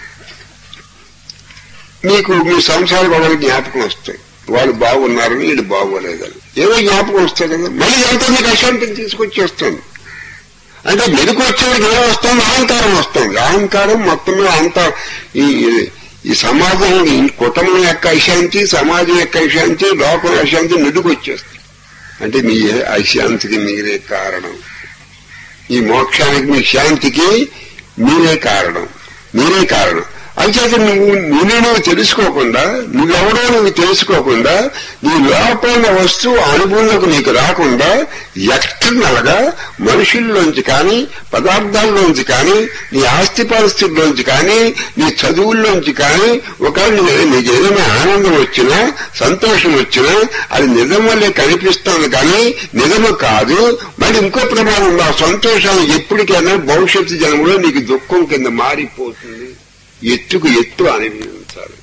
మీకు మీ సంసార గొడవలు జ్ఞాపకం వస్తాయి. వాళ్ళు బాగున్నారని వీళ్ళు బాగోలేదని ఏదో జ్ఞాపకం వస్తాయి కదా. మళ్ళీ ఎంతో మీకు అశాంతిని తీసుకొచ్చి వస్తుంది. అంటే మెలకు వచ్చేవాడికి ఏం వస్తుంది? అహంకారం వస్తుంది. అహంకారం మొత్తం అంతా ఈ సమాజం, ఈ కుటుంబం యొక్క అశాంతి, సమాజం యొక్క అశాంతి, లోకం అశాంతి నిడుకు వచ్చేస్తుంది. అంటే మీ అశాంతికి మీరే కారణం. ఈ మోక్షానికి మీ శాంతికి మీరే కారణం. అంచేత నువ్వు తెలుసుకోకుండా, నువ్వెవడో నువ్వు తెలుసుకోకుండా, నీ లోపల వస్తువు అనుభవంలోకి నీకు రాకుండా ఎక్స్టర్నల్ గా మనుషుల్లోంచి కానీ, పదార్థాల్లోంచి కానీ, నీ ఆస్తి పరిస్థితుల్లోంచి కానీ, నీ చదువుల్లోంచి కానీ, ఒకవేళ నీకు ఏదైనా ఆనందం వచ్చినా, సంతోషం వచ్చినా అది నిజం వల్లే కనిపిస్తుంది కానీ నిజము కాదు. మరి ఇంకో ప్రమాదం, ఆ సంతోషాన్ని ఎప్పటికైనా భవిష్యత్తు జన్మలో నీకు దుఃఖం కింద మారిపోతుంది. ఎత్తుకు ఎత్తు అనుభవించాలి.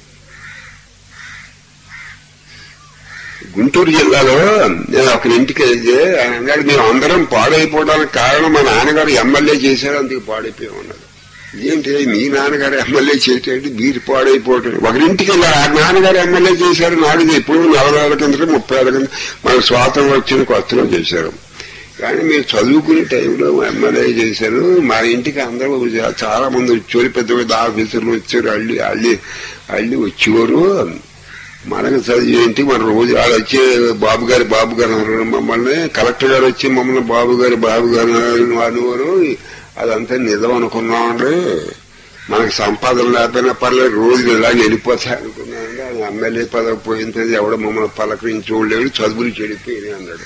గుంటూరు జిల్లాలో నేను ఒకరి ఇంటికి వెళ్తే ఆయన అన్నాడు, మేము అందరం పాడైపోవడానికి కారణం మా నాన్నగారు ఎమ్మెల్యే చేశారు, అందుకు పాడైపోయాం అన్నాడు. ఏంటి మీ నాన్నగారు ఎమ్మెల్యే చేయటండి, మీరు పాడైపోవటం? ఒకరింటికి వెళ్ళి ఆ నాన్నగారు ఎమ్మెల్యే చేశారు, నాడు ఎప్పుడు 40 ఏళ్ల కింద 30 ఏళ్ల కింద మన స్వాతంత్రం వచ్చిన కొత్తలో చేశారు. కానీ మీరు చదువుకునే టైంలో ఎమ్మెల్యే చేశారు. మా ఇంటికి అందరూ చాలా మంది వచ్చేవారు, పెద్ద పెద్ద ఆఫీసర్లు వచ్చారు, అల్లి వచ్చేవారు. మనకు చదివి ఏంటి, మన రోజు వాళ్ళు వచ్చే బాబు గారు మమ్మల్ని కలెక్టర్ గారు వచ్చి మమ్మల్ని బాబు గారు అనేవారు. అదంతా నిజం అనుకున్నామండి. మనకు సంపాదన లేకపోయినా పర్లేదు, రోజులు ఇలా వెళ్ళిపోతాయి అనుకున్నానండి. అది ఎమ్మెల్యే పదవి పోయిన ఎవడ మమ్మల్ని పలకరించోళ్ళేడు, చదువులు చెడిపోయి అన్నాడు.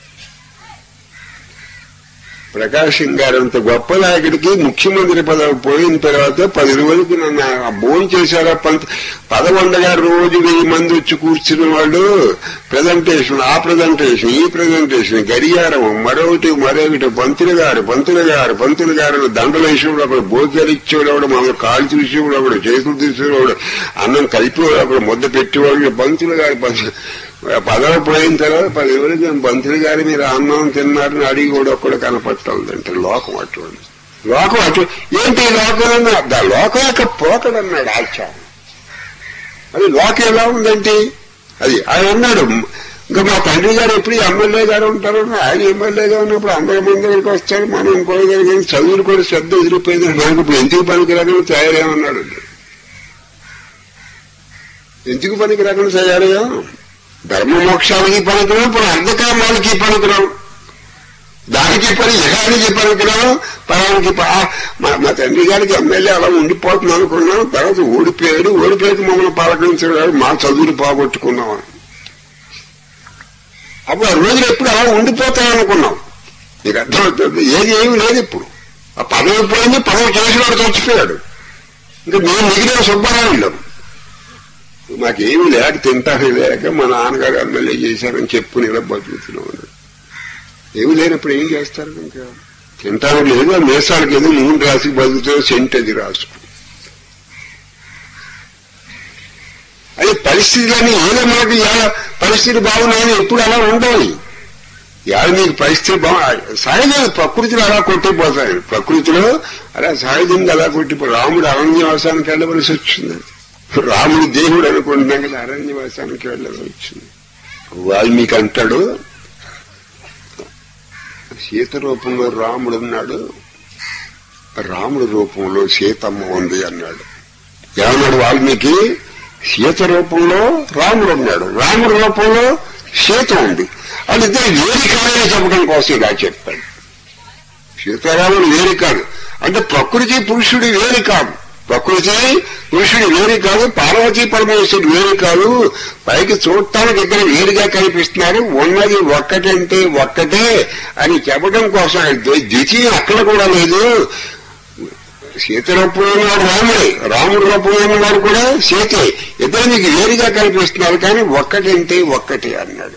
ప్రకాశం గారు అంత గొప్ప నాయకుడికి ముఖ్యమంత్రి పదవి పోయిన తర్వాత 10 రోజులకి నన్ను భోజనం చేశారా పదవి ఉండగా రోజు 1000 మంది వచ్చి కూర్చున్న వాళ్ళు ప్రెజెంటేషన్, ఆ ప్రెజెంటేషన్, ఈ ప్రెజెంటేషన్, గడియారం, మరొకటి పంతులు గారు దండలు వేసేవాడు ఒకడు, భోజనాలు ఇచ్చేవాడు ఒకడు, మమ్మల్ని కాళ్ళు చూసేవాడు ఒకడు, చేతులు తీసేవాడు, అన్నం కలిపేవాడు ఒకడు, ముద్ద పెట్టేవాడు. పంతులు గారు పదవి పోయిన తర్వాత 10 రోజులకి పంతులు గారు మీరు అన్నం తిన్నారని అడిగి కూడా ఒక్కడు కనపట్టాలంటే లోకం అటువంటి. లోకం అటు ఏంటి లోకం? లోకం యొక్క పోకడన్నాడు ఆచార్య. అది లోకం ఎలా ఉందంటే అది ఆయన అన్నాడు. ఇంకా మా తండ్రి గారు ఎప్పుడు ఎమ్మెల్యే గారు ఉంటారు, ఆయన ఎమ్మెల్యేగా ఉన్నప్పుడు అందరి మందికి వస్తారు, మనం ఇంకోగలిగిన చదువులు కూడా శ్రద్ధ ఎదిరిపోయింది. మనకు ఇప్పుడు ఎందుకు పనికిరాకుండా తయారేమన్నాడు. ఎందుకు పనికిరాకుండా తయారయ్యా? ధర్మ మోక్షాలకి పనికిరాం, ఇప్పుడు అర్ధకామాలకి పనికిరాం, దానికి యహానికి పనికిరాం, పరానికి. మా తండ్రి గారికి ఎమ్మెల్యే అలా ఉండిపోతుంది అనుకున్నాం. తర్వాత ఓడిపోయాడు మమ్మల్ని పలకరించాడు, మా చదువులు పోగొట్టుకున్నాం. అప్పుడు ఆ రోజులు ఎప్పుడు అలా ఉండిపోతాయనుకున్నాం. నీకు అర్థమవుతుంది. ఏమి లేదు ఇప్పుడు. ఆ పదవి పోయింది, పదవి చేసినాడు, చచ్చిపోయాడు. ఇంకా మేము మిగిలిన సుబ్బారాయుళ్ళం. మాకేమీ లేక తింటానే లేక మా నాన్నగారు ఎమ్మెల్యే చేశారని చెప్పుకుని ఇలా బతుకుతున్నాం. ఏమి లేనప్పుడు ఏం చేస్తారు? ఇంకా తింటాను లేదు, ఆ మేసాలకు ఏదో నూనె రాసి బతుకుతారు, సెంట్ అది రాసుకు. అది పరిస్థితులని ఏదో మనకి పరిస్థితి బాగున్నాయని ఎప్పుడు అలా ఉండాలి. ఇవాళ మీకు పరిస్థితి సహజంగా ప్రకృతిలో అలా కొట్టిపోతాయి. ప్రకృతిలో అలా సహజంగా అలా కొట్టిపో. రాముడు అరణ్యవాసానికి వెళ్ళవలసి వచ్చింది. రాముడు దేవుడు అనుకుంటున్నాం కదా, అరణ్యవాసానికి వెళ్ళవలసి వచ్చింది. వాల్మీకి అంటాడు, సీత రూపంలో రాముడు ఉన్నాడు, రాముడి రూపంలో సీతమ్మ ఉంది అన్నాడు. ఏమన్నాడు వాల్మీకి? సీత రూపంలో రాముడు ఉన్నాడు, రాముడి రూపంలో సీత ఉంది. వాళ్ళిద్దరు వేరు కాదని చెప్పడం కోసం ఇలా చెప్పాడు. సీతారాముడు వేరు కాదు అంటే ప్రకృతి పురుషుడు వేరు కాదు, ప్రకృతి పురుషుడు వేరు కాదు, పార్వతీ పరమేశ్వరుడు వేరు కాదు. పైకి చూడటానికి ఇద్దరు వేరుగా కనిపిస్తున్నారు, ఉన్నది ఒక్కటంటే ఒక్కటే అని చెప్పడం కోసం. ద్వితీయం అక్కడ కూడా లేదు. సీత రూపంలో ఉన్నవాడు రాముడే, రాముడి రూపంలో ఉన్నవాడు కూడా సీతే. ఇద్దరు మీకు వేరుగా కనిపిస్తున్నారు కానీ ఒక్కటంటే ఒక్కటే అన్నాడు.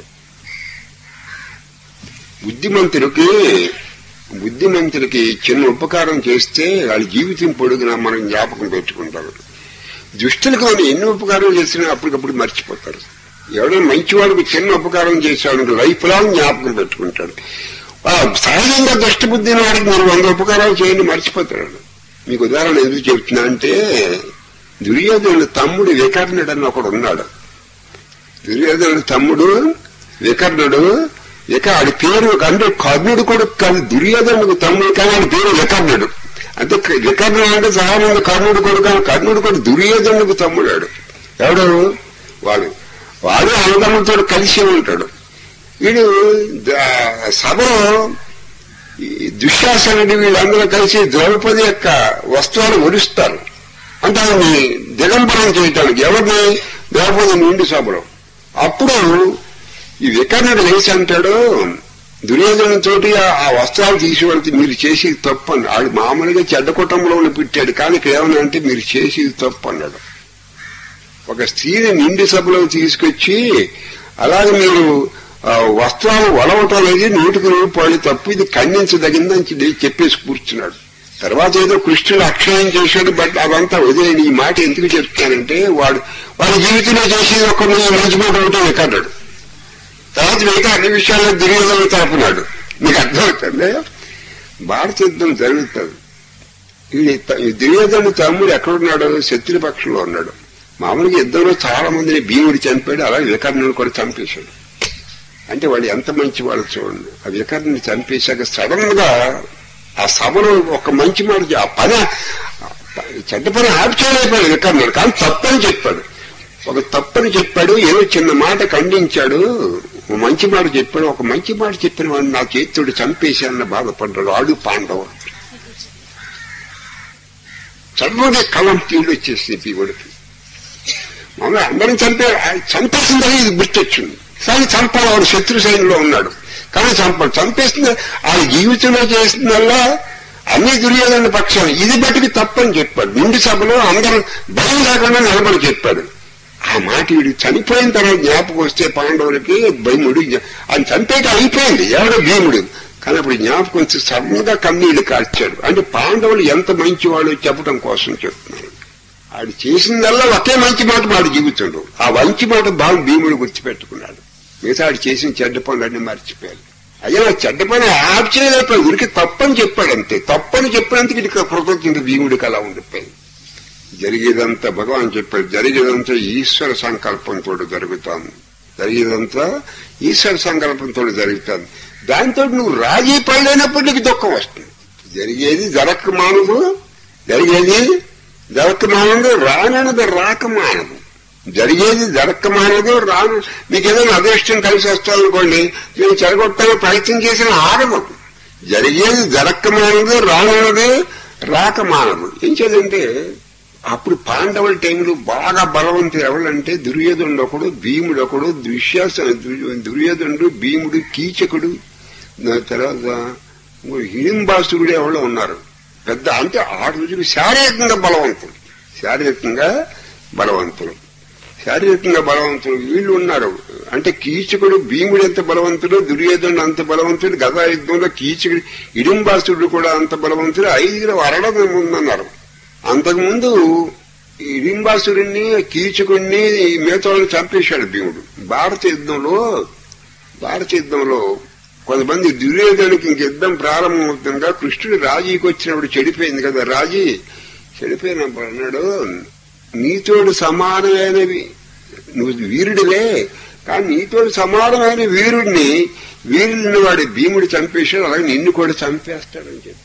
బుద్ధిమంతులకి చిన్న ఉపకారం చేస్తే వాళ్ళ జీవితం పొడుగునా మనం జ్ఞాపకం పెట్టుకుంటారు. దుష్టులకు మనం ఎన్ని ఉపకారం చేసినా అప్పటికప్పుడు మర్చిపోతారు. ఎవడైనా మంచి వాడికి చిన్న ఉపకారం చేశాడు లైఫ్ లాంగ్ జ్ఞాపకం పెట్టుకుంటాడు. సహజంగా దుష్టబుద్ధిని వాడికి మీరు 100 ఉపకారాలు చేయండి మర్చిపోతాడు. మీకు ఉదాహరణ ఎందుకు చెప్తున్నా అంటే, దుర్యోధనుడి తమ్ముడు వికర్ణుడు అని ఒకడు ఉన్నాడు. దుర్యోధనుడి తమ్ముడు వికర్ణుడు. ఆడి పేరు అంటే కర్ణుడు కొడుకు కాదు, దుర్యోధనుడికి తమ్ముడు, కానీ ఆడి పేరు వికర్ణుడు. అంటే వికర్ణుడు అంటే చాలా మంది కర్ణుడు కొడుకు, కానీ కర్ణుడు కొడుకు దుర్యోధనుడికి తమ్ముడాడు. ఎవడు వాడు అన్నదమ్ములతో కలిసి ఉంటాడు. వీడు సభలో దుశ్శాసనుడి వీళ్ళందరూ కలిసి ద్రౌపది యొక్క వస్త్రాలు ఒలుస్తారు. అంటే ఆమె దిగంబరం చేయటానికి ఎవరిని? ద్రౌపది నిండు సభలో. అప్పుడు ఈ వికర్ణుడు లేచి అంటాడు దుర్యోధన తోటి, ఆ వస్త్రాలు తీసేవాళ్ళకి మీరు చేసేది తప్పు అని. ఆడు మామూలుగా చెడ్డ కుటుంబంలో పెట్టాడు, కానీ ఇక్కడ ఏమన్నా అంటే మీరు చేసేది తప్పు అన్నాడు. ఒక స్త్రీని నిండు సభలో తీసుకొచ్చి అలాగే మీరు వస్త్రాలు వలవటం అనేది 100% తప్పు, ఇది ఖండించదగిందని చెప్పేసి కూర్చున్నాడు. తర్వాత ఏదో కృష్ణుడు అక్షయం చేశాడు. బట్ అదంతా వదిలేని. ఈ మాట ఎందుకు చెప్తానంటే, వాడి జీవితంలో చేసేది ఒక మంచి మాట ఒకటే వికర్ణుడు. తర్వాత మిగతా అన్ని విషయాల్లో దుర్యోధన తరపునాడు. మీకు అర్థమవుతుంది. భారత యుద్ధం జరుగుతుంది. ఈ దుర్యోధన తమ్ముడు ఎక్కడున్నాడు? శత్రుపక్షంలో ఉన్నాడు. మామూలుగా యుద్ధంలో చాలా మందిని భీముడు చంపాడు, అలాగే వికర్ణుడు కూడా చంపేశాడు. అంటే వాళ్ళు ఎంత మంచి వాళ్ళు చూడండి. ఆ వికర్ణుని చంపేశాక సడన్ గా ఆ సభలో ఒక మంచి మాట, ఆ పని చెడ్డ పని ఆప్ చేయలేకపోయాడు వికర్ణుడు, కానీ తప్పని చెప్పాడు. ఒక తప్పని చెప్పాడు, ఏదో చిన్న మాట ఖండించాడు, ఒక మంచి మాట చెప్పాడు. ఒక మంచి మాట చెప్పిన వాడు నా చేతుడు చంపేశానని బాధపడ్డాడు. ఆడు పాండవ చదువునే కలం తీళ్ళు వచ్చేసింది పీవుడికి. మామూలుగా అందరం చంపేసిందని ఇది గుర్తొచ్చింది. కానీ చంపాలి, వాడు శత్రు సైన్యంలో ఉన్నాడు కానీ చంపేస్తుంది. ఆ జీవితంలో చేసిందల్లా అన్ని దుర్యోధన పక్షాలు ఇది బట్టికి తప్పని చెప్పాడు. నిండు సభలో అందరూ భయం లేకుండా నిలబడి చెప్పాడు. ఆ మాట వీడు చనిపోయిన తర్వాత జ్ఞాపకం వస్తే పాండవులకి భీముడు అది చంపేట అయిపోయింది, ఎవడో భీముడు. కానీ అప్పుడు జ్ఞాపకం వచ్చి సడన్గా కన్నీళ్లు కార్చాడు. అంటే పాండవులు ఎంత మంచి వాళ్ళు చెప్పడం కోసం చెప్తున్నాడు. ఆడు చేసిందల్లా ఒకే మంచి మాట వాడు జీవితంలో. ఆ మంచి మాట బాగా భీముడు గుర్తుపెట్టుకున్నాడు. మిగతా ఆడు చేసిన చెడ్డ పనులన్నీ మర్చిపోయాడు. అయ్యా చెడ్డ పని ఆప్ చేయలేకపోయాడు, ఉరికి తప్పని చెప్పాడు అంతే. తప్పని చెప్పినందుకు ఇక కృతజ్ఞత భీముడికి అలా ఉండిపోయింది. జరిగేదంతా భగవాన్ చెప్పాడు, జరిగేదంతా ఈశ్వర సంకల్పంతో జరుగుతాను. జరిగేదంతా ఈశ్వర సంకల్పంతో జరుగుతాను. దాంతో నువ్వు రాజీ పడలేనప్పుడు నీకు దుఃఖం వస్తుంది. జరిగేది జరక్క మానదు, జరిగేది జరక్క మానదు, రానన్నది రాక మానదు. జరిగేది జరక్క మానదు, రాను. మీకు ఏదైనా అదృష్టం కలిసి వస్తాననుకోండి, నేను చెడగొట్టాలని ప్రయత్నం చేసిన ఆగదు. జరిగేది జరక్క మానదు, రానన్నది రాక మానదు. ఏం చేయాలంటే అప్పుడు పాండవుల టైంలో బాగా బలవంతులు ఎవరంటే దుర్యోధనుడు ఒకడు, భీముడు ఒకడు, దుర్యోధనుడు, భీముడు, కీచకుడు, తర్వాత హిడింబాసురుడు ఎవరో ఉన్నారు. పెద్ద అంటే 6 రోజులు శారీరకంగా బలవంతులు, శారీరకంగా బలవంతులు వీళ్ళు ఉన్నారు. అంటే కీచకుడు భీముడు ఎంత బలవంతుడు, దుర్యోధనుడు అంత బలవంతుడు. గదా యుద్ధంలో కీచకుడు హిడింబాసురుడు కూడా అంత బలవంతుడు. 5 అరడద ముందన్నారు. అంతకుముందు హిడింబాసురుణ్ణి, కీచకుడిని, మిగతా చంపేశాడు భీముడు. భారత యుద్ధంలో కొంతమంది దుర్యోధనుడికి ఇంక యుద్ధం ప్రారంభమవుతుండగా కృష్ణుడు రాజీకి వచ్చినప్పుడు చెడిపోయింది కదా. రాజీ చెడిపోయినప్పుడు అన్నాడు, నీతోడు సమానమైనవి నువ్వు వీరుడివే, కానీ నీతోడు సమానమైన వీరుడిని వాడి భీముడు చంపేశాడు, అలాగే నిన్ను కూడా చంపేస్తాడని చెప్పాడు.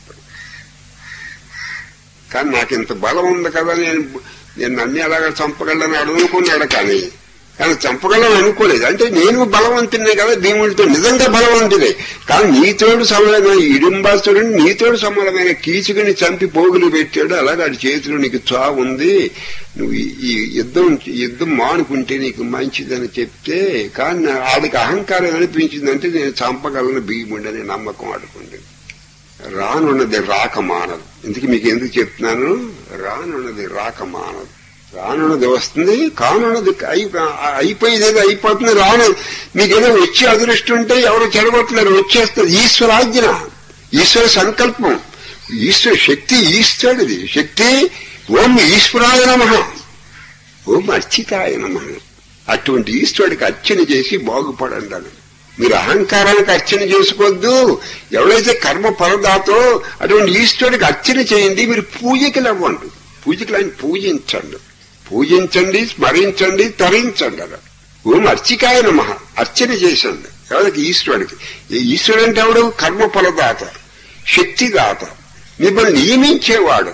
కానీ నాకు ఇంత బలం ఉంది కదా, నేను నన్ను ఎలాగా చంపగలను అనుకున్నాడు. కానీ చంపగలను అనుకోలేదు. అంటే నేను బలవంతునే కదా భీముడితో, నిజంగా బలవంతుడే. కానీ నీతోడు సమానమైన హిడింబాసురుడిని, నీతోడు సమానమైన కీచకుని చంపి పోగులు పెట్టాడు. అలాగే ఆడి చేతిలో నీకు చావు ఉంది, నువ్వు ఈ యుద్ధం మానుకుంటే నీకు మంచిదని చెప్తే, కానీ ఆడికి అహంకారం అనిపించిందంటే నేను చంపగలను భీముడి అనే నమ్మకం ఆడుకుంది. రానున్నది రాక మానదు. ఇందుకు మీకు ఎందుకు చెప్తున్నాను, రానున్నది రాక మానదు. రానున్నది వస్తుంది, కానున్నది అయిపోయేది అయిపోతుంది. మీకేదో వచ్చే అదృష్టం ఉంటే ఎవరు చెడగొట్టలేరు, వచ్చేస్తుంది. ఈశ్వరాజ్ఞ, ఈశ్వర సంకల్పం, ఈశ్వర శక్తి, ఈశ్వరుడిది శక్తి. ఓం ఈశ్వరాయ నమః, ఓం అర్చితాయ నమః. అటువంటి ఈశ్వరుడికి అర్చన చేసి బాగుపడండి. మీరు అహంకారానికి అర్చన చేసుకోవద్దు. ఎవరైతే కర్మ పరదాతో అటువంటి ఈశ్వరుడికి అర్చన చేయండి. మీరు పూజకులు అవ్వండి, పూజకులు ఆయన పూజించండి, స్మరించండి, తరించండి. అలా ఓం అర్చికాయ నమః, అర్చన చేసండి ఎవరికి, ఈశ్వరుడికి. ఈశ్వరుడు అంటే ఎవడు? కర్మ ఫలదాత, శక్తిదాత, మిమ్మల్ని నియమించేవాడు.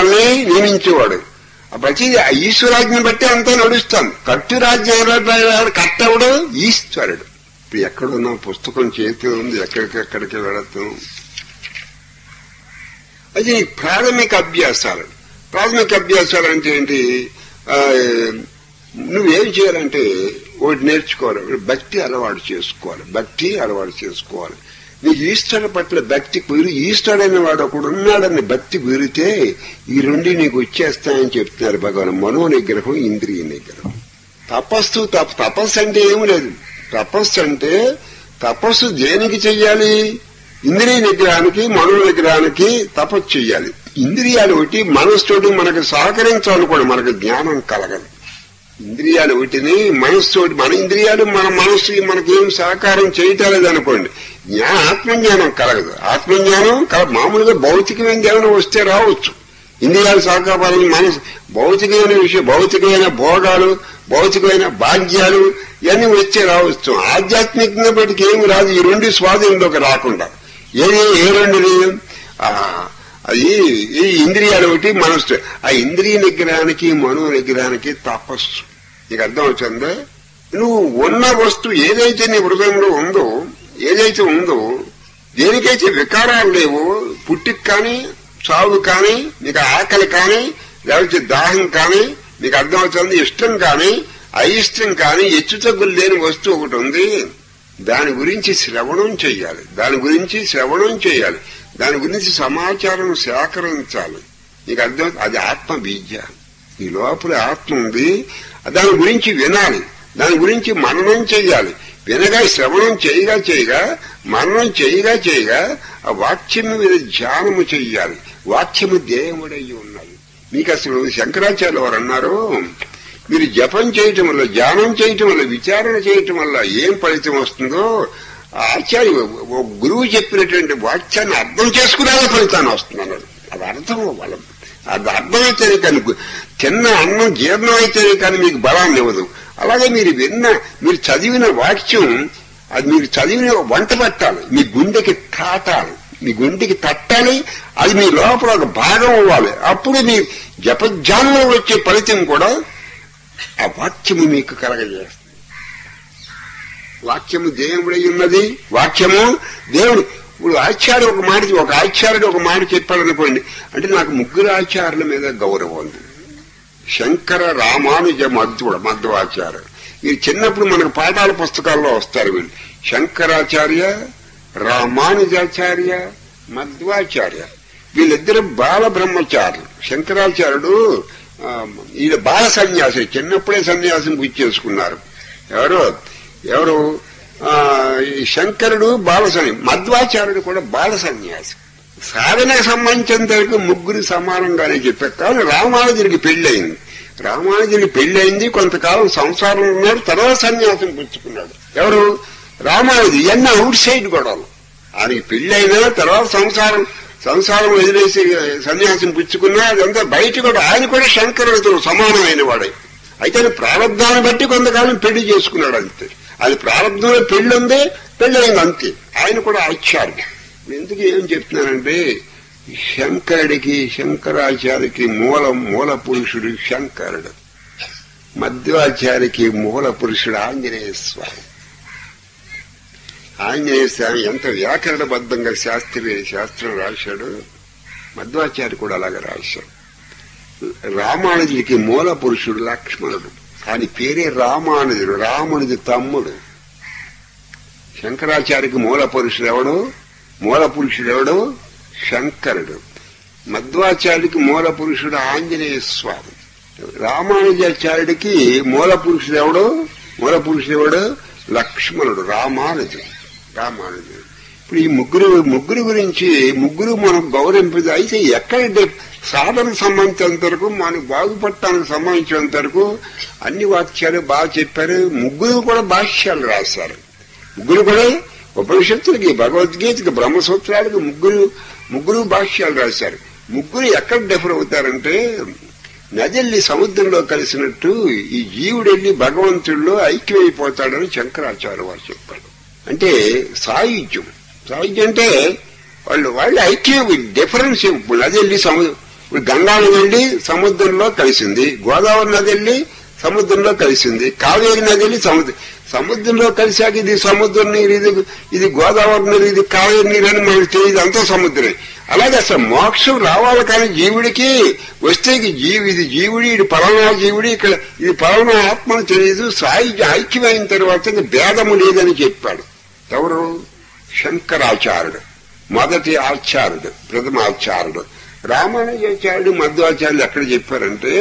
ప్రతిదీ ఈశ్వరాజ్ఞ బట్టి అంతా నడుస్తాం. కర్తరాజ్యం కర్తవుడు ఈశ్వరుడు. ఇప్పుడు ఎక్కడున్నా పుస్తకం చేతిలో ఉంది, ఎక్కడికి వెళతాం. అది ప్రాథమిక అభ్యాసాలు అంటే ఏంటి? నువ్వేం చేయాలంటే ఒకటి నేర్చుకోవాలి, భక్తి అలవాటు చేసుకోవాలి. నీకు ఈశ్వరుడు పట్ల భక్తి కుదిరి, ఈశ్వరుడైన వాడు ఒకడు ఉన్నాడని భక్తి కుదిరితే ఈ రెండు నీకు వచ్చేస్తాయని చెప్తున్నారు భగవాన్. మనో నిగ్రహం, ఇంద్రియ నిగ్రహం. తపస్సు అంటే ఏమి లేదు. తపస్సు దేనికి చెయ్యాలి? ఇంద్రియ నిగ్రహానికి, మనో నిగ్రహానికి తపస్సు చెయ్యాలి. ఇంద్రియాలు ఒకటి మనస్సుతోటి మనకు సహకరించాలనుకోండి, మనకు జ్ఞానం కలగదు. ఇంద్రియాలు ఒకటిని మనస్సుతోటి, మన ఇంద్రియాలు మన మనస్సు మనకేం సహకారం చేయటాలేదు అనుకోండి, ఆత్మజ్ఞానం కలగదు. ఆత్మజ్ఞానం మామూలుగా భౌతికమైన జ్ఞానం వస్తే రావచ్చు. ఇంద్రియాలు సహకారాలు మనసు భౌతికమైన విషయం, భౌతికమైన భోగాలు, భౌతికమైన భాగ్యాలు ఇవన్నీ వచ్చే రావచ్చు. ఆధ్యాత్మికంగా బయటికి ఏమి రాదు. ఈ రెండు స్వాధీనంలోకి రాకుండా ఏ రెండుని అది ఈ ఇంద్రియాలు ఒకటి మనస్సు. ఆ ఇంద్రియ నిగ్రహానికి, మనో నిగ్రహానికి నీకు అర్థం అవుతుందా? నువ్వు ఉన్న వస్తువు ఏదైతే నీ హృదయంలో ఉందో, ఏదైతే ఉందో, దేనికైతే వికారాలు లేవో, పుట్టికి కానీ చావు కానీ, నీకు ఆకలి కానీ, లేకపోతే దాహం కానీ, నీకు అర్థమవుతుంది ఇష్టం కానీ అయిష్టం కానీ హెచ్చు తగ్గులు లేని వస్తువు ఒకటి ఉంది. దాని గురించి శ్రవణం చెయ్యాలి, దాని గురించి శ్రవణం చేయాలి, దాని గురించి సమాచారం సేకరించాలి. నీకు అర్థం, అది ఆత్మ బీజ. ఈ లోపల ఆత్మ ఉంది, దాని గురించి వినాలి, దాని గురించి మననం చెయ్యాలి. వినగా శ్రవణం చేయగా మననం చేయగా ఆ వాక్యము మీద ధ్యానము చెయ్యాలి. వాక్యము దేహముడయ్యి ఉన్నది. మీకు అసలు శంకరాచార్యులు వారు అన్నారు, మీరు జపం చేయటం వల్ల, ధ్యానం చేయటం వల్ల, విచారణ చేయటం వల్ల ఏం ఫలితం వస్తుందో ఆచార్య గురువు చెప్పినటువంటి వాక్యాన్ని అర్థం చేసుకునేలా ఫలితాన్ని వస్తుంది అన్నాడు. అది అర్థం అవ్వాలి, అది అర్థమైతేనే కానీ, తిన్న అన్నం జీర్ణం అయితేనే కానీ మీకు బలాన్ని ఇవ్వదు. అలాగే మీరు చదివిన వాక్యం, అది మీరు చదివిన వంట పట్టాలి, మీ గుండెకి తాటాలి, మీ గుండెకి తట్టాలి, అది మీ లోపల ఒక భాగం అవ్వాలి. అప్పుడు మీ జపధ్యానంలో వచ్చే ఫలితం కూడా ఆ వాక్యము మీకు కలగజేస్తుంది. వాక్యము దేవుడై ఉన్నది, వాక్యము దేవుడు. ఇప్పుడు ఒక ఆచార్యుడు ఒక మాట చెప్పాలనుకోండి, అంటే నాకు ముగ్గురు ఆచార్యుల మీద గౌరవం ఉంది. శంకర, రామానుజ, మధ్వాచార్య. వీరు చిన్నప్పుడు మనకు పాఠాల పుస్తకాల్లో వస్తారు. వీళ్ళు శంకరాచార్య, రామానుజాచార్య, మధ్వాచార్య. వీళ్ళిద్దరు బాల బ్రహ్మచారులు. శంకరాచార్యుడు ఈయన బాల సన్యాసి, చిన్నప్పుడే సన్యాసం పుచ్చేసుకున్నారు. ఎవరు శంకరుడు బాల సన్యాసి, మధ్వాచార్యుడు కూడా బాల సన్యాసి. సాధనకు సంబంధించినంత వరకు ముగ్గురు సమానంగానే చెప్పారు. కానీ రామానుజుడికి పెళ్లయింది, కొంతకాలం సంసారంలో ఉన్నాడు, తర్వాత సన్యాసం పుచ్చుకున్నాడు. ఎవరు? రామానుజు. ఇవన్నీ అవుట్ సైడ్ గొడవలు. ఆయనకి పెళ్లైనా తర్వాత సంసారం వదిలేసి సన్యాసం పుచ్చుకున్నా అదంతా బయట కూడా. ఆయన కూడా శంకరుడితో సమానమైన వాడే. అయితే ప్రారంధాన్ని బట్టి కొంతకాలం పెళ్లి చేసుకున్నాడు అంతే. అది ప్రారంభంలో పెళ్లి పెళ్ళైంది అంతే. ఆయన కూడా ఆచార్యుడు. ఎందుకు ఏం చెప్తున్నానంటే, శంకరాచార్యకి మూల పురుషుడు శంకరుడు, మధ్వాచార్యకి మూల పురుషుడు ఆంజనేయ స్వామి. ఆంజనేయ స్వామి ఎంత వ్యాకరణబద్ధంగా శాస్త్రం రాశాడు, మధ్వాచార్య కూడా అలాగే రాశాడు. రామానుజుడికి మూల పురుషుడు లక్ష్మణుడు. ఆయన పేరే రామానుజుడు, రామునిది తమ్ముడు. శంకరాచార్యకి మూల పురుషుడు ఎవడు? శంకరుడు. మధ్వాచార్యుడికి మూల పురుషుడు ఆంజనేయ స్వామి. రామానుజాచార్యుడికి మూల పురుషుడు ఎవడు? లక్ష్మణుడు, రామానుజుడు. ఇప్పుడు ఈ ముగ్గురు గురించి మనం గౌరవింపదు. అయితే ఎక్కడ సాధనకు సంబంధించినంత వరకు, మనకు బాగుపడటానికి సంబంధించినంత వరకు అన్ని వాక్యాలు బాగా చెప్పారు. ముగ్గురు కూడా భాష్యాలు రాశారు. ముగ్గురు కూడా ఉపనిషత్తులకి, భగవద్గీతకి, బ్రహ్మసూత్రాలకి ముగ్గురు భాష్యాలు రాశారు. ముగ్గురు ఎక్కడ డిఫర్ అవుతారంటే, నదిల్లి సముద్రంలో కలిసినట్టు ఈ జీవుడెళ్ళి భగవంతుడిలో ఐక్యమైపోతాడని శంకరాచార్య వారు చెప్పారు. అంటే సాయుధ్యం అంటే వాళ్ళు ఐక్యం, డిఫరెన్స్. నది వెళ్ళి ఇప్పుడు గంగా నది వెళ్ళి సముద్రంలో కలిసింది, గోదావరి నది వెళ్ళి సముద్రంలో కలిసింది, కావేరి నది వెళ్ళి సముద్రంలో కలిసాక ఇది సముద్రం నీరు, ఇది గోదావరి నీరు, ఇది కావేరి నీరు అని మనకు తెలియదు, అంతా సముద్రమే. అలాగే అసలు మోక్షం రావాలి కానీ జీవుడికి వస్తే ఇది జీవుడి, ఇది పలానా జీవుడి, ఇక్కడ ఇది పలానా ఆత్మను తెలియదు. ఐక్యమైన తర్వాత భేదము లేదని చెప్పాడు. ఎవరు? శంకరాచార్యుడు, మొదటి ఆచార్యుడు, ప్రథమాచార్యుడు. రామానుజాచార్యుడు, మధ్వాచార్యులు ఎక్కడ చెప్పారంటే,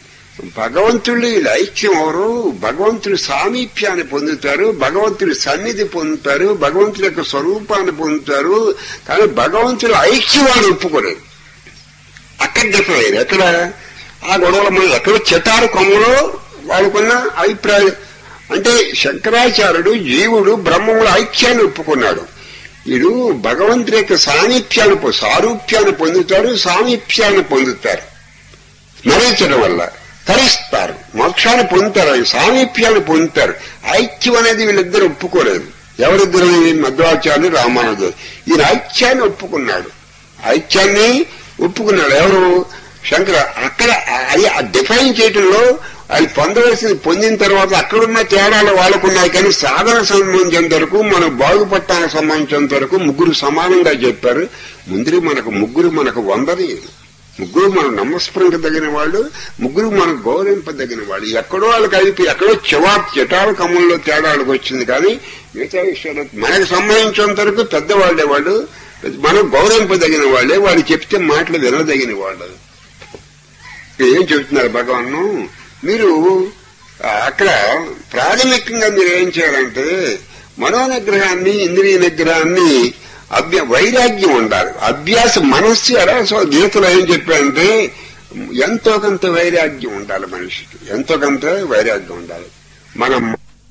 భగవంతుడు ఐక్యం ఎవరు? భగవంతుడి సామీప్యాన్ని పొందుతారు, భగవంతుడి సన్నిధి పొందుతారు, భగవంతుడి యొక్క స్వరూపాన్ని పొందుతారు. కానీ భగవంతుడి ఐక్యవాన్ని ఒప్పుకోలేదు. అక్కడ డిఫర్ అయ్యారు. ఎక్కడ ఆ గొడవల మీద ఎక్కడ చెటారు కొమ్మలో వాళ్ళకున్న అభిప్రాయం. అంటే శంకరాచార్యుడు జీవుడు బ్రహ్మముడు ఐక్యాన్ని ఒప్పుకున్నాడు. వీడు భగవంతుడి యొక్క సారూప్యాన్ని పొందుతారు, సామీప్యాన్ని పొందుతారు. స్మరించడం వల్ల తరిస్తారు, మోక్షాన్ని పొందుతారు, సామీప్యాన్ని పొందుతారు. ఐక్యం అనేది వీళ్ళిద్దరు ఒప్పుకోలేదు. ఎవరిద్దరు? మధ్వాచార్యులు, రామానుజుడు. ఈయన ఐక్యాన్ని ఒప్పుకున్నాడు. ఎవరు? శంకర. అక్కడ అది డిఫైన్ చేయటంలో అది పొందవలసింది పొందిన తర్వాత అక్కడున్న తేడాలు వాళ్ళకున్నాయి. కానీ సాధన సంబంధించినంత వరకు మనం బాగుపట్టానికి సంబంధించినంత వరకు ముగ్గురు సమానంగా చెప్పారు. ముగ్గురు మనకు వందని, ముగ్గురు మనం నమస్కరించ తగిన వాళ్ళు, ముగ్గురు మనకు గౌరవింపదగిన వాళ్ళు. ఎక్కడో వాళ్ళకి అయిపోయి ఎక్కడో చటాల కమ్ముల్లో తేడాలకు వచ్చింది. కానీ మిగతా విషయాలు మనకు సంబంధించినంత వరకు పెద్దవాళ్లే వాళ్ళు, మనం గౌరవింపదగిన వాళ్ళే, వాళ్ళు చెప్తే మాటలు వినదగిన వాళ్ళు. ఏం చెబుతున్నారు భగవాను, మీరు అక్కడ ప్రాథమికంగా మీరు ఏం చేయాలంటే మనోనిగ్రహాన్ని, ఇంద్రియ నిగ్రహాన్ని, వైరాగ్యం ఉండాలి. అభ్యాసం మనస్సు ఎలా గీతలో ఏం చెప్పారంటే ఎంతో కొంత వైరాగ్యం ఉండాలి మనిషికి, ఎంతో కొంత వైరాగ్యం ఉండాలి. మనం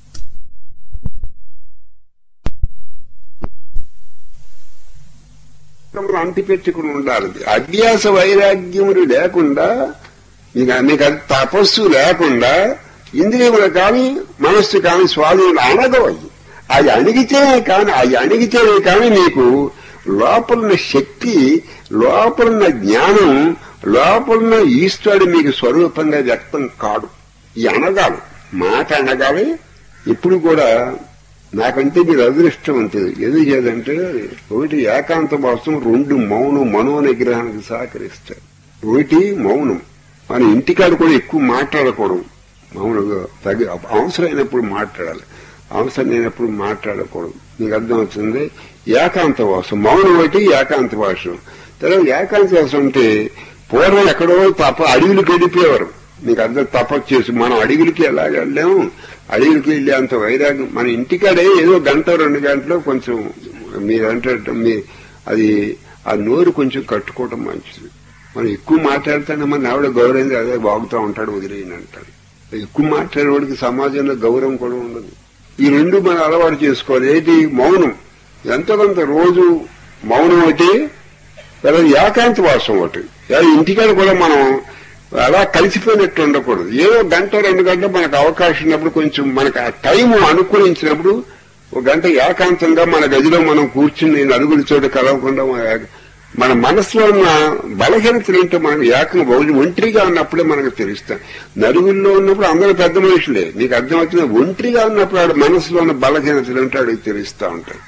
అంటిపెట్టుకుని ఉండాలి. అభ్యాస వైరాగ్యములు లేకుండా, మీకు అది తపస్సు లేకుండా ఇంద్రియములు కానీ మనస్సు కానీ స్వాధీనం అనగవయ్యి. అది అణిగితేనే కానీ మీకు లోపలున్న శక్తి, లోపలున్న జ్ఞానం, లోపలున్న ఈశ్వరుడు మీకు స్వరూపంగా వ్యక్తం కాడు. ఈ అనగాలి, మాట అనగాలి. ఇప్పుడు కూడా నాకంటే మీరు అదృష్టవంతులు. ఎందుకు చేయాలంటే ఒకటి ఏకాంత వాసం, రెండు మౌనం మనోనిగ్రహానికి సహకరిస్తారు. ఒకటి మౌనం, మన ఇంటికాడ కూడా ఎక్కువ మాట్లాడకూడదు. మౌనంగా అవసరమైనప్పుడు మాట్లాడాలి, అవసరం లేనప్పుడు మాట్లాడకూడదు. మీకు అర్థమవుతుంది. ఏకాంత వాసం, మౌనం ఒకటి ఏకాంత వాసం. తర్వాత ఏకాంత వాసం అంటే పూర్వం ఎక్కడో అడవులకు వెళ్ళిపోయేవారు. మీకు అర్థం, తపస్సు చేసి మనం అడవులకి ఎలాగ వెళ్ళాము, అడవులకి వెళ్ళే అంత వైరాగ్యం మన ఇంటికాడే ఏదో గంట 2 గంటలో కొంచెం మీరంటే అది ఆ నోరు కొంచెం కట్టుకోవడం మంచిది. మనం ఎక్కువ మాట్లాడితేనే మన ఆవిడ గౌరవం అదే బాగుతూ ఉంటాడు, వదిలేయని అంటాడు. ఎక్కువ మాట్లాడేవాడికి సమాజంలో గౌరవం కూడా ఉండదు. ఈ రెండు మనం అలవాటు చేసుకోవాలి. ఏంటి? మౌనం, ఎంతో కొంత రోజు మౌనం ఒకటి, లేదా ఏకాంత వాసం ఒకటి. ఇంటికాడ కూడా మనం అలా కలిసిపోయినట్టు ఉండకూడదు. ఏదో గంట 2 గంటలు మనకు అవకాశం ఉన్నప్పుడు, కొంచెం మనకు ఆ టైం అనుకూలించినప్పుడు 1 గంట ఏకాంతంగా మన గదిలో మనం కూర్చుని నలుగురి చోట కలవకుండా మన మనసులో ఉన్న బలహీనతలు ఏంటో మనం ఒంటరిగా ఉన్నప్పుడే మనకు తెలుస్తాం. నలుగురిలో ఉన్నప్పుడు అందరూ పెద్ద మనుషులే, నీకు అర్థమవుతుంది. ఒంటరిగా ఉన్నప్పుడు ఆడ మనసులో ఉన్న బలహీనతలు ఏంటో అడిగి తెలుస్తూ ఉంటాయి.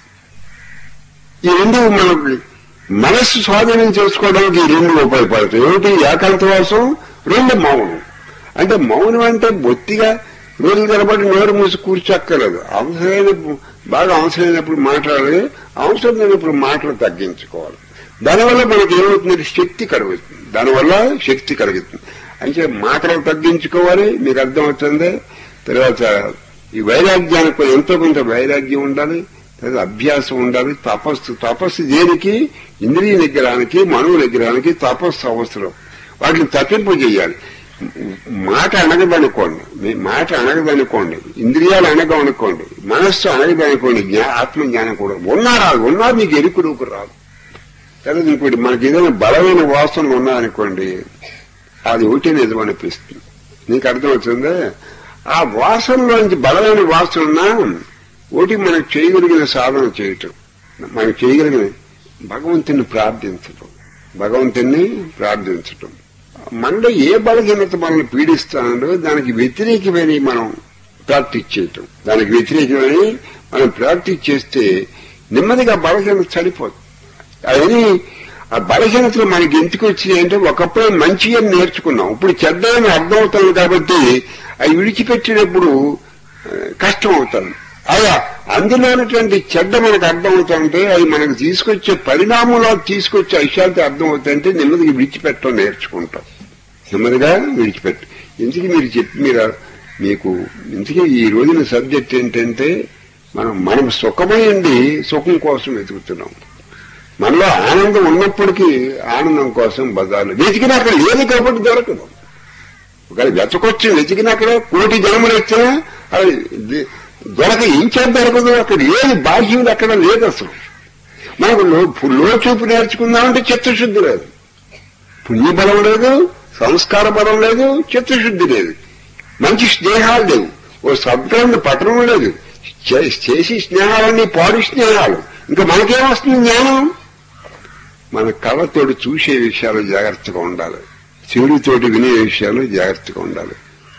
ఈ రెండు మనకి మనస్సు స్వాధీనం చేసుకోవడానికి ఈ రెండు ఉపయోగపడతాయి. ఒకటి ఏకాంతవాసం, రెండు మౌనం. అంటే మౌనం అంటే బొత్తిగా రోజులు తరబడి నోరు మూసి కూర్చోక్కర్లేదు. బాగా అవసరమైనప్పుడు మాట్లాడాలి, అవసరం లేనప్పుడు మాటలు తగ్గించుకోవాలి. దానివల్ల మనకి ఏమవుతుంది? శక్తి కలుగుతుంది. అంటే మాటలు తగ్గించుకోవాలి, మీకు అర్థమవుతుంది. తర్వాత ఈ వైరాగ్యానికి ఎంతో కొంత వైరాగ్యం ఉండాలి, తర్వాత అభ్యాసం ఉండాలి. తపస్సు దేనికి? ఇంద్రియ నిగ్రహానికి, మనో నిగ్రహానికి తపస్సు అవసరం. వాటిని తప్పింపు చేయాలి. మాట అనగదనుకోండి, ఇంద్రియాలు అనగనుకోండి, మనస్సు అనగదనుకోండి, ఆత్మజ్ఞానం కూడా ఉన్నా మీకు ఎరుకుడుకు రాదు. తర్వాత ఇంకోటి, మనకి ఏదైనా బలమైన వాసనలు ఉన్నాయనుకోండి, అది ఒకటి నిజం అనిపిస్తుంది. నీకు అర్థమవుతుందా? ఆ వాసనలోంచి బలమైన వాసన ఉన్నా ఒకటి మనకు చేయగలిగిన సాధన చేయటం, మనకు చేయగలిగిన భగవంతుని ప్రార్థించటం. మనలో ఏ బలహీనత మనల్ని పీడిస్తానో దానికి వ్యతిరేకమని మనం ప్రాక్టీస్ చేయటం. మనం ప్రాక్టీస్ చేస్తే నెమ్మదిగా బలహీనత చనిపోతుంది. అవన్నీ ఆ బలహీనతలు మనకి ఎందుకు వచ్చినాయంటే, ఒకప్పుడు మంచి అని నేర్చుకున్నాం, ఇప్పుడు చెడ్డ అని అర్థమవుతాను కాబట్టి అవి విడిచిపెట్టినప్పుడు కష్టం అవుతాను. అలా అందులో ఉన్నటువంటి చెడ్డ మనకు అర్థమవుతాయంటే, అవి మనకు తీసుకొచ్చే పరిణామంలో తీసుకొచ్చే విషయాలతో అర్థమవుతాయంటే నెమ్మదిగా విడిచిపెట్టడం నేర్చుకుంటాం. నెమ్మదిగా విడిచిపెట్టు. ఇందుకు మీకు ఇందుకే ఈ రోజున సబ్జెక్ట్ ఏంటంటే, మనం సుఖమైంది సుఖం కోసం వెతుకుతున్నాం. మనలో ఆనందం ఉన్నప్పటికీ ఆనందం కోసం బజార్లు వెతికినా అక్కడ లేదు కాబట్టి దొరకదు. ఒకవేళ వెతకొచ్చి అక్కడ 1,000,000 జన్మలు వచ్చినా అది దొరక ఇంకేం దొరకదు. అక్కడ ఏది బాహ్యం అక్కడ లేదు. అసలు మనకు లోచూపు నేర్చుకుందామంటే చిత్తశుద్ధి లేదు, పుణ్య బలం లేదు, సంస్కార బలం లేదు, చిత్తశుద్ధి లేదు, మంచి స్నేహాలు లేవు, ఓ సద్గ్రంథ పఠనం లేదు, చేసి స్నేహాలన్నీ పాడు స్నేహాలు. ఇంకా మనకేమొస్తుంది జ్ఞానం? మన కళ్ళతోటి చూసే విషయాలు జాగ్రత్తగా ఉండాలి, చెవులతోటి వినే విషయాలు జాగ్రత్తగా ఉండాలి,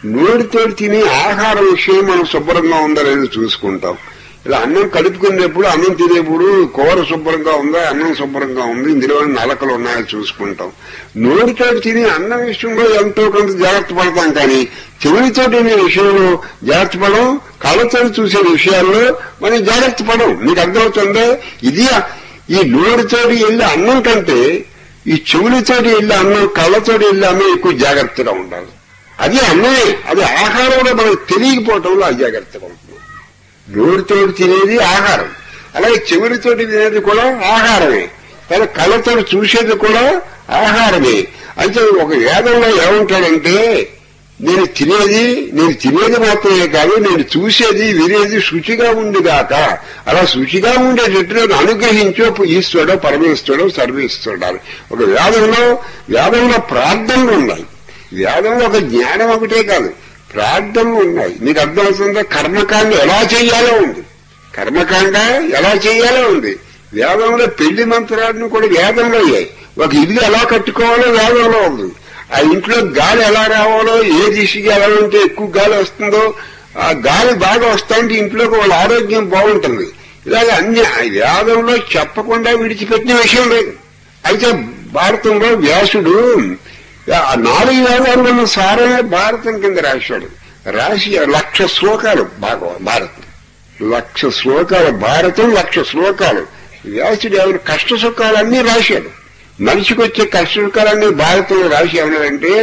నోటితో తినే ఆహారం విషయం మనం శుభ్రంగా ఉందా లేదో చూసుకుంటాం. ఇలా అన్నం కలుపుకునేప్పుడు, అన్నం తినేప్పుడు కూర శుభ్రంగా ఉందా, అన్నం శుభ్రంగా ఉంది, ఇందులో నలకలు ఉన్నాయో చూసుకుంటాం. నోటితో తినే అన్నం విషయంలో ఎంతో కొంత జాగ్రత్త పడతాం, కానీ చెవులతో తినే విషయంలో జాగ్రత్త పడం, కళ్ళతో చూసే విషయాల్లో మనం జాగ్రత్త పడం. మీకు అర్థమవుతుందా? ఇది ఈ నోటితోటి వెళ్ళే అన్నం కంటే ఈ చెవులతోటి వెళ్ళే అన్నం, కళ్ళతోటి వెళ్ళే అన్నం ఎక్కువ జాగ్రత్తగా ఉండాలి. అది అన్నమే, అది ఆహారంలో మనకు తెలియకపోవటంలో అజాగ్రత్తగా ఉంటుంది. నోటితో తినేది ఆహారం, అలాగే చెవులతోటి తినేది కూడా ఆహారమే, కానీ కళ్ళతో చూసేది కూడా ఆహారమే. అయితే ఒక వేదంలో ఏమంటాడంటే, నేను తినేది మాత్రమే కాదు, నేను చూసేది వినేది శుచిగా ఉండిగాక, అలా శుచిగా ఉండేటట్టు నేను అనుగ్రహించో ఈశ్వరుడో పరమేశ్వరుడో సర్వేశ్వరుడు. ఒక వేదంలో ప్రార్థనలు ఉన్నాయి. వేదంలో ఒక జ్ఞానం ఒకటే కాదు, ప్రార్థనలు ఉన్నాయి. మీకు అర్థమవుతుందా? కర్మకాండ ఎలా చేయాలో ఉంది, కర్మకాండ ఎలా చేయాలో ఉంది. వేదంలో పెళ్లి మంత్రాలను కూడా వేదంలో అయ్యాయి. ఒక ఇల్లు ఎలా కట్టుకోవాలో వేదంలో ఉంది. ఆ ఇంట్లో గాలి ఎలా రావాలో, ఏ దిశగా ఎలా ఉంటే ఎక్కువ గాలి వస్తుందో, ఆ గాలి బాగా వస్తుంటే ఇంట్లోకి వాళ్ళ ఆరోగ్యం బాగుంటుంది. ఇలాగ అన్ని వేదంలో చెప్పకుండా విడిచిపెట్టిన విషయం లేదు. అయితే భారతంలో వ్యాసుడు ఆ 4 వేదాల్లో ఉన్న సారమే భారతం కింద రాశాడు. రాసి 1,00,000 శ్లోకాలు భారతం, 1,00,000 శ్లోకాలు భారతం, 1,00,000 శ్లోకాలు. వ్యాసుడు ఎవరి కష్ట సుఖాలన్నీ రాశాడు. మనిషికి వచ్చే కష్ట సుఖాలన్నీ భారతంలో రాసి ఏమన్నాడంటే,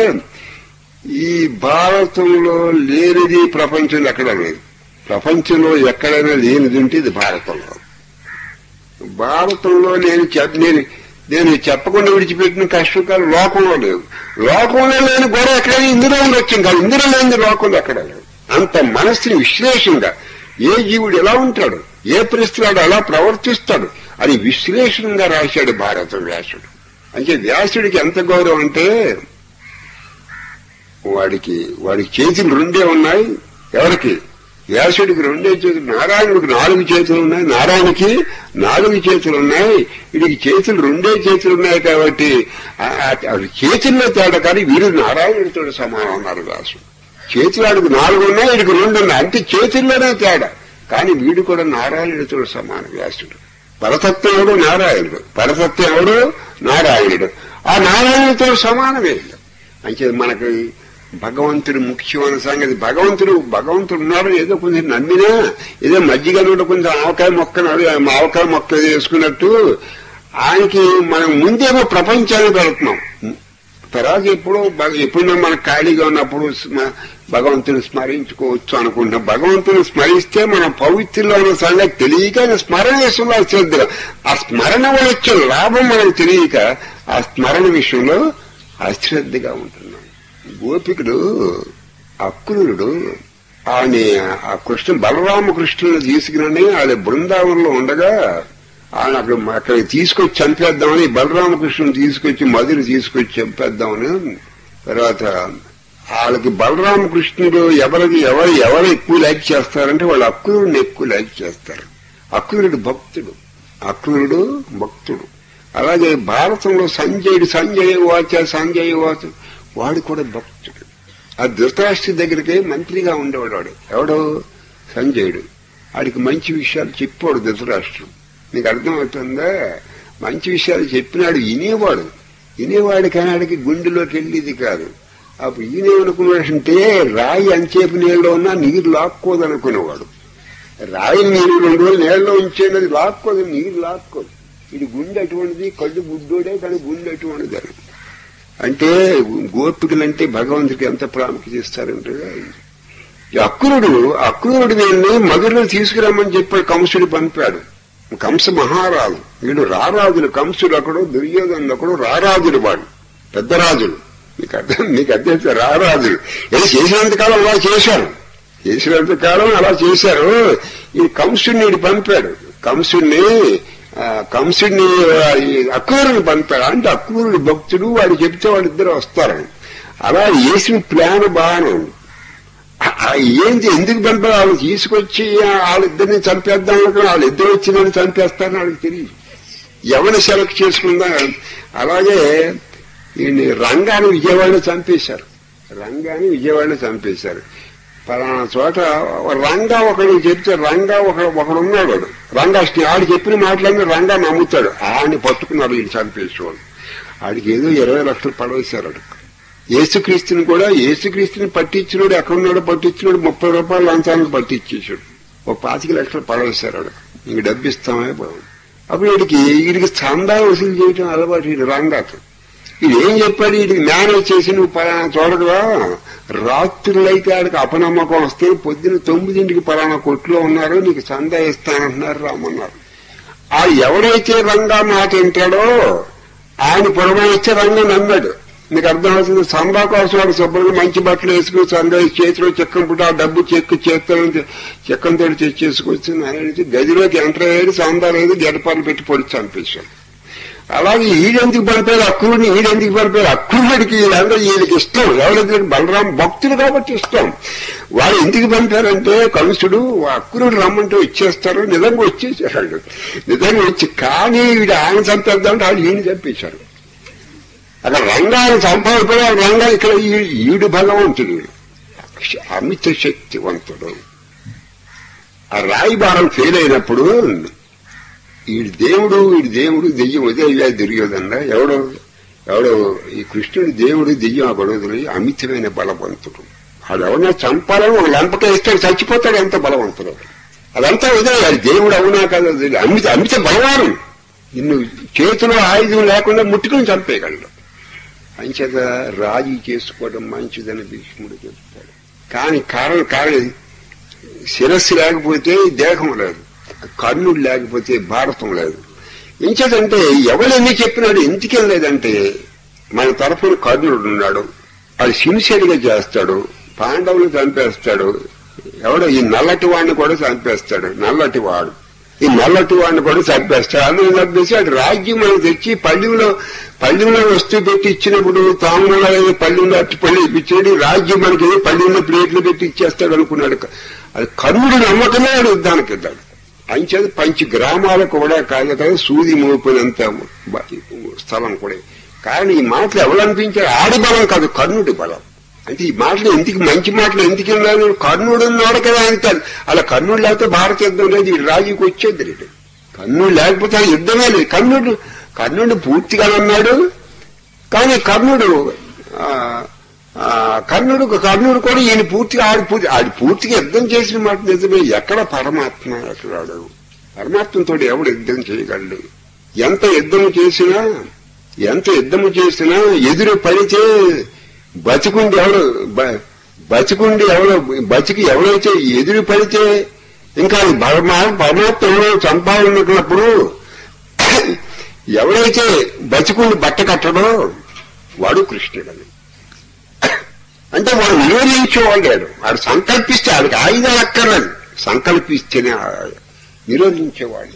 ఈ భారతంలో లేనిది ప్రపంచంలో ఎక్కడా లేదు, ప్రపంచంలో ఎక్కడైనా లేనిది ఉంటే ఇది భారతంలో. భారతంలో నేను చెప్పకుండా విడిచిపెట్టిన కష్టకాలు లోకంలో లేవు. లోకంలో లేని గొడవ ఎక్కడైనా ఇందులో ఉండొచ్చాం కాదు, ఇందులో లేని లోకంలో ఎక్కడ లేవు. అంత మనస్సుని విశ్లేషణగా ఏ జీవుడు ఎలా ఉంటాడు, ఏ పరిస్థితులు ఎలా ప్రవర్తిస్తాడు అని విశ్లేషణగా రాశాడు భారత వ్యాసుడు. అంటే వ్యాసుడికి ఎంత గౌరవం అంటే, వాడికి చేతులు 2 ఉన్నాయి. ఎవరికి? వ్యాసుడికి 2 చేతులు. నారాయణుడికి 4 చేతులు ఉన్నాయి. నారాయణకి 4 చేతులు ఉన్నాయి. వీడికి చేతులు 2 చేతులు ఉన్నాయి. కాబట్టి చేతుల్లో తేడా, కానీ వీడు నారాయణుడితో సమానం అన్నారు వ్యాసుడు. చేతులు ఆడికి 4 ఉన్నాయి, వీడికి 2 ఉన్నాయి. అంటే చేతుల్లోనే తేడా, కానీ వీడు కూడా నారాయణుడితో సమానం వ్యాసుడు. పరతత్వం ఎవడు? నారాయణుడు. పరతత్వం ఎవడు? నారాయణుడు. ఆ నారాయణుడితో సమానమే. అంటే మనకి భగవంతుడు ముఖ్యమైన సంగతి. భగవంతుడు ఉన్నాడు ఏదో కొంచెం నమ్మినా, ఏదో మజ్జిగ నోట కొంచెం ఆవకాయ మొక్క వేసుకున్నట్టు ఆయనకి మనం ముందేమో ప్రపంచాన్ని పెడుతున్నాం. తర్వాత ఎప్పుడైనా మనకు ఖాళీగా ఉన్నప్పుడు భగవంతుని స్మరించుకోవచ్చు అనుకుంటున్నాం. భగవంతుని స్మరిస్తే మనం పవిత్రలో ఉన్న సంగతి తెలియక స్మరణ విషయంలో అశ్రద్ధ, ఆ స్మరణ వల్ల వచ్చే లాభం మనకు తెలియక ఆ స్మరణ విషయంలో అశ్రద్ధగా ఉంటున్నాం. గోపికుడు అక్రూరుడు ఆయన ఆ బలరామకృష్ణుని తీసుకుని ఆయన బృందావనంలో ఉండగా ఆయన అక్కడికి తీసుకొచ్చి చంపేద్దామని, బలరామకృష్ణుని తీసుకొచ్చి మధుర తీసుకొచ్చి చంపేద్దామని. తర్వాత వాళ్ళకి బలరామకృష్ణుడు ఎవరు ఎక్కువ లైక్ చేస్తారంటే వాళ్ళు అక్రూరుడిని ఎక్కువ లైక్ చేస్తారు. అక్రూరుడు భక్తుడు. అలాగే భారతంలో సంజయ వాచ వాడు కూడా భక్తుడు. ఆ ధృతరాష్ట్రుడి దగ్గరికి మంత్రిగా ఉండేవాడు ఎవడో సంజయుడు. ఆడికి మంచి విషయాలు చెప్పాడు ధృతరాష్ట్రుడు. నీకు అర్థమవుతుందా? మంచి విషయాలు చెప్పినాడు, వినేవాడు కానీ ఆడికి గుండెలోకి వెళ్ళేది కాదు. అప్పుడు ఈయనేమనుకున్నాడంటే, రాయి అంచేపు నీళ్ళలో ఉన్నా నీరు లాక్కోదనుకునేవాడు. రాయిని నీరు 2 రోజులు నీళ్ళలో ఉంచేది, అది లాక్కోదు, నీరు లాక్కోదు. ఇది గుండె అటువంటిది, కళ్ళు గుడ్డోడే, కానీ గుండె అటువంటిది. అంటే గోపికలంటే భగవంతుడికి ఎంత ప్రాముఖ్యత ఇస్తారంటే, అక్రూరుడు వీళ్ళని మధురలో తీసుకురమ్మని చెప్పాడు. కంసుడు పంపాడు. కంస మహారాజు, వీడు రారాజులు. కంసుడు ఒకడు, దుర్యోధనుడు ఒకడు, రారాజులు. వాడు పెద్ద రాజులు. మీకు అర్థం రారాజులు. ఇలా చేసినంతకాలం అలా చేశారు. ఈ కంసుడిని వీడు పంపాడు. కంసుడిని అక్రూరుని పంపాడు. అంటే అక్రూరుడు భక్తుడు, వాడు చెప్తే వాళ్ళిద్దరు వస్తారని. అలా వేసిన ప్లాన్ బాగానే ఉంది. ఏంటి ఎందుకు పంపారు? వాళ్ళు తీసుకొచ్చి వాళ్ళిద్దరిని చంపేద్దాం అనుకుని వాళ్ళిద్దరు వచ్చిందని చంపేస్తారని వాళ్ళకి తెలియదు. ఎవరిని సెలెక్ట్ చేసుకుందా. అలాగే రంగాన్ని విజయవాడలో చంపేశారు. రంగాని విజయవాడలో చంపేశారు. పలానా చోట రంగా ఒకడు చెప్తే రంగా ఒకడు ఉన్నాడు. రంగా ఆడు చెప్పిన మాటలన్నీ రంగా నమ్ముతాడు. ఆడిని పట్టుకున్నాడు వీళ్ళు చంపేసేవాడు. ఆడికి ఏదో 20 లక్షలు పడవేశారు. అడుగు యేసుక్రీస్తుని కూడా యేసుక్రీస్తుని పట్టించినోడు ఎక్కడున్నాడో పట్టించినోడు 30 రూపాయలు లంచాలను పట్టించేసాడు. 25 లక్షలు పడవేశారు. అడుగు ఇంక డబ్బిస్తామే బాబు. అప్పుడు వీడికి చందా వసూలు చేయటం అలవాటు. వీడు రంగాతో ఇది ఏం చెప్పాడు, వీడికి మేనేజ్ చేసి నువ్వు పలానా చూడగా రాత్రులైతే ఆడికి అపనమ్మకం వస్తే పొద్దున 9ంటికి పలానా కొట్లో ఉన్నారు, నీకు చందా ఇస్తానంటున్నారు రామన్నారు. ఆ ఎవడైతే రంగా మాట వింటాడో ఆయన పురమాయిస్తే రంగా నమ్మాడు. నీకు అర్థమవుతుంది. చందా కోసం వాడు శుభ్రంగా మంచి బట్టలు వేసుకుని చందా చేతిలో చెక్కం పుట్టి ఆ డబ్బు చెక్కంతో తెచ్చేసుకొచ్చి నాయన గదిలోకి ఎంటర్ అయ్యాడు. చందా లేదు, గడపాలు పెట్టి పొడి చంపేశాడు. అలాగే ఈడెందుకు పడిపోయారు అక్రూడిని, ఈడెందుకు పడిపోయారు అక్రూడికి వీళ్ళకి ఇష్టం. ఎవరైతే బలరాం భక్తులు కాబట్టి ఇష్టం. వాడు ఎందుకు పంపారంటే కంసుడు అక్రూడు రమ్మంటే వచ్చేస్తారు. నిజంగా వచ్చేసాడు. నిజంగా వచ్చి కానీ వీడు ఆయన చంపేద్దామంటే వాళ్ళు ఈయన చంపేశారు. అక్కడ రంగాన్ని చంపకపోయాడు. రంగా ఇక్కడ ఈడు భగవంతుడు, అమిత శక్తివంతుడు. ఆ రాయిబారం ఫెయిల్ అయినప్పుడు వీడి దేవుడు దెయ్యం ఉదయ దుర్యోధన ఎవడో ఈ కృష్ణుడి దేవుడు దెయ్యం ఆ గొడవదులు అమితమైన బలవంతుడు. వాడు ఎవరైనా చంపాలని ఒక లంపక ఇస్తాడు, చచ్చిపోతాడు. ఎంత బలవంతుడు అదంతా ఉదయ దేవుడు అవునా కదా. అమిత బలవాను. నిన్ను చేతిలో ఆయుధం లేకుండా ముట్టుకుని చంపేయగలడు. అంచేత రాజీ చేసుకోవడం మంచిదని భీష్ముడు చెప్తాడు. కానీ కారణం శిరస్సు లేకపోతే దేహం లేదు, కర్ణుడు లేకపోతే భారతం లేదు. ఇంచేతంటే ఎవడెన్ని చెప్పినాడు ఎందుకేం లేదంటే మన తరఫున కర్ణుడు ఉన్నాడు. అది సిన్సియర్గా చేస్తాడు. పాండవులు చంపేస్తాడు. ఎవడో ఈ నల్లటి వాడిని కూడా చంపేస్తాడు. నల్లటి వాడిని కూడా చంపేస్తాడు. అందరూ చంపేసి అటు రాజ్యం మనం తెచ్చి పళ్ళెంలో వస్తువు పెట్టి ఇచ్చినప్పుడు తాములో పళ్ళెంలో అట్టి పళ్ళు ఇప్పించాడు. రాజ్యం మనకి ఏదో పళ్ళెంలో ప్లేట్లు పెట్టి ఇచ్చేస్తాడు అనుకున్నాడు. అది కర్ణుడు నమ్మకమే వాడు యుద్ధానికి వెళ్ళాడు. అంచేది 5 గ్రామాలకు కూడా కాదు కదా సూది మోపినంత స్థలం కూడా. కానీ ఈ మాటలు ఎవరనిపించారు ఆడి బలం కాదు, కర్ణుడి బలం. అంటే ఈ మాటలు ఎందుకు మంచి మాటలు ఎందుకు విన్నాను, కర్ణుడు ఉన్నాడు కదా అంటారు. అలా కర్ణుడు లేకపోతే భారత యుద్ధం లేదు, ఈ రాజుకి వచ్చేది లేదు. కర్ణుడు లేకపోతే ఆ యుద్ధమే లేదు. కర్ణుడు పూర్తిగా ఉన్నాడు. కానీ కర్ణుడు కూడా ఈయన పూర్తిగా ఆడి పూర్తిగా యుద్ధం చేసిన మాట నిజమే. ఎక్కడ పరమాత్మ ఎక్కడాడు? పరమాత్మతో ఎవడు యుద్ధం చేయగలడు? ఎంత యుద్ధము చేసినా ఎదురు పడితే బతికి ఎవరైతే ఎదురు పడితే ఇంకా పరమాత్మలో చంపాలనుకున్నప్పుడు ఎవరైతే బతికుండి బట్ట కట్టడో వాడు కృష్ణుడని. అంటే వాడు నిరోధించేవాడు. వాడు సంకల్పిస్తే వాడికి ఆయుధం అక్కర్లేదు, సంకల్పిస్తేనే నిరోధించేవాడు.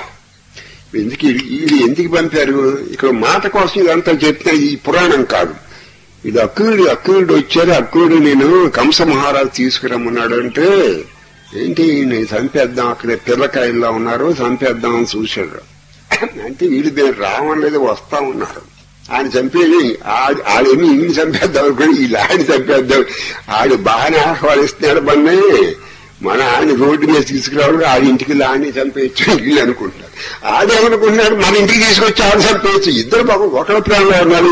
ఎందుకు పంపారు? ఇక్కడ మాట కోసం ఇదంతా చెప్తే ఈ పురాణం కాదు. ఇది అక్రూరుడు వచ్చారు. అక్రూరుడు నేను కంస మహారాజు తీసుకురమ్మన్నాడు అంటే ఏంటి నేను చంపేద్దాం, అక్కడ పిల్లకాయల్లో ఉన్నారు చంపేద్దామని చూశాడు. అంటే వీళ్ళు దీన్ని రావట్లేదు వస్తా ఉన్నారు. ఆయన చంపేది ఆడేమి ఈయన చంపేద్దాం అనుకోండి, వీళ్ళు ఆయన చంపేద్దాం. ఆడు బాగానే ఆహ్వానిస్తున్నాడు. మన ఆయన రోడ్డు మీద తీసుకురావడం ఆడి ఇంటికి ఆడిని చంపేయచ్చు వీళ్ళు అనుకుంటున్నారు. ఆడేమనుకుంటున్నాడు మన ఇంటికి తీసుకొచ్చి ఆడు చంపేయచ్చు. ఇద్దరు బాబు ఒకళ్ళ ప్రాణంలో ఉన్నారు.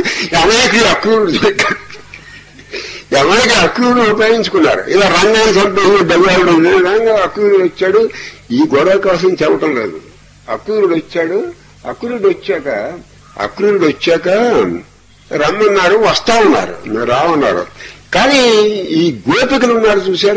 ఎవరికి అక్రూరుడు ఉపయోగించుకున్నారు. ఇలా రంగాన్ని చంపేసిన బెల్లాడు రంగా అక్రూరుడు వచ్చాడు. ఈ గొడవ కోసం చెప్పటం లేదు. అక్రూరుడు వచ్చాక రమ్మన్నారు, వస్తా ఉన్నారు, రావన్నారు. కానీ ఈ గోపికలు ఉన్నారు చూశారు.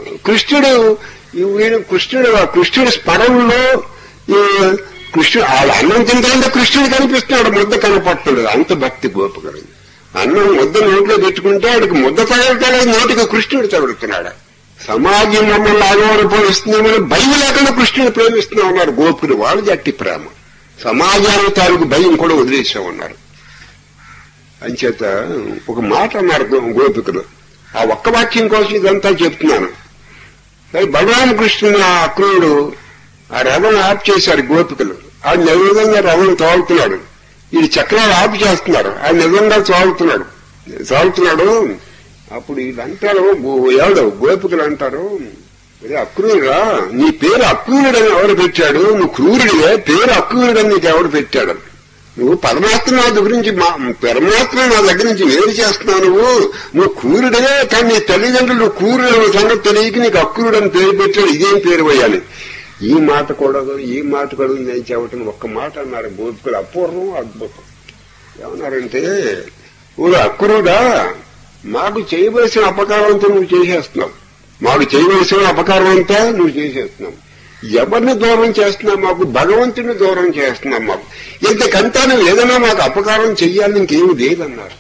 కృష్ణుడు స్మరణలో వాళ్ళ అన్నం తింటే కృష్ణుడు కనిపిస్తున్నాడు, ముద్ద కనపడుతున్నాడు. అంత భక్తి గోపికలు. అన్నం ముద్ద నోట్లో పెట్టుకుంటే వాడికి ముద్ద తగలటలేదు, నోటికి కృష్ణుడు తగులుతున్నాడు. సమాజం మమ్మల్ని ఆగవరపోయిస్తున్నామని భయం లేకుండా కృష్ణుడు ప్రేమిస్తున్నా ఉన్నారు గోపులు. వాళ్ళు జట్టి ప్రేమ. సమాజానికి తాలూకు భయం కూడా వదిలేసే ఉన్నారు. అంచేత ఒక మాట అన్నారు గోపికలు. ఆ ఒక్క వాక్యం కోసం ఇదంతా చెప్తున్నాను. బలరామకృష్ణుని ఆ అక్రూరుడు ఆ రథం ఆపు చేశారు గోపికలు. ఆయన నిజంగా రథం తోలుతున్నాడు. ఈ చక్రాలు ఆపు చేస్తున్నారు. ఆయన నిజంగా తోలుతున్నాడు. అప్పుడు వీళ్ళు అంటారు, ఎవడు గోపికలు అంటారు, అక్రూరుడా, నీ పేరు అక్రూరుడని ఎవరు పెట్టాడు? నువ్వు క్రూరుడివే, పేరు అక్రూరుడని నీకు ఎవరు పెట్టాడు? నువ్వు పరమాత్మ నా దగ్గర నుంచి పరమాత్మ నా దగ్గర నుంచి వేరు చేస్తున్నావు. నువ్వు క్రూరుడివే, కానీ నీ తల్లిదండ్రులు నువ్వు క్రూరుడు సంగతి తెలియక నీకు అక్రూరుడని పేరు పెట్టాడు. ఇదేం పేరు పోయాలి? ఈ మాట కూడదు, ఈ మాట కూడదు నేను చెప్పటం ఒక్క మాట అన్నారు గోపికలు. అపూర్వం, అద్భుతం. ఏమన్నారంటే, ఊరు అక్రూరుడా, మాకు చేయవలసిన అపకారం అంతా నువ్వు చేసేస్తున్నావు, మాకు చేయవలసిన అపకారం అంతా నువ్వు చేసేస్తున్నావు. ఎవరిని దూరం చేస్తున్నావు? మాకు భగవంతుని దూరం చేస్తున్నావు. మాకు ఇంతకంతా నువ్వు ఏదైనా మాకు అపకారం చెయ్యాలని ఇంకేమి లేదన్నారు.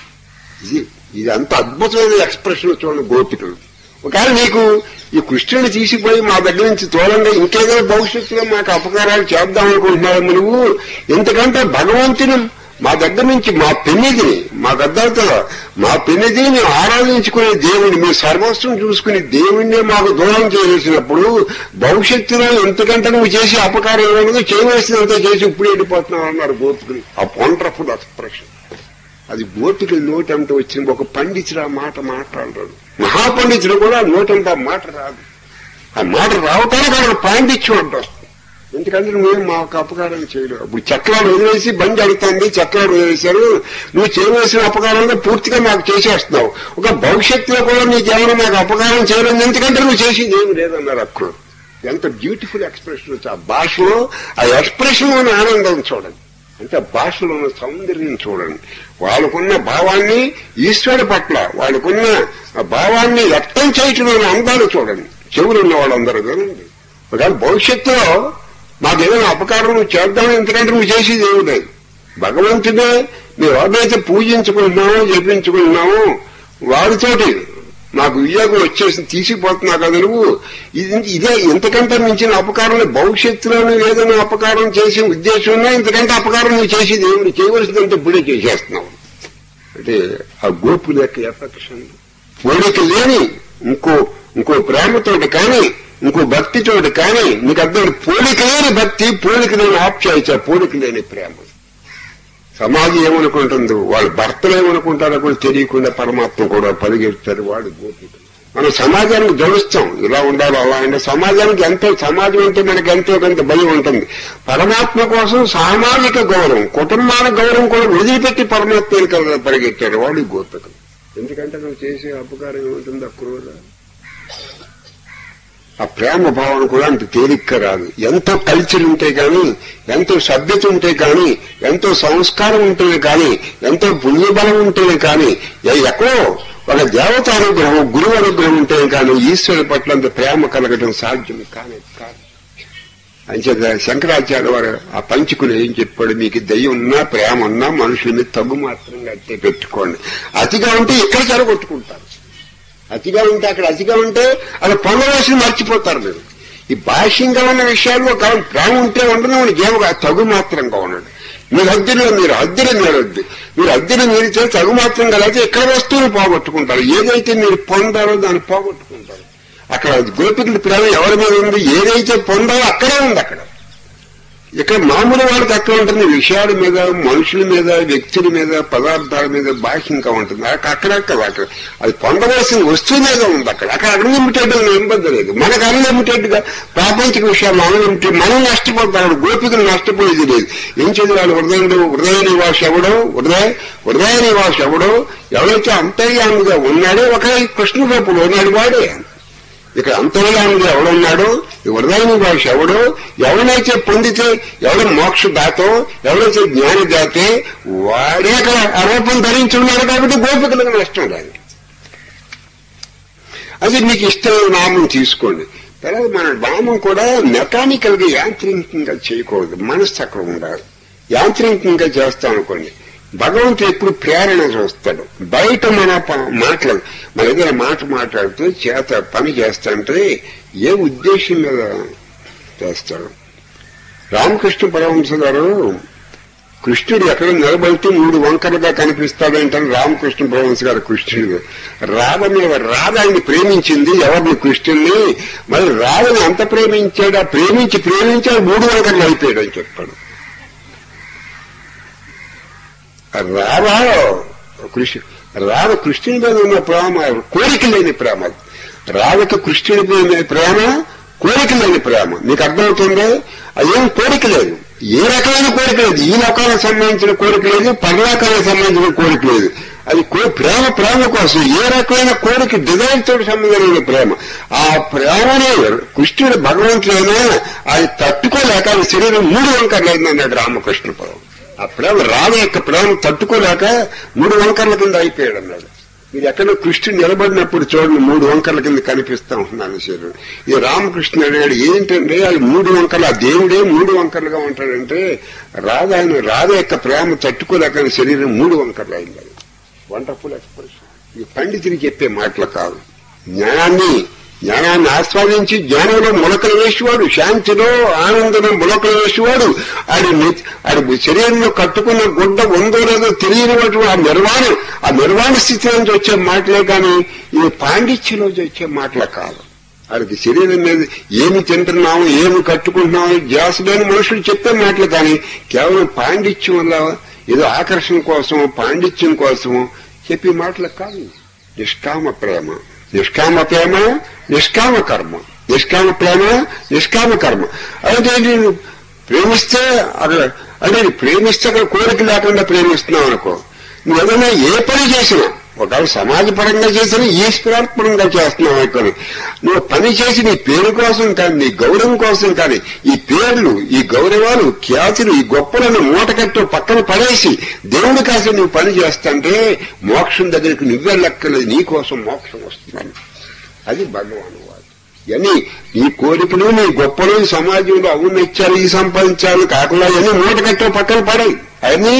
ఇది అంత అద్భుతమైన ఎక్స్ప్రెషన్ చూడండి గోపికలు. ఒకవేళ నీకు ఈ కృష్ణుని తీసిపోయి మా దగ్గర నుంచి దూరంగా ఇంకేదైనా భవిష్యత్తులో మాకు అపకారాలు చేద్దాం అనుకుంటున్నావు నువ్వు, ఎందుకంటే భగవంతుని మా దగ్గర నుంచి మా పెన్నిధిని, మా గద్దవతలో మా పెన్నిధిని మేము ఆరాధించుకునే దేవుడిని, మీ సర్వస్వం చూసుకునే దేవుడినే మాకు దూరం చేసినప్పుడు భవిష్యత్తులో ఎంతకంటే నువ్వు చేసే అపకారం ఏమన్నదో చేయవలసినంత చేసి ఇప్పుడు వెళ్ళిపోతున్నావు అన్నారు గోపికలు. ఆ వండర్ఫుల్ ఎక్స్ప్రెషన్. అది గోపికలు నోటంటే వచ్చింది. ఒక పండితుడు ఆ మాట మాట్లాడతాడు, మహాపండితుడు కూడా నోటంటే ఆ మాట రాదు. ఆ మాట రావటానికి అక్కడ పాండిత్యం అంటారు. ఎందుకంటే నువ్వేం మాకు అపకారం చేయలేవు. ఇప్పుడు చక్రాలు వదిలేసి బండి అడుగుతుంది, చక్రాలు వదిలేశారు, నువ్వు చేయవలసిన అపకారంలో పూర్తిగా మాకు చేసేస్తున్నావు. ఒక భవిష్యత్తులో కూడా నీకేమైనా మాకు అపకారం చేయలేదు, ఎందుకంటే నువ్వు చేసేది ఏమి లేదన్నారు అక్కడ. ఎంత బ్యూటిఫుల్ ఎక్స్ప్రెషన్ వచ్చి ఆ భాషలో, ఆ ఎక్స్ప్రెషన్లోని ఆనందం చూడండి, అంటే ఆ భాషలో ఉన్న సౌందర్యం చూడండి. వాళ్ళకున్న భావాన్ని ఈశ్వరుడి పట్ల వాళ్ళకున్న భావాన్ని వ్యక్తం చేయటంలోని అందాలు చూడండి. చెవులు ఉన్న వాళ్ళందరూ కదండి. ఒకవేళ భవిష్యత్తులో మాకేదైనా అపకారం నువ్వు చేద్దాం, ఎందుకంటే నువ్వు చేసేది ఏమి లేదు. భగవంతుడే మీరు ఎవరినైతే పూజించుకుంటున్నామో జపించుకుంటున్నామో వాడితోటి నాకు వియోగం వచ్చేసి తీసిపోతున్నావు కదా నువ్వు. ఇదే ఇంతకంటే మించిన అపకారం భవిష్యత్తులో నువ్వు ఏదైనా అపకారం చేసే ఉద్దేశం ఉన్నా ఇంతకంటే అపకారం నువ్వు చేసేది ఏమి చేయవలసిందంటే ఇప్పుడే చేసేస్తున్నావు. అంటే ఆ గోపుల యొక్క ఎఫెక్షన్ పోలిక లేని ఇంకో ప్రేమతోటి కానీ ఇంకో భక్తితోటి కానీ నీకు అర్థం. పోలిక లేని భక్తి, పోలిక లేని ఆప్యాయత, పోలిక లేని ప్రేమ. సమాజం ఏమనుకుంటుందో, వాళ్ళ భర్తలు ఏమనుకుంటారో కూడా తెలియకుండా పరమాత్మ కూడా పరిగెడతారు. వాడు గోపికలు. మనం సమాజానికి జడుస్తాం, ఇలా ఉండాలి అలా ఉండాలి. సమాజానికి ఎంతో, సమాజం అంటే మనకి ఎంతో కొంత భయం ఉంటుంది. పరమాత్మ కోసం సామాజిక గౌరవం, కుటుంబాల గౌరవం కూడా వదిలిపెట్టి పరమాత్మ పరిగెట్టారు. వాడు గోపికలు. ఎందుకంటే నువ్వు చేసే అపకారం ఏముంటుంది అక్రూర. ఆ ప్రేమ భావన కూడా అంత తేలిగ్గా రాదు. ఎంతో కల్చర్ ఉంటే కానీ, ఎంతో సభ్యత ఉంటే కానీ, ఎంతో సంస్కారం ఉంటేనే కానీ, ఎంతో పుణ్యబలం ఉంటేనే కానీ, ఎక్కడో ఒక దేవత అనుగ్రహం, గురువు అనుగ్రహం ఉంటేనే కానీ ఈశ్వరుడి పట్ల అంత ప్రేమ కలగడం సాధ్యం కానే కాదు. అంచేత శంకరాచార్య వారు ఆ పంచుకుని ఏం చెప్పాడు, మీకు దయ్యం ఉన్నా ప్రేమ ఉన్నా మనుషుల మీద తగ్గు మాత్రంగా అట్టే పెట్టుకోండి. అతిగా ఉంటే ఇక్కడ చెరగొట్టుకుంటారు. అతిగా ఉంటే అక్కడ, అతిగా ఉంటే అక్కడ పొందవలసిన మర్చిపోతారు. మీరు ఈ బాహ్యంగా ఉన్న విషయాల్లో కాలం ప్రేమ ఉంటే ఉండను, జీవగా తగు మాత్రంగా ఉన్నాడు. మీరు హద్దులో మీరు మీరొద్దు, మీరు హద్దులు మీరితే తగు మాత్రం కలిగితే ఇక్కడ వస్తువులు పోగొట్టుకుంటారు. ఏదైతే మీరు పొందారో దాన్ని పోగొట్టుకుంటారు. అక్కడ గోపికల ప్రేమ ఎవరి మీద ఉంది, ఏదైతే పొందాలో అక్కడే ఉంది. అక్కడ ఇక్కడ మామూలు వాళ్ళకి అక్కడ ఉంటుంది. విషయాల మీద, మనుషుల మీద, వ్యక్తుల మీద, పదార్థాల మీద బాహ్యంగా ఉంటుంది. అక్కడక్కడ అది పొందవలసిన వస్తువు మీద ఉంది. అక్కడ అన్లిమిటెడ్ ఇబ్బంది లేదు. మనకు అన్లిమిటెడ్ గా ప్రాపంచిక విషయాలు అన్లిమిటెడ్, మనం నష్టపోతారు. గోపికలు నష్టపోయేది లేదు. ఏం చదివాడు? హృదయ నివాస ఎవడో, హృదయ నివాస ఎవడో, ఎవరైతే అంతర్యామిగా ఉన్నాడో ఒక కృష్ణ రూపంలో ఉన్నాడు వాడే. ఇక్కడ అంతర్యామిగా ఎవడున్నాడో, హృదయ నివాస ఎవడో, ఎవరినైతే పొందితే, ఎవడు మోక్షదాతో, ఎవరైతే జ్ఞానదాతే వాడే అక్కడ ఆ రూపం ధరించి ఉన్నాడు. కాబట్టి గోపికలకు నష్టం లేదు. అది మీకు ఇష్టమైన నామం తీసుకోండి. తర్వాత మన నామం కూడా మెకానికల్ గా యాంత్రికంగా చేయకూడదు. మనస్సు అక్కడ ఉండాలి. యాంత్రికంగా చేస్తాం అనుకోండి, భగవంతుడు ఎప్పుడు ప్రేరణ చూస్తాడు. బయట మన మాటలు, మన ఏదైనా మాట మాట్లాడుతూ చేత పని చేస్తాంటే ఏ ఉద్దేశం మీద చేస్తాడు. రామకృష్ణ పరమహంస గారు కృష్ణుడు ఎక్కడ నిలబడితే 3 వంకరగా కనిపిస్తాడంటాను. రామకృష్ణ పరమహంస గారు కృష్ణుడు రాధాన్ని ప్రేమించింది. ఎవరిని? కృష్ణుడిని. మరి రాధని ఎంత ప్రేమించాడు? ప్రేమించి 3 వంకరలు అయిపోయాడు అని చెప్పాడు. రాధా రాధ కృష్ణుడి మీద ఉన్న ప్రేమ కోరిక లేని ప్రేమ. రాధకు కృష్ణుడి మీద ప్రేమ కోరిక లేని ప్రేమ. నీకు అర్థమవుతుంది? అదేం కోరిక లేదు, ఏ రకమైన కోరిక లేదు. ఈ లోకానికి సంబంధించిన కోరిక లేదు, పరలోకానికి సంబంధించిన కోరిక లేదు. అది ప్రేమ ప్రేమ కోసం ఏ రకమైన కోరిక డిజైన్ తోటి సంబంధమైన ప్రేమ. ఆ ప్రేమనే కృష్ణుడు భగవంతుడైనా అది తట్టుకోలేక అది శరీరం 3 వంకర్లు అయిందన్నాడు రామకృష్ణ పదం. ఆ ప్రేమ రామ యొక్క ప్రేమ తట్టుకోలేక 3 వంకర్ల కింద అయిపోయాడు అన్నాడు. మీరు ఎక్కడో కృష్ణుడు నిలబడినప్పుడు చూడండి 3 వంకర్ల కింద కనిపిస్తా ఉంటున్నాను శరీరం. ఈ రామకృష్ణ అడిగాడు ఏంటంటే అది 3 వంకర్లు, ఆ దేవుడే 3 వంకర్లుగా ఉంటాడంటే రాధ యొక్క ప్రేమ తట్టుకోలేక శరీరం 3 వంకర్లు అయింది. Wonderful expression. ఈ పండితుని చెప్పే మాటలు కాదు. జ్ఞానాన్ని ఆస్వాదించి జ్ఞానంలో మొలకలు వేసేవాడు, శాంతిలో ఆనందంలో మొలకలు వేసేవాడు, ఆడి శరీరంలో కట్టుకున్న గుడ్డ ఉందో లేదో తెలియనివాడు ఆ నిర్వాణ స్థితి నుంచి వచ్చే మాటలే కానీ ఇది పాండిత్యంలోంచి వచ్చే మాటలే కాదు. వాడికి శరీరం మీద ఏమి తింటున్నాము, ఏమి కట్టుకుంటున్నాము ధ్యాస లేని మనుషులు చెప్పే మాటలు కానీ కేవలం పాండిత్యం వల్ల ఏదో ఆకర్షణ కోసం పాండిత్యం కోసం చెప్పే మాటలు కాదు. నిష్కామ ప్రేమ, నిష్కామ ప్రేమ, నిష్కామ కర్మ, నిష్కామ ప్రేమ, నిష్కామ కర్మ. అంటే నేను ప్రేమిస్తే అంటే ప్రేమిస్తే అక్కడ కోరిక లేకుండా ప్రేమిస్తున్నావు అనుకో, నువ్వు ఏదైనా ఏ పని చేసినా ఒకవేళ సమాజపరంగా చేసినా ఈశ్వరాత్మకంగా చేస్తున్నావు అనుకోని నువ్వు పని చేసి నీ పేరు కోసం కానీ నీ గౌరవం కోసం కానీ ఈ పేర్లు ఈ గౌరవాలు ఖ్యాతులు ఈ గొప్పలను మూటకట్టు పక్కన పడేసి దేవుడి కోసం నువ్వు పని చేస్తుంటే మోక్షం దగ్గరికి నువ్వెళ్ళక్కర్లేదు, నీ కోసం మోక్షం వస్తుందని. అది భగవాను వాడు. ఇవన్నీ నీ కోరికలు నీ గొప్పలు సమాజంలో ఔన్నత్యాలు ఈ సంపాదించాలి కాకుండా ఇవన్నీ మూటకట్టు పక్కన పడాయి. అవన్నీ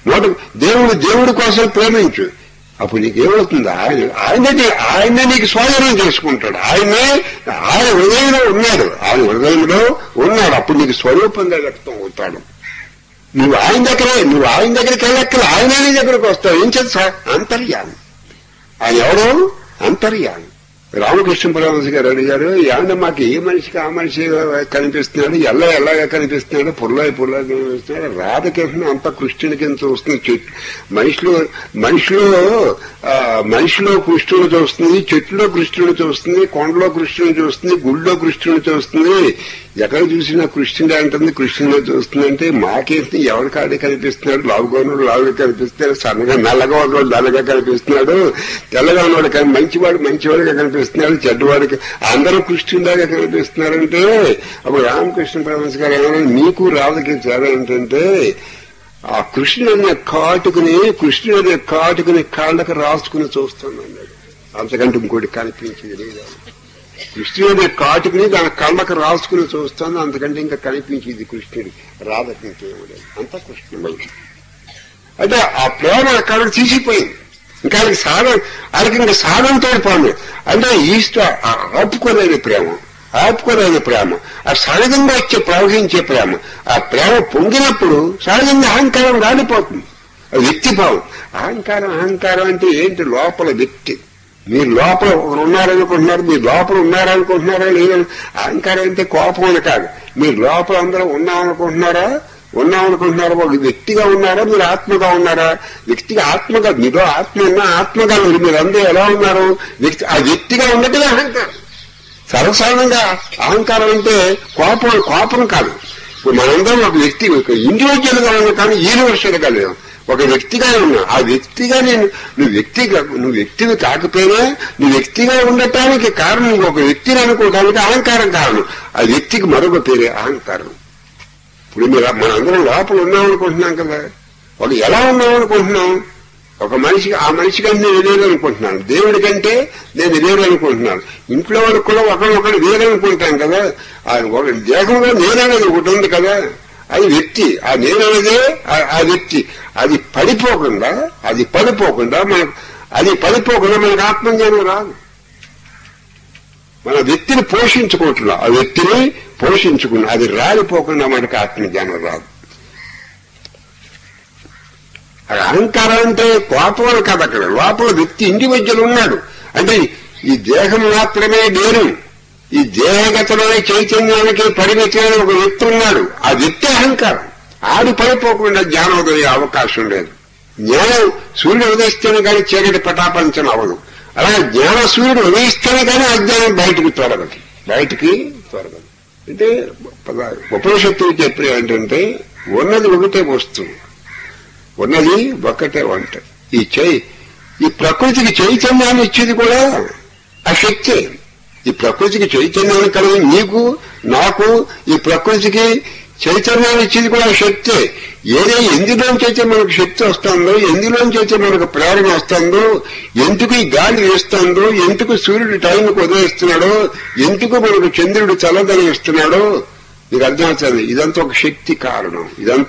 దేవుడి కోసం ప్రేమించు. అప్పుడు నీకేమవుతుంది? ఆయనే నీకు స్వాధీనం చేసుకుంటాడు. ఆయన హృదయంలో ఉన్నాడు, ఆయన హృదయంలో ఉన్నాడు. అప్పుడు నీకు స్వరూపంగా వ్యక్తం అవుతాడు. నువ్వు ఆయన దగ్గరికి వెళ్ళక్కల ఆయనే నీ దగ్గరకు వస్తావు. ఏం చేస్తా? అంతర్యామి. ఆయన ఎవరు? అంతర్యామి. రామకృష్ణ పరమహంస గారు అడిగారు, ఏమన్నా మాకు ఏ మనిషికి ఆ మనిషి కనిపిస్తున్నాడు, ఎల్లగా కనిపిస్తున్నాడు, పుల్లా కనిపిస్తున్నాడు. రాధకృష్ణ అంత కృష్ణుని కింద చూస్తుంది. మనిషిలో కృష్ణుని చూస్తుంది, చెట్టులో కృష్ణుని చూస్తుంది, కొండలో కృష్ణుని చూస్తుంది, గుళ్ళో కృష్ణుని చూస్తుంది. ఎక్కడ చూసినా కృష్ణుడే అంటుంది, కృష్ణుడే చూస్తుంది. అంటే మాకేంటి ఎవరికాడే కనిపిస్తున్నాడు? లావుగానోడు లావుగా కనిపిస్తున్నాడు, సన్నగా నల్లగా ఉన్నవాడు నల్లగా కనిపిస్తున్నాడు, తెల్లగా ఉన్నవాడు మంచివాడిగా కనిపిస్తున్నాడు, చెడ్డవాడికి అందరూ కృష్ణుడిలాగా కనిపిస్తున్నారంటే అప్పుడు రామకృష్ణ పరమహంస గారు ఏమన్నా మీకు రాధకి తేడా ఏంటంటే ఆ కృష్ణుడు అనే కాటుకుని కాళ్ళకు రాసుకుని చూస్తున్నాడు. అంతకంటే ఇంకోటి కనిపించింది లేదా? కృష్ణుడి కాటుకుని దాని కళ్ళకు రాసుకుని చూస్తాను, అంతకంటే ఇంకా కనిపించింది కృష్ణుడి. రాధకి ఇంకేమో అంత కృష్ణుడు. అంటే ఆ ప్రేమ అక్కడికి తీసిపోయింది. ఇంకా వాళ్ళకి ఇంకా సాధనతో పని అంటే ఆపుకోలేని ప్రేమ, ఆ సహజంగా వచ్చే ప్రవహించే ప్రేమ. ఆ ప్రేమ పొంగినప్పుడు సహజంగా అహంకారం రాలిపోతుంది. వ్యక్తిభావం. అహంకారం అంటే ఏంటి? లోపల వ్యక్తి. మీరు లోపల ఉన్నారనుకుంటున్నారు, మీరు లోపల ఉన్నారనుకుంటున్నారా లేదని. అహంకారం అంటే కోపం అని కాదు. మీరు లోపల అందరూ ఉన్నామనుకుంటున్నారా ఒక వ్యక్తిగా ఉన్నారా, మీరు ఆత్మగా ఉన్నారా? వ్యక్తిగా ఆత్మగా, మీలో ఆత్మ ఉన్నా ఆత్మగా మీరు అందరూ ఎలా ఉన్నారు? ఆ వ్యక్తిగా ఉన్నట్టుగా అహంకారం. సర్వసాధారణంగా అహంకారం అంటే కోపం కాదు. ఇప్పుడు మనందరం ఒక వ్యక్తి ఇండివిజువల్ గా ఉన్నా కానీ యూనివర్సల్ గా లేవు. ఒక వ్యక్తిగా ఉన్నా ఆ వ్యక్తిగా నువ్వు వ్యక్తివి కాకపోయినా నువ్వు వ్యక్తిగా ఉండటానికి కారణం ఒక వ్యక్తిని అనుకోవడానికి అహంకారం కారణం. ఆ వ్యక్తికి మరొక పేరే అహంకారం. ఇప్పుడు మనందరం లోపల ఉన్నామనుకుంటున్నాం కదా, వాళ్ళు ఎలా ఉన్నామనుకుంటున్నాం? ఒక మనిషికి ఆ మనిషి కంటే నేను వేరు అనుకుంటున్నాను, దేవుడి కంటే నేను వేరు అనుకుంటున్నాను, ఇంట్లో వాళ్ళకి కూడా ఒకరు వేరు అనుకుంటాం కదా. ఒక దేహంలో నేననేది ఒకటి ఉంది కదా, అది వ్యక్తి. ఆ నేననేదే ఆ వ్యక్తి. అది పడిపోకుండా మనకు ఆత్మజ్ఞానం రాదు. మన వ్యక్తిని పోషించుకుంటున్నాం, ఆ వ్యక్తిని పోషించుకున్నా అది రాలిపోకుండా మనకు ఆత్మజ్ఞానం రాదు. అహంకారం అంటే కోపం కాదు. అక్కడ లోపల వ్యక్తి ఇండివిజువల్ ఉన్నాడు. అంటే ఈ దేహం మాత్రమే నేను, ఈ దేహగతమైన చైతన్యానికి పరిమితమైన ఒక వ్యక్తి ఉన్నాడు. ఆ వ్యక్తి అహంకారం. ఆడి పడిపోకుండా జ్ఞానోదయ అవకాశం లేదు. జ్ఞానం సూర్యుడు ఉదయిస్తేనే కానీ చీకటి పటాపంచం అవ్వదు. అలాగే జ్ఞాన సూర్యుడు ఉదయిస్తేనే కానీ అజ్ఞానం బయటికి తొలగదు. అంటే ఉపనిషత్తులు చెప్పే ఏంటంటే ఉన్నది ఒకటే వస్తువు, ఉన్నది ఒక్కటే వంట. ఈ ప్రకృతికి చైతన్యాన్ని ఇచ్చేది కూడా ఆ శక్తే. ఈ ప్రకృతికి చైతన్యాన్ని కలిగి నీకు నాకు ఈ ప్రకృతికి చైతన్యాన్ని ఇచ్చేది కూడా శక్తే. ఎందులోంచైతే మనకు శక్తి వస్తుందో, ఎందులోంచైతే మనకు ప్రేరణ వస్తుందో, ఎందుకు ఈ గాలి వేస్తుందో, ఎందుకు సూర్యుడు టైంకి ఉదయిస్తున్నాడో, ఎందుకు మనకు చంద్రుడు చల్లదనం ఇస్తున్నాడో మీకు అర్థమవుతుంది. ఇదంతా ఒక శక్తి కారణం.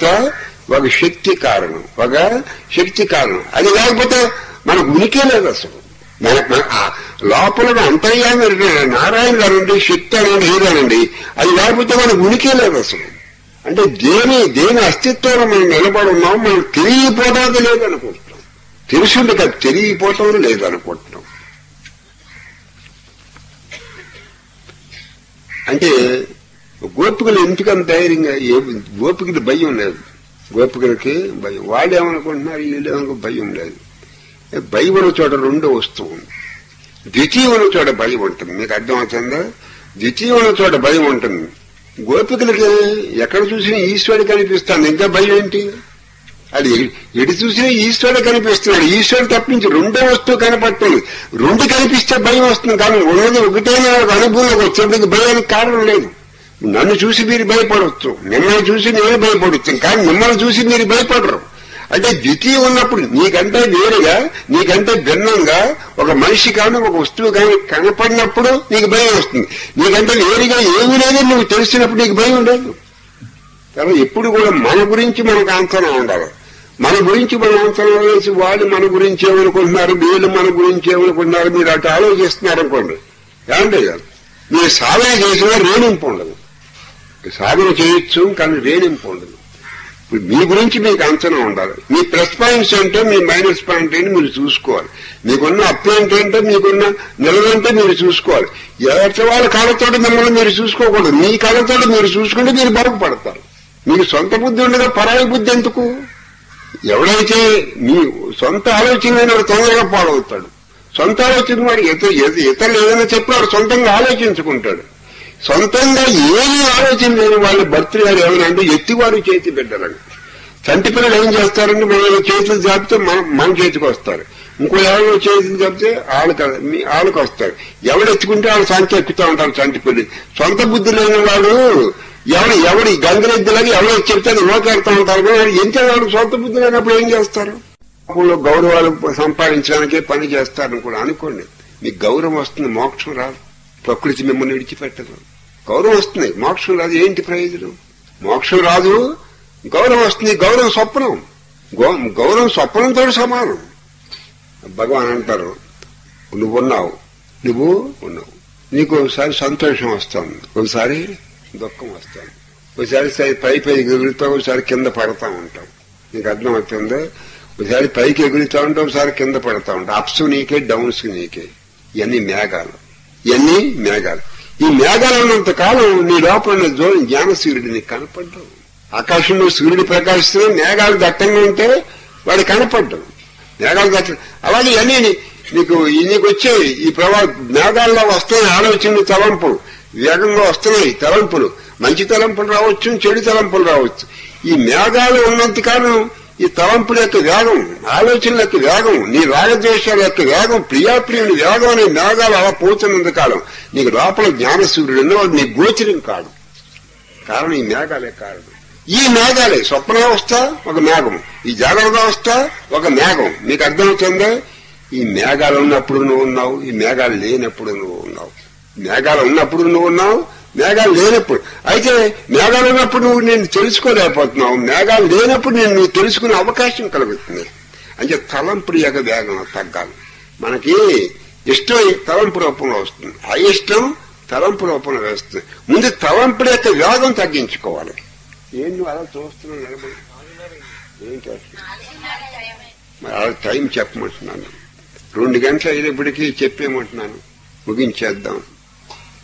అది లేకపోతే మనకు ఉనికి లేదు అసలు. లోపల అంతర్యామి నారాయణ గారండి, శక్తి అనండి, ఏదనండి, అది లేకపోతే మనకు ఉనికి లేదు అసలు. అంటే దేని అస్తిత్వంలో మనం నిలబడి ఉన్నాం, మనం తెలియపోవడం లేదనుకుంటున్నాం. తెలుసుంది కదా, తెలియపోవటం లేదనుకుంటున్నాం. అంటే గోపికలు ఎందుకని ధైర్యంగా గోపికలు భయం లేదు. గోపికలకి భయం, వాళ్ళేమనుకుంటున్నారు, వీళ్ళేమనుకో భయం లేదు. భయం ఉన్న చోట రెండో వస్తువు ఉంది. ద్వితీయం ఉన్న చోట భయం ఉంటుంది. మీకు అర్థమవుతుందా? ద్వితీయం ఉన్న చోట భయం ఉంటుంది. గోపికలకి ఎక్కడ చూసినా ఈశ్వరుడు కనిపిస్తాను, ఇంకా భయం ఏంటి? అది ఎటు చూసినా ఈశ్వరుడు కనిపిస్తున్నాడు. ఈశ్వరుడు తప్పించి రెండో వస్తువు కనపడుతుంది. రెండు కనిపిస్తే భయం వస్తుంది. కానీ ఉన్నది ఒకటైనా అనుభవంలోకి వచ్చేందుకు భయానికి కారణం లేదు. నన్ను చూసి మీరు భయపడవచ్చు, మిమ్మల్ని చూసి నేను భయపడవచ్చు, కానీ మిమ్మల్ని చూసి మీరు భయపడరు. అంటే ద్వితీయం ఉన్నప్పుడు నీకంటే వేరుగా, నీకంటే భిన్నంగా ఒక మనిషి కానీ ఒక వస్తువు కానీ కనపడినప్పుడు నీకు భయం వస్తుంది. నీకంటే వేరుగా ఏమీ లేదని నువ్వు తెలిసినప్పుడు నీకు భయం ఉండదు. కాబట్టి ఎప్పుడు కూడా మన గురించి మనకు అంచనా ఉండాలి. మన గురించి మనం అంచనా వేసి వాళ్ళు మన గురించి ఏమనుకుంటున్నారు, వీళ్ళు మన గురించి ఏమనుకుంటున్నారు, మీరు అటు ఆలోచిస్తున్నారు అనుకోండి. ఏమంటే మీరు సాధన చేసినా రేణింపు ఉండదు. సాధన చేయొచ్చు కానీ రేణింపు ఉండదు. మీ గురించి మీకు అంచనా ఉండాలి. మీ ప్లస్ పాయింట్స్ ఏంటో, మీ మైనస్ పాయింట్ ఏంటో మీరు చూసుకోవాలి. మీకున్న అప్పు ఏంటంటే, మీకున్న నిలదంటే మీరు చూసుకోవాలి. ఎవరి వాళ్ళ కాళ్ళతో మిమ్మల్ని మీరు చూసుకోకూడదు. మీ కాళ్ళతో మీరు చూసుకుంటే మీరు బాగుపడతారు. మీకు సొంత బుద్ధి ఉండగా పరాయి బుద్ధి ఎందుకు? ఎవడైతే మీ సొంత ఆలోచన వాడు తొందరగా పాడవుతాడు. సొంత ఆలోచన వాడు ఇతరులు ఏదైనా చెప్పాడు సొంతంగా ఆలోచించుకుంటాడు. సొంతంగా ఏమీ ఆలోచన లేని వాళ్ళ భర్తలు గారు ఏమైనా అంటే ఎత్తివారు చేతి బిడ్డలండి. చంటి పిల్లలు ఏం చేస్తారంటే మన చేతులు చాపితే మన చేతికి వస్తారు. ఇంకో ఎవరో చేతులు చాపితే వాళ్ళకి వస్తారు. ఎవడెత్తుకుంటే వాళ్ళు సంఖ్య ఎక్కుతూ ఉంటారు చంటి పిల్లలు. సొంత బుద్ధి లేని వాడు ఎవడి గంగరెద్దులని ఎవరో చెప్తే లోకెళ్తా ఉంటారు. కానీ ఎంత వాడు సొంత బుద్ధి లేనప్పుడు ఏం చేస్తారు? గౌరవాలు సంపాదించడానికే పని చేస్తారని కూడా అనుకోండి. మీకు గౌరవం వస్తుంది, మోక్షం రాదు. ప్రకృతి మిమ్మల్ని విడిచిపెట్టదు. గౌరవం వస్తుంది, మోక్షం రాదు. ఏంటి ప్రయోజనం? మోక్షం రాదు, గౌరవం వస్తుంది. గౌరవం స్వప్నం. గౌరవం స్వప్నంతో సమానం. భగవాన్ అంటారు, నువ్వు ఉన్నావు, నీకు ఒకసారి సంతోషం వస్తుంది, ఒకసారి దుఃఖం వస్తుంది, ఒకసారి పైకి ఎగురుతావు, ఒకసారి కింద పడతా ఉంటావు. నీకు అర్థమవుతుందా? ఒకసారి పైకి ఎగురుతా ఉంటావు, ఒకసారి కింద పడతా ఉంటావు. అప్స్ నీకే, డౌన్స్ నీకే. ఇవన్నీ మేఘాలు. ఈ మేఘాలు ఉన్నంత కాలం నీ లోపల జ్ఞాన సూర్యుడు నీకు కనపడ్డావు. ఆకాశంలో సూర్యుడు ప్రకాశిస్తున్నా మేఘాలు దట్టంగా ఉంటే వాడు కనపడ్డావు. మేఘాలు దట్టం అలాగే ఇవన్నీ నీకు వచ్చే ఈ మేఘాల్లో వస్తున్నాయి ఆలోచనలు, తలంపులు వేగంగా వస్తున్నాయి. తలంపులు మంచి తలంపులు రావచ్చు, చెడు తలంపులు రావచ్చు. ఈ మేఘాలు ఉన్నంత కాలం ఈ తలంపుల యొక్క వేగం, ఆలోచనల యొక్క వేగం, నీ రాగద్వేషాల యొక్క వేగం, ప్రియాప్రియుని వేగం అనే మేఘాలు అలా పోతున్నంత కాలం నీకు లోపల జ్ఞానసూర్యుడు వాడు నీ గోచరం కాదు. కారణం ఈ మేఘాలే కారణం. ఈ మేఘాలే స్వప్నావస్థ ఒక మేఘం, ఈ జాగ్రత్తావస్థ ఒక మేఘం. మీకు అర్థమవుతుందా? ఈ మేఘాలు ఉన్నప్పుడు నువ్వు ఉన్నావు, ఈ మేఘాలు లేనప్పుడు నువ్వు ఉన్నావు. మేఘాలు ఉన్నప్పుడు నువ్వు ఉన్నావు, మేఘాలు లేనప్పుడు. అయితే మేఘాలు ఉన్నప్పుడు నువ్వు నేను తెలుసుకోలేకపోతున్నావు, మేఘాలు లేనప్పుడు నేను నువ్వు తెలుసుకునే అవకాశం కలుగుతుంది. అంటే తలంపుల యొక్క వేగం తగ్గాలి. మనకి ఇష్టం తలంపు రూపంలో వస్తుంది, అయిష్టం తలంపు రూపంలో వేస్తుంది. ముందు తలంపుల యొక్క వేగం తగ్గించుకోవాలి. ఏం నువ్వు అలా చూస్తున్నావు నిలబడి ఏం చేస్తున్నావు? అలా టైం చెప్పమంటున్నాను. 2 గంటలు అయినప్పటికీ చెప్పేమంటున్నాను, ముగించేద్దాం.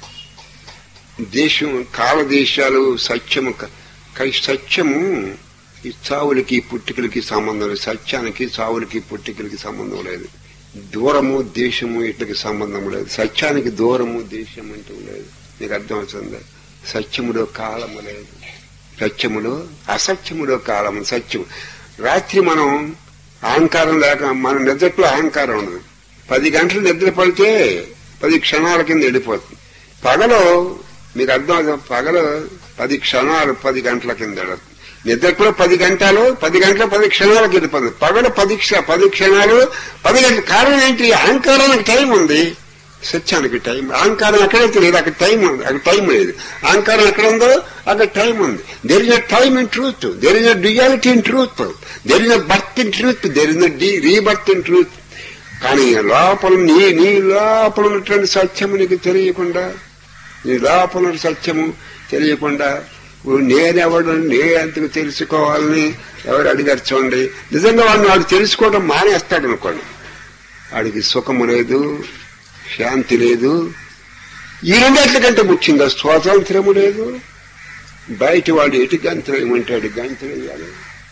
దేశం కాలదేశాలు సత్యము ఈ చావులకి పుట్టికలకి సంబంధం లేదు, సత్యానికి చావులకి పుట్టికలకి సంబంధం లేదు, దూరము దేశము ఇట్లకి సంబంధం లేదు, సత్యానికి దూరము దేశం అంటూ లేదు. నీకు అర్థం అవుతుంది? సత్యములో కాలము లేదు, సత్యములో అసత్యములో కాలము. సత్యం రాత్రి మనం అహంకారం లేక మన నిద్రలో అహంకారం ఉండదు. 10 గంటలు నిద్ర పడితే 10 క్షణాల కింద వెళ్ళిపోతుంది. పగలు మీకు అర్థం అవుతుంది, పగలు 10 క్షణాలు 10 గంటల కింద వెళ్ళదు. నిద్రలో 10 గంటలు 10 క్షణాలకు వెళ్ళిపోతుంది. పగలు 10 క్షణాలు 10 గంటలు. కారణం ఏంటి? అహంకారానికి టైం ఉంది, సత్యానికి టైం. అహంకారం ఎక్కడైతే లేదు అక్కడ టైం ఉంది, అక్కడ టైం లేదు. అహంకారం ఎక్కడ ఉందో అక్కడ టైం ఉంది. There is a time in truth, there is a duality in truth, there is a birth in truth, there is a rebirth in truth. కానీ లోపల నీ లోపల ఉన్నటువంటి సత్యము నీకు తెలియకుండా, నీ లోపల ఉన్న సత్యము తెలియకుండా నేనెవడు నేనెందుకు తెలుసుకోవాలని ఎవరు అడిగారు చూడండి. నిజంగా వాడు తెలుసుకోవడం మానేస్తాడు అనుకోండి, వాడికి సుఖము లేదు, శాంతి లేదు. ఈ రెండింటి కంటే ముఖ్యంగా స్వాతంత్రము లేదు. బయట వాడు ఎటు గంతులు ఏమంటాడు, గంతులు వేయాలి.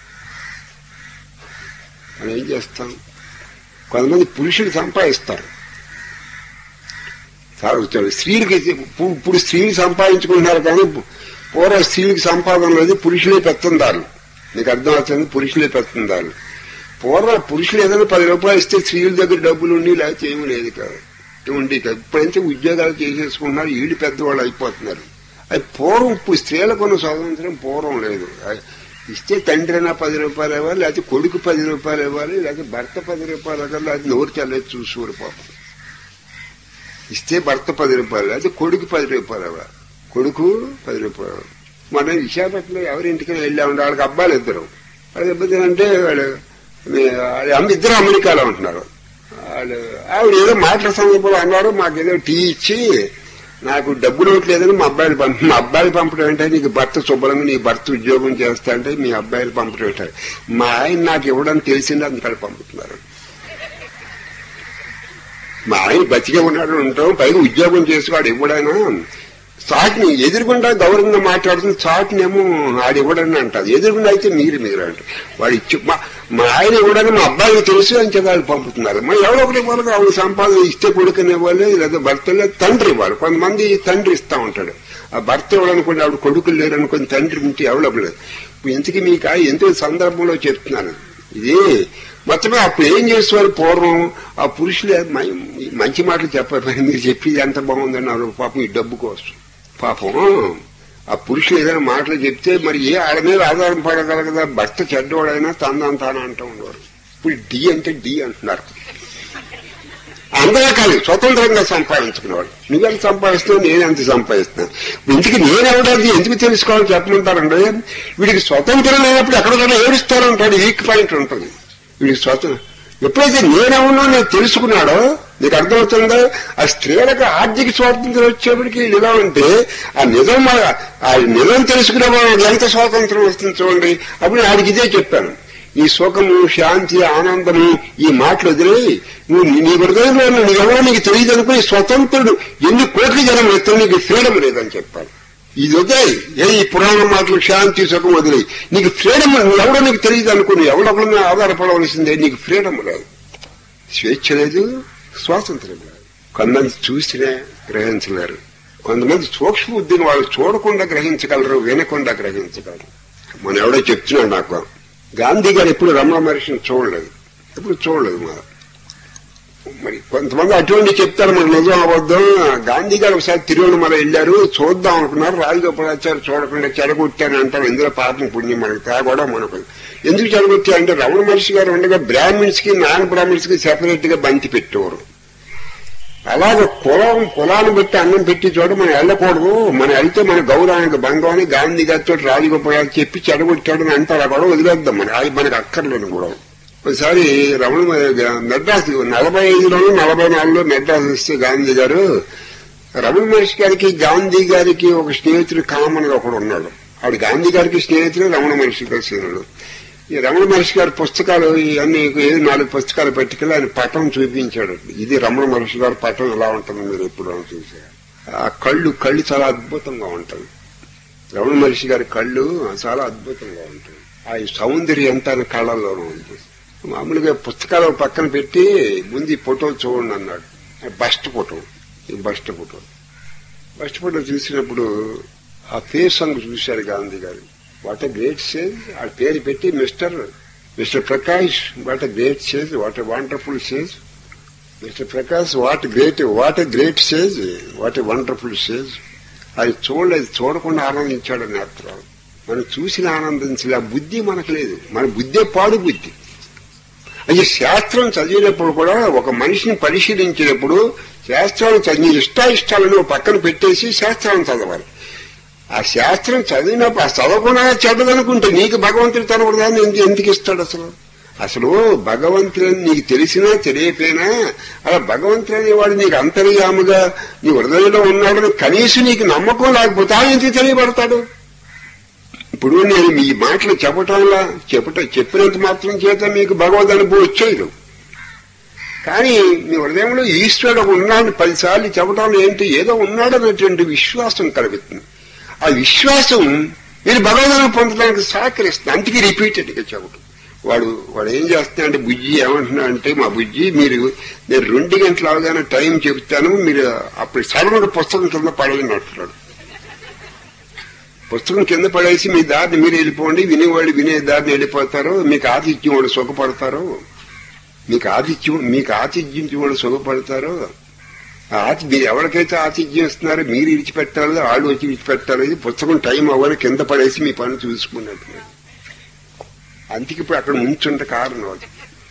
మనం ఏం చేస్తాం? కొంతమంది పురుషులు సంపాదిస్తారు, స్త్రీలకి ఇప్పుడు స్త్రీలు సంపాదించుకుంటున్నారు, కానీ పూర్వ స్త్రీలకి సంపాదన లేదు, పురుషులే పెత్తందారు. నీకు అర్థం అవుతుంది? పురుషులే పెత్తందారు. పూర్వ పురుషులు ఏదైనా 10 రూపాయలు ఇస్తే స్త్రీల దగ్గర డబ్బులు ఉండి లేకపోతే ఏమీ లేదు కదా, ఉండి ఇప్పుడైతే ఉద్యోగాలు చేసేసుకుంటున్నారు, వీళ్ళు పెద్దవాళ్ళు అయిపోతున్నారు. అది పూర్వం. ఇప్పుడు స్త్రీలకు ఉన్న స్వాతంత్రం పూర్వం లేదు. ఇస్తే తండ్రి అయినా 10 రూపాయలు ఇవ్వాలి, లేకపోతే కొడుకు 10 రూపాయలు ఇవ్వాలి, లేకపోతే భర్త 10 రూపాయలు ఇవ్వాలి, అది నోరు చల్లేదు చూసి ఊరిపోతాం. ఇస్తే భర్త 10 రూపాయలు, లేకపోతే కొడుకు 10 రూపాయలు ఇవ్వాలి, కొడుకు 10 రూపాయలు. మనం విశాఖపట్నంలో ఎవరింటికైనా వెళ్ళామంటే వాళ్ళకి అబ్బాయిలు ఇద్దరు. వాళ్ళకి ఇబ్బంది అంటే ఇద్దరు అమెరికాలో ఉంటున్నారు. వాళ్ళు ఆవిడ ఏదో మాటల సందర్భంలో అన్నారు, మాకేదో టీ ఇచ్చి నాకు డబ్బులు ఇవ్వట్లేదని మా అబ్బాయిలు పంపడం ఏంటంటే, నీకు భర్త శుభ్రంగా నీ భర్త ఉద్యోగం చేస్తా అంటే మీ అబ్బాయిలు పంపడం ఏంటారు. మా ఆయన నాకు ఇవ్వడం తెలిసింది అందుకని పంపుతున్నారు. మా ఆయన బతికే ఉన్నాడు ఉంటాం, పైగా ఉద్యోగం చేసుకోవాడు ఇవ్వడైనా. చాటుని ఎదురుగుండా గౌరవంగా మాట్లాడుతుంది, చాటునేమో ఆడు ఇవ్వడని అంటారు. ఎదురుగుండా అయితే మీరు అంట. వాడు ఇచ్చి మా ఆయన ఇవ్వడని మా అబ్బాయికి తెలుసు అని చెప్పాలి పంపుతున్నారు. మరి ఎవరో ఒకటి ఇవ్వాలి, ఆవిడ సంపాదన ఇస్తే కొడుకుని ఇవ్వాలి, లేదా భర్త లేదు తండ్రి ఇవ్వాలి. కొంతమంది తండ్రి ఇస్తా ఉంటాడు, ఆ భర్త ఇవ్వాలనుకోండి, ఆవిడ కొడుకులు లేరు అనుకుని తండ్రి ఉంటే ఎవడవ్వలేదు. ఇప్పుడు ఇంతకీ మీకు ఎంతో సందర్భంలో చెప్తున్నాను ఇది. మొత్తమే అప్పుడు ఏం చేసేవారు పూర్వం, ఆ పురుషులే మంచి మాటలు చెప్పారు. మీరు చెప్పేది ఎంత బాగుందన్నారు పాపం ఈ డబ్బు కోసం. పాపం ఆ పురుషులు ఏదైనా మాటలు చెప్తే మరి ఏ ఆడ మీద ఆధారం పడగలగదా, భర్త చెడ్డవాడైనా తాను అంటూ ఉండేవారు. ఇప్పుడు డి అంటే డి అంటున్నారు. అందరూ కాదు, స్వతంత్రంగా సంపాదించుకునేవాడు. నువ్వెంత సంపాదిస్తున్నావు, నేనెంత సంపాదిస్తున్నాను. ఇంటికి నేనెవడది ఎందుకు తెలుసుకోవాలని చెప్పమంటారండి. వీడికి స్వతంత్రం లేనప్పుడు ఎక్కడికైనా ఏడుస్తారంటాడు, వీక్ పాయింట్ ఉంటుంది వీడికి స్వతంత్రం. ఎప్పుడైతే నేనెవనో నేను తెలుసుకున్నాడో, నీకు అర్థమవుతుందో, ఆ స్త్రీలకు ఆర్థిక స్వాతంత్రం వచ్చేప్పటికి ఇలా ఉంటే ఆ నిజం తెలుసుకునే వాళ్ళు ఎంత స్వాతంత్రం వస్తుంది చూడండి. అప్పుడు ఆడికి ఇదే చెప్పాను, ఈ సుఖము శాంతి ఆనందము ఈ మాటలు వదిలి నువ్వు నీ హృదయంలో నీవెవరో నీకు తెలియదు అనుకుని స్వతంత్రుడు ఎన్ని కోట్ల జనం ఎత్తు, నీకు ఫ్రీడమ్ లేదని చెప్పాను. ఇది వదిలేయి, ఈ పురాణ మాటలు శాంతి సుఖం వదిలేయి, నీకు ఫ్రీడమ్ ఎవడో నీకు తెలియదు అనుకుని ఎవడొకరిని ఆధారపడవలసిందే, నీకు ఫ్రీడమ్ లేదు, స్వేచ్ఛ లేదు, స్వాతంత్ర్యం లేదు. కొంతమంది చూసినే గ్రహించలేరు, కొంతమంది సూక్ష్మ బుద్ధిని వాళ్ళు చూడకుండా గ్రహించగలరు, వినకుండా గ్రహించగలరు. మనం ఎవడో చెప్తున్నాడు నాకు, గాంధీ గారు ఎప్పుడు రమణ మహర్షిని చూడలేదు, ఎప్పుడు చూడలేదు. మరి కొంతమంది అటువంటి చెప్తారు, మనకు నిజం అబద్ధం. గాంధీ గారు ఒకసారి తిరువణమల వెళ్ళారు, చూద్దాం అనుకున్నారు, రాజగోపాలాచారి చూడకుండా చెడగొట్టాను అంటారు. ఇందులో పాపం పుణ్యం మనకు తాగూడా మనకు ఎందుకు చెడగొట్టారంటే, రమణ మహర్షి గారు ఉండగా బ్రాహ్మిన్స్ కి నాన్ బ్రాహ్మిన్స్ కి సెపరేట్ గా బంతి పెట్టేవారు. అలాగే కులాన్ని బట్టి అన్నం పెట్టి చోట మనం వెళ్ళకూడదు, మనం వెళ్తే మన గౌరవానికి భంగం అని గాంధీ గారితో రాజగోపాల్ చెప్పి చెడగొట్టాడని అంటారు. ఆ గొడవ వదిలేద్దాం, అది మనకు అక్కర్లేని గొడవ. ఒకసారి రమణ మెడ్రాస్ 45లోనూ 44లో మెడ్రాస్ వస్తే గాంధీ గారు, రమణ మహర్షి గారికి గాంధీ గారికి ఒక స్నేహితుడు కామన్ గా ఒకడు ఉన్నాడు. ఆవిడ గాంధీ గారికి స్నేహితుడు, రమణ మహర్షి గారి స్నేహితుడు. ఈ రమణ మహర్షి గారి పుస్తకాలు ఇవన్నీ 4 పుస్తకాలు పట్టుకెళ్ళి ఆయన పటం చూపించాడు. ఇది రమణ మహర్షి గారి పటం ఎలా ఉంటుంది మీరు ఎప్పుడు చూసారు. ఆ కళ్ళు చాలా అద్భుతంగా ఉంటాయి. రమణ మహర్షి గారి కళ్ళు చాలా అద్భుతంగా ఉంటాయి. ఆ సౌందర్యం అంతా కళ్ళల్లోనూ ఉంది. మామూలుగా పుస్తకాలు పక్కన పెట్టి ముందు ఈ ఫోటో చూడండి అన్నాడు. బస్ట్ ఫోటో చూసినప్పుడు ఆ ఫేస్ అంగు చూశారు గాంధీ గారు. What a great sage. ఆ పేరు పెట్టి mister Prakash, what a great sage, what a wonderful sage. Mister Prakash what a great sage, what a wonderful sage. అది చూడలేదు, చూడకుండా ఆనందించాడు నేత్రాలు. మనం చూసిన ఆనందించలే. ఆ బుద్ధి మనకు లేదు. మన బుద్ధే పాడు బుద్ధి. అది శాస్త్రం చదివినప్పుడు కూడా ఒక మనిషిని పరిశీలించినప్పుడు శాస్త్రాలు చదివి ఇష్టాలను పక్కన పెట్టేసి శాస్త్రాలను చదవాలి. ఆ శాస్త్రం చదివినప్పుడు ఆ చదవకుండా చెడ్డదనుకుంటే నీకు భగవంతుడు తనకూడదాన్ని ఎందుకు ఇస్తాడు? అసలు భగవంతుని నీకు తెలిసినా తెలియకపోయినా అలా భగవంతుడు అనేవాడు నీకు అంతర్యాముగా నీ హృదయంలో ఉన్నాడని కనీసం నీకు నమ్మకం లేకపోతే ఆయన ఎందుకు తెలియబడతాడు? ఇప్పుడు నేను మీ మాటలు చెప్పినంత మాత్రం చేత మీకు భగవద్ అనుభవం వచ్చేది. కానీ మీ హృదయంలో ఈశ్వరుడు ఉన్నాడు 10 సార్లు చెప్పడంలో ఏంటి ఏదో ఉన్నాడనేటువంటి విశ్వాసం కలుగుతుంది. ఆ విశ్వాసం మీరు భగవద్గీత పొందడానికి సహకరిస్తుంది. అందుకే రిపీటెడ్ గా చెప్పడం. వాడు ఏం చేస్తున్నాడంటే బుజ్జి ఏమంటున్నా అంటే మా బుజ్జి నేను 2 గంటలు అవగానే టైం చెబుతాను, మీరు అప్పుడు సడన్గా పుస్తకం కింద పడేయనట్టున్నాడు. పుస్తకం కింద పడేసి మీ దారిని మీరు వెళ్ళిపోండి, వినేవాళ్ళు వినే దారిని వెళ్ళిపోతారు, మీకు ఆతిథ్యం వాళ్ళు సుఖపడతారు, మీకు ఆతిథ్యం వాళ్ళు సుఖపడతారు. మీరు ఎవరికైతే ఆతిథ్యం ఇస్తున్నారో మీరు విడిచిపెట్టాలి, వాళ్ళు వచ్చి విడిచిపెట్టాలి. పుస్తకం టైం అవ్వాలి కింద పడేసి మీ పని చూసుకున్నట్టు. అందుకే ఇప్పుడు అక్కడ ఉంచుంటే కారణం అది.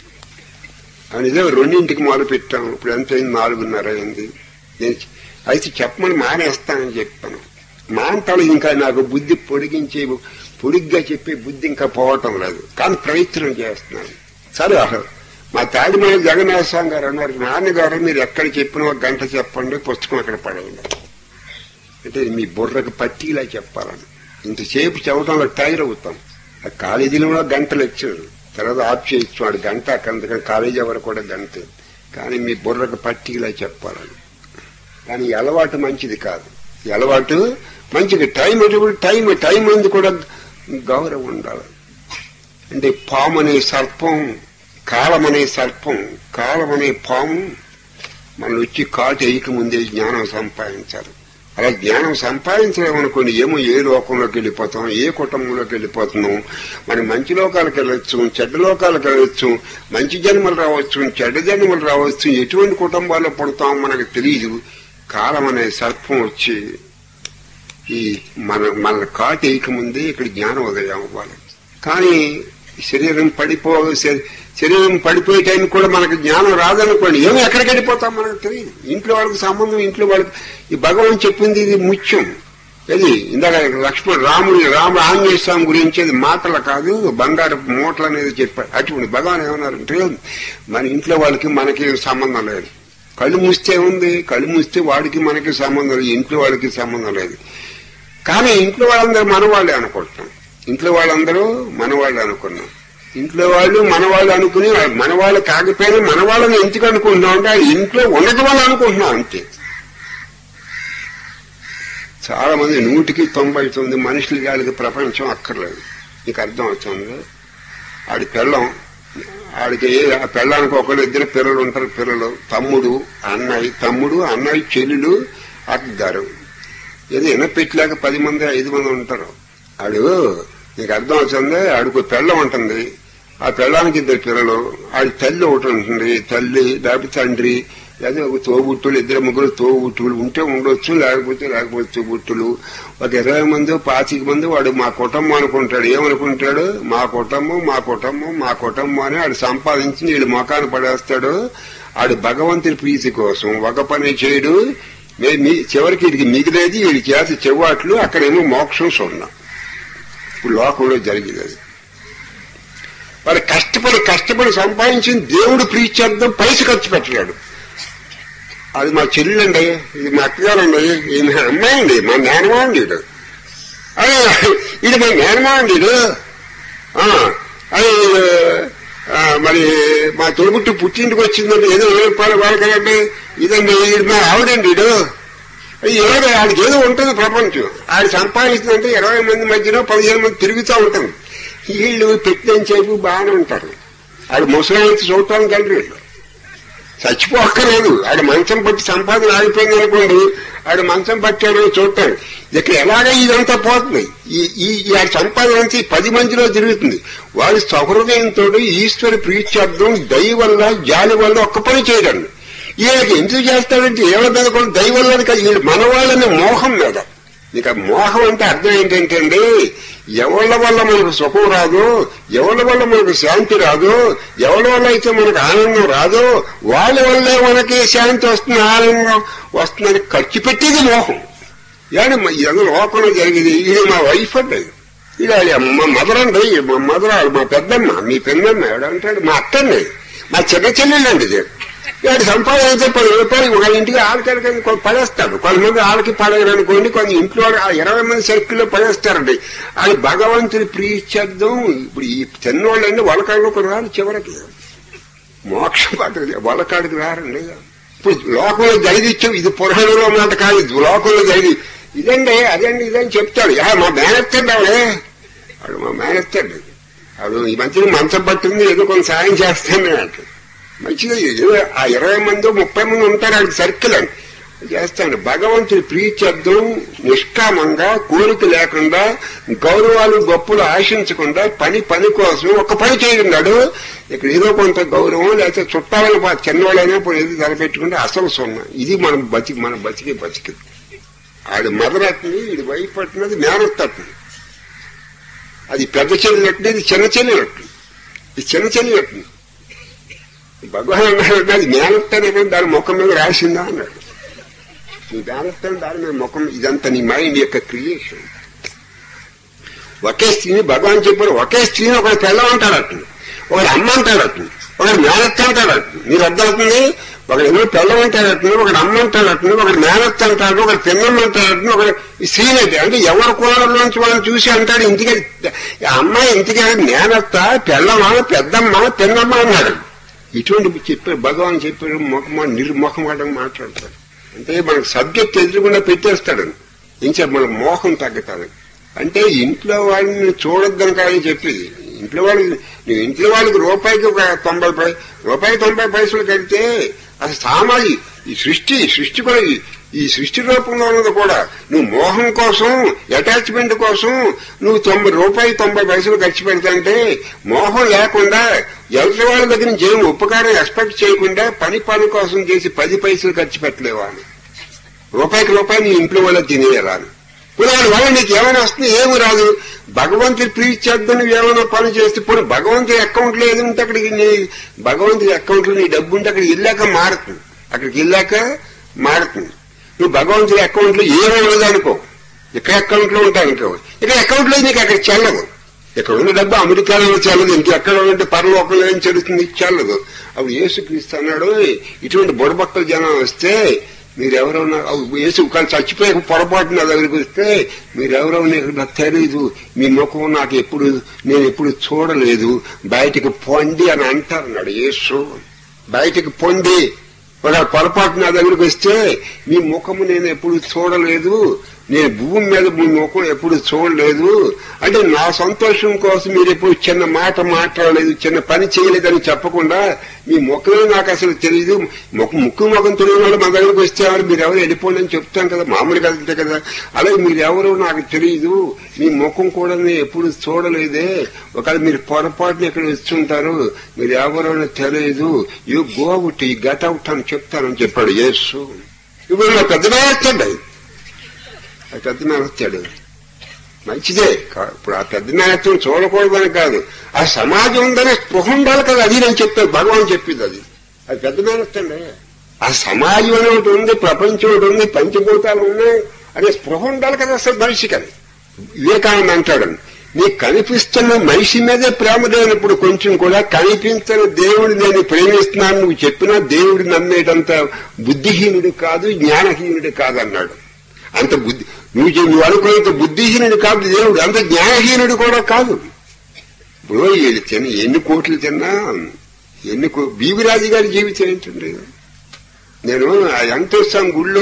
నిజం 2ంటికి మొదలు పెట్టాం. ఇప్పుడు ఎంత అయింది? 4:30 అయింది. నేను అయితే చెప్పమని మానేస్తానని చెప్పాను. మాంటాలు ఇంకా నాకు బుద్ధి పొడిగ్గా చెప్పే బుద్ధి ఇంకా పోవటం లేదు. కానీ ప్రయత్నం చేస్తున్నాను. సరే మా తాడిమల్లి జగన్నాథ స్వామి గారు అన్నారు, నాన్నగారు మీరు ఎక్కడ చెప్పినా 1 గంట చెప్పండి, పుస్తకం అక్కడ పడేయండి. అంటే మీ బుర్రకు పట్టిలా చెప్పాలని. ఇంతసేపు చెప్పడంలో టైర్ అవుతాం. ఆ కాలేజీలో కూడా 1 గంట లెక్చర్, తర్వాత ఆఫ్ చేయొచ్చు. వాడు 1 గంట అక్కడ కాలేజీ వరకు కూడా 1 గంట. కానీ మీ బుర్రకు పట్టిలా చెప్పాలని. కానీ ఈ అలవాటు మంచిది కాదు. ఈ అలవాటు మంచిది. టైం అందు కూడా గౌరవం ఉండాలి. అంటే పాము అనే సర్పం, కాలం అనే పాము మనం వచ్చి కాటు వేయక ముందే జ్ఞానం సంపాదించాలి. అలా జ్ఞానం సంపాదించలేమనుకోండి ఏమో ఏ లోకంలోకి వెళ్ళిపోతాం, ఏ కుటుంబంలోకి వెళ్ళిపోతున్నాం. మనం మంచి లోకాలకు వెళ్ళొచ్చు, చెడ్డ లోకాలకు వెళ్ళొచ్చు, మంచి జన్మలు రావచ్చు, చెడ్డ జన్మలు రావచ్చు. ఎటువంటి కుటుంబాల్లో పుడతాం మనకు తెలియదు. కాలం అనే సర్పం వచ్చి ఈ మన కాటు వేయక ముందే ఇక్కడ జ్ఞానం ఉదయం అవ్వాలి. కానీ శరీరం పడిపోయే టైం కూడా మనకు జ్ఞానం రాదనుకోండి ఏమో ఎక్కడికి వెళ్ళిపోతాం మనకు తెలియదు. ఇంట్లో వాళ్ళకి సంబంధం, ఇంట్లో వాళ్ళకి ఈ భగవాన్ చెప్పింది ఇది ముఖ్యం. ఇది ఇందాక రాముడు ఆంజనేయ స్వామి గురించి అది మాటలు కాదు, బంగారు మూటలు అనేది చెప్పారు. అటువంటి భగవాన్ ఏమన్నారంటే మన ఇంట్లో వాళ్ళకి మనకి సంబంధం లేదు. కళ్ళు మూస్తే ఉంది, కళ్ళు మూస్తే వాడికి మనకి సంబంధం లేదు, ఇంట్లో వాళ్ళకి సంబంధం లేదు. కానీ ఇంట్లో వాళ్ళందరూ మనవాళ్లే అనుకుంటున్నాం. ఇంట్లో వాళ్ళందరూ మనవాళ్లే అనుకున్నాం. ఇంట్లో వాళ్ళు మనవాళ్ళు అనుకుని మనవాళ్ళు కాకపోయినా మనవాళ్ళని ఎందుకు అనుకుంటున్నాం అంటే ఇంట్లో ఉండటం వల్ల అనుకుంటున్నాం అంతే. చాలా మంది 100% మనుషులకి వాళ్ళకి ప్రపంచం అక్కర్లేదు. నీకు అర్థం అవుతుంది. ఆడి పెళ్ళం, ఆడికి ఆ పెళ్ళానికి 1-2 పిల్లలు ఉంటారు. పిల్లలు తమ్ముడు అన్నయ్య చెల్లెలు అక్కగారు. ఏదో ఎనపెట్టిలాగా 10 మంది 5 మంది ఉంటారు. ఆడు నీకు అర్థం అవుతుంది. ఆడికి పెళ్ళం ఉంటుంది, ఆ పెళ్ళానికి 2 పిల్లలు, ఆడి తల్లి ఒకటి ఉంటుంది, తల్లి లేకపోతే తండ్రి, లేదా ఒక తోబుట్టులు, 2-3 తోబుట్టులు ఉంటే ఉండొచ్చు, లేకపోతే తోబుట్టులు. ఒక 20 మంది 25 మంది వాడు మా కుటుంబం అనుకుంటాడు. ఏమనుకుంటాడు? మా కుటుంబం అని ఆడు సంపాదించి వీళ్ళు మొఖాన్ని పడేస్తాడు. ఆడు భగవంతుడి ప్రీతి కోసం ఒక పని చేయడు. చివరికి వీడికి మిగిలేది వీడి చేత చెవాట్లు, అక్కడేమో మోక్షం సున్నా. ఇప్పుడు లోకంలో జరిగింది అది. వాడు కష్టపడి సంపాదించిన దేవుడు ప్రీత్యర్థం పైస ఖర్చు పెట్టాడు. అది మా చెల్లెండి, ఇది మా అక్కగారండి, ఇది మా అమ్మాయి అండి, మా మేనమాండీడు, ఇది మా మేనమాండీడు, అది మరి మా తొలిపుట్టు పుట్టింటికి వచ్చిందంటే ఏదో రూపాయలు వాళ్ళకండి, ఇదండి ఇది మా ఆవిడండి, ఇడు ఆడికి ఏదో ఉంటుంది ప్రపంచం. ఆడు సంపాదించిందంటే 20 మంది మధ్యలో 15 మంది తిరుగుతూ ఉంటుంది. వీళ్ళు పెట్టిన చేపు బాగానే ఉంటారు. ఆడు ముసలి చూడటానికి వెళ్ళి వీళ్ళు చచ్చిపోక్కర్లేదు. ఆడు మంచం పట్టి సంపాదన ఆగిపోయింది అనుకోండి, ఆడు మంచం పట్టాడు చూడటానికి. ఇక్కడ ఎలాగ ఇదంతా పోతుంది. ఈ సంపాదన నుంచి 10 మందిలో తిరుగుతుంది. వాడు సహృదయంతో ఈశ్వర ప్రీత్యార్థం దయ వల్ల జాలి వల్ల ఒక్క పని చేయడండి. ఈయనకి ఎందుకు చేస్తాడంటే ఎవరి మీద కూడా దయ వల్ల కాదు, మన వాళ్ళని మోహం మీద. ఇక మోహం అంటే అర్థం ఏంటంటే అండి, ఎవళ్ళ వల్ల మనకు సుఖం రాదు, ఎవళ్ళ వల్ల మనకు శాంతి రాదు, ఎవరి వల్ల అయితే మనకు ఆనందం రాదు, వాళ్ళ వల్లే మనకి శాంతి వస్తుంది, ఆనందం వస్తుందని ఖర్చు పెట్టేది మోహం. కానీ ఇది లోకంలో జరిగేది. ఇది మా వైఫ్ అండి, ఇది మా మదర్ అండి, మా మదర్, మా పెద్దమ్మ, మీ పెద్దమ్మ ఎవడంటాడు, మా అట్టండి, మా చిన్న చెల్లెళ్ళండి. ఇది వాడు సంపాదన అయితే 10 రూపాయలు ఒక ఇంటికి ఆళ్ళకి పడేస్తాడు. కొంతమంది ఆళ్ళకి పడగరు అనుకోండి, కొంత ఇంట్లో 20 మంది సర్కిల్లో పడేస్తారండి. అది భగవంతుని ప్రీత్యర్థం. ఇప్పుడు ఈ చిన్నోళ్ళండి వలకాడుకు రారు, చివరికి మోక్షం పట్టదు, వలకాడికి రారండి. ఇప్పుడు లోకంలో జరిగిచ్చాం, ఇది పురాణంలో మాట కాదు, లోకంలో జరిగి ఇదండి అదండి ఇదని చెప్తాడు. మా మేనెత్తండి ఆవిడే, వాడు మా మేనెత్తండి, వాడు ఈ మధ్యన మంచం పట్టింది, ఏదో కొంత సాయం చేస్తాను అంటే మంచిగా. ఆ 20 మంది 30 మంది ఉంటారు ఆడికి సర్కిల్ అని చేస్తాడు. భగవంతుని ప్రీత్యర్థం నిష్కామంగా, కోరిక లేకుండా, గౌరవాలు గొప్పలు ఆశించకుండా, పని కోసం ఒక పని చేయన్నాడు. ఇక్కడ ఏదో కొంత గౌరవం లేకపోతే చుట్టాలను చిన్నవాళ్ళైనా ఏదో తలపెట్టుకుంటే అసలు సున్నా. ఇది మన బతికి ఆడి మదరట్ని, ఇది వైపు అట్టినది మేనత్తట్ని, అది పెద్ద చెల్లినట్టు, ఇది చిన్న చెల్లినట్టు, ఇది చిన్న చెల్లినట్టు. భగవాన్ అన్నాడు, అది మేనత్తనే దాని ముఖం మీద రాసిందా అన్నాడు. నీ మేనత్తని దాని మీద ముఖం, ఇదంతా నీ మైండ్ యొక్క క్రియేషన్. ఒకే స్త్రీని భగవాన్ చెప్పారు, ఒకే స్త్రీని ఒకటి పెళ్ళం అంటాడట్టు, ఒకటి అమ్మ అంటాడట్టు, ఒకటి మేనత్త అంటాడట్టు. మీరు అర్థమవుతుంది, ఒకటి ఏదో పెళ్ళం అంటాడట్టు, ఒకటి అమ్మ అంటాడట్టు, ఒకటి మేనత్త అంటాడు, ఒకటి పిల్లమ్మ అంటాడట్టు, ఒకటి స్త్రీనైతే అంటే ఎవరి కోణంలోంచి వాళ్ళని చూసి అంటాడు. ఇంటికి అమ్మాయి ఇంటికి మేనత్త, పెళ్ళమ్మ, పెద్దమ్మ, పిన్నమ్మ అన్నాడు. ఇటువంటి చెప్పారు భగవాన్, చెప్పారు నిర్ముఖమాటం మాట్లాడతాడు. అంటే మనకు సబ్జెక్ట్ ఎదురుకుండా పెట్టేస్తాడు. ఇంకా మన మోహం తగ్గుతాడు. అంటే ఇంట్లో వాళ్ళని చూడొద్దని కానీ చెప్పేది. ఇంట్లో వాళ్ళకి రూపాయికి ఒక 90 పైసలు కడితే అసలు సామాజిక ఈ సృష్టి కూడా ఈ సృష్టి రూపంలో ఉన్నది కూడా నువ్వు మోహం కోసం, అటాచ్మెంట్ కోసం నువ్వు 90 పైసలు ఖర్చు పెడతాంటే, మోహం లేకుండా ఎవరి వాళ్ళ దగ్గర నుంచి ఏం ఉపకారం ఎక్స్పెక్ట్ చేయకుండా పని కోసం చేసి 10 పైసలు ఖర్చు పెట్టలేవా అని, రూపాయి నీ ఇంట్లో వాళ్ళ తినేయాలా అని. దాని వల్ల నీకు ఏమైనా వస్తుంది? ఏమి రాదు. భగవంతుడి ప్రీత్యర్థం నువ్వు ఏమైనా పని చేస్తే పోనీ భగవంతుడి అకౌంట్ లో ఏదంటే అక్కడికి భగవంతుడి అకౌంట్ లో నీ డబ్బు ఉంటే అక్కడికి వెళ్ళాక మారుతుంది. నువ్వు భగవంతుడి అకౌంట్ లో ఏమీ లేదనుకో, ఇక్కడ అకౌంట్ లో ఉంటాయనుకో, ఇక్కడ అకౌంట్ లో నీకు అక్కడ చెల్లదు. ఇక్కడ ఉన్న డబ్బు అమెరికాలో చెల్లదు, ఇంకెక్కడ ఉంటే పరలోకంలో ఏం చెల్లుతుంది, చెల్లదు. అప్పుడు యేసుక్రీస్తు అన్నాడు, ఇటువంటి బుడబక్కల జనం వస్తే మీరెవరన్నా యేసు కానీ చచ్చిపోయే పొరపాటు నా దగ్గరికి వస్తే మీరెవరో నాకు తెలీదు, మీ ముఖం నేను ఎప్పుడు చూడలేదు, బయటికి పొండి అని అంటారన్నాడు యేసు. బయటికి పొండి ఒక పొరపాటు నా దగ్గరికి వస్తే మీ ముఖము నేను ఎప్పుడు చూడలేదు, నేను భూమి మీద మీ ముఖం ఎప్పుడు చూడలేదు అంటే నా సంతోషం కోసం మీరు ఎప్పుడు చిన్న మాట మాట్లాడలేదు, చిన్న పని చేయలేదని చెప్పకుండా మీ ముఖమే నాకు అసలు తెలియదు, ముక్కు ముఖం తెలియని వాళ్ళు మా దగ్గరికి వస్తే మీరు ఎవరు వెళ్ళిపోండి అని చెప్తాం కదా, మామూలుగా అంతే కదా. అలాగే మీరు ఎవరో నాకు తెలియదు, మీ ముఖం కూడా నేను ఎప్పుడు చూడలేదే, ఒకవేళ మీరు పొరపాటుని ఇక్కడ వచ్చుంటారు, మీరు ఎవరో తెలియదు, యూ గో అవుట్, ఈ గట్ అవుట్ అని చెప్తానని చెప్పాడు యేసు. ఇప్పుడు నా పెద్దగా వచ్చాడు, ఆ పెద్ద మేనత్తాడు మంచిదే. ఇప్పుడు ఆ పెద్ద మేనత్వం చూడకూడదని కాదు, ఆ సమాజం ఉందనే స్పృహ ఉండాలి కదా, అది నేను చెప్పాను, భగవాన్ చెప్పింది అది పెద్ద మేనత్తండి. ఆ సమాజం అని ఒకటి ఉంది, ప్రపంచం ఒకటి ఉంది, పంచభూతాలు ఉన్నాయి అనే స్పృహ ఉండాలి కదా అసలు మనిషికి. అని వివేకానంద అంటాడు, నీకు కనిపిస్తున్న మనిషి మీదే ప్రేమ లేనప్పుడు కొంచెం కూడా కనిపించిన దేవుడు నేను ప్రేమిస్తున్నాను నువ్వు చెప్పినా దేవుడు నమ్మేటంత బుద్ధిహీనుడు కాదు, జ్ఞానహీనుడు కాదన్నాడు. అంత నువ్వు అనుకున్నంత బుద్ధిహీనుడు కాదు దేవుడు, అంత జ్ఞానహీనుడు కూడా కాదు. ఇప్పుడు ఎన్ని కోట్లు తిన్నా బీవిరాజు గారి జీవితం ఏంటండి. నేను ఆ వెంకటేశ్వర గుళ్ళో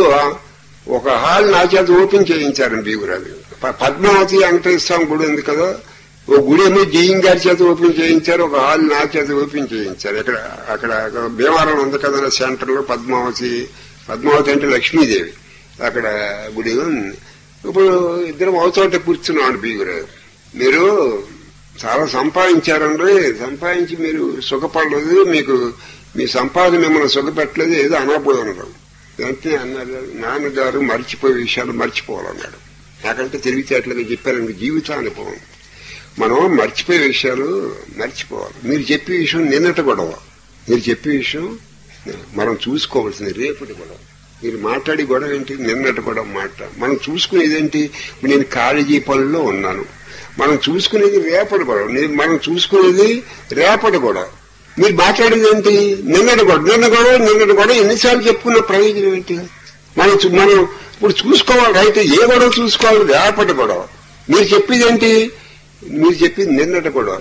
ఒక హాల్ నా చేత ఓపెన్ చేయించారు బీవిరాజు. పద్మావతి వెంకటేశ్వర గుడి ఉంది కదా, ఓ గుడి ఏమో జయం గారి చేత ఓపెన్ చేయించారు, ఒక హాల్ నా చేత ఓపెన్ చేయించారు. అక్కడ భీమవరం ఉంది కదా సెంటర్ లో పద్మావతి అంటే లక్ష్మీదేవి, అక్కడ గుడి ఉంది. ఇప్పుడు ఇద్దరం అవతోట కూర్చున్నాం. బీగురారు, మీరు చాలా సంపాదించారండి, సంపాదించి మీరు సుఖపడలేదు, మీకు మీ సంపాదన మిమ్మల్ని సుఖపెట్టలేదు, ఏదో అనబోదన్నారు. వెంటనే అన్నారు, నాన్నగారు మర్చిపోయే విషయాలు మర్చిపోవాలన్నాడు. నాకంటే తెలివితేటలుగా చెప్పారు, జీవితానుభవం. మనం మర్చిపోయే విషయాలు మర్చిపోవాలి. మీరు చెప్పే విషయం నిన్నటి గొడవ, మీరు చెప్పే విషయం మనం చూసుకోవాల్సింది రేపటి గొడవ. మీరు మాట్లాడే గొడవ ఏంటి? నిన్నటి గొడవ మనం చూసుకునేదేంటి? నేను కాలేజీ పనుల్లో ఉన్నాను. మనం చూసుకునేది రేపటి గొడవ, మనం చూసుకునేది రేపటి గొడవ. మీరు మాట్లాడేది ఏంటి? నిన్నటి గొడవ ఎన్నిసార్లు చెప్పుకున్న ప్రయోజనం ఏంటి? మనం ఇప్పుడు చూసుకోవాలి. అయితే ఏ గొడవ చూసుకోవాలి? రేపటి గొడవ. మీరు చెప్పేది ఏంటి? మీరు చెప్పింది నిన్నటి గొడవ.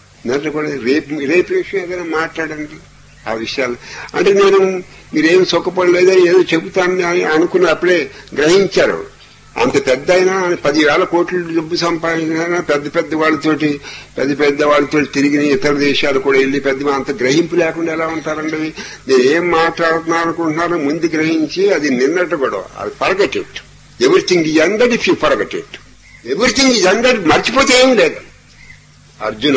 రేపు విషయం ఏదైనా మాట్లాడండి. ఆ విషయాలు అంటే మీరేం సుఖపడలేదని ఏదో చెబుతానని అని అనుకున్నప్పుడే గ్రహించారు. అంత పెద్ద అయినా 10,000 కోట్లు డబ్బు సంపాదించినా పెద్ద వాళ్ళతో తిరిగిన ఇతర దేశాలు కూడా వెళ్ళి అంత గ్రహింపు లేకుండా ఎలా ఉంటారండి? నేను ఏం మాట్లాడుతున్నాను అనుకుంటున్నానో ముందు గ్రహించి అది నిన్నటి గొడవ. అది forget. Everything is ended if you forget. Everything is ended. మర్చిపోతే ఏం లేదు. అర్జున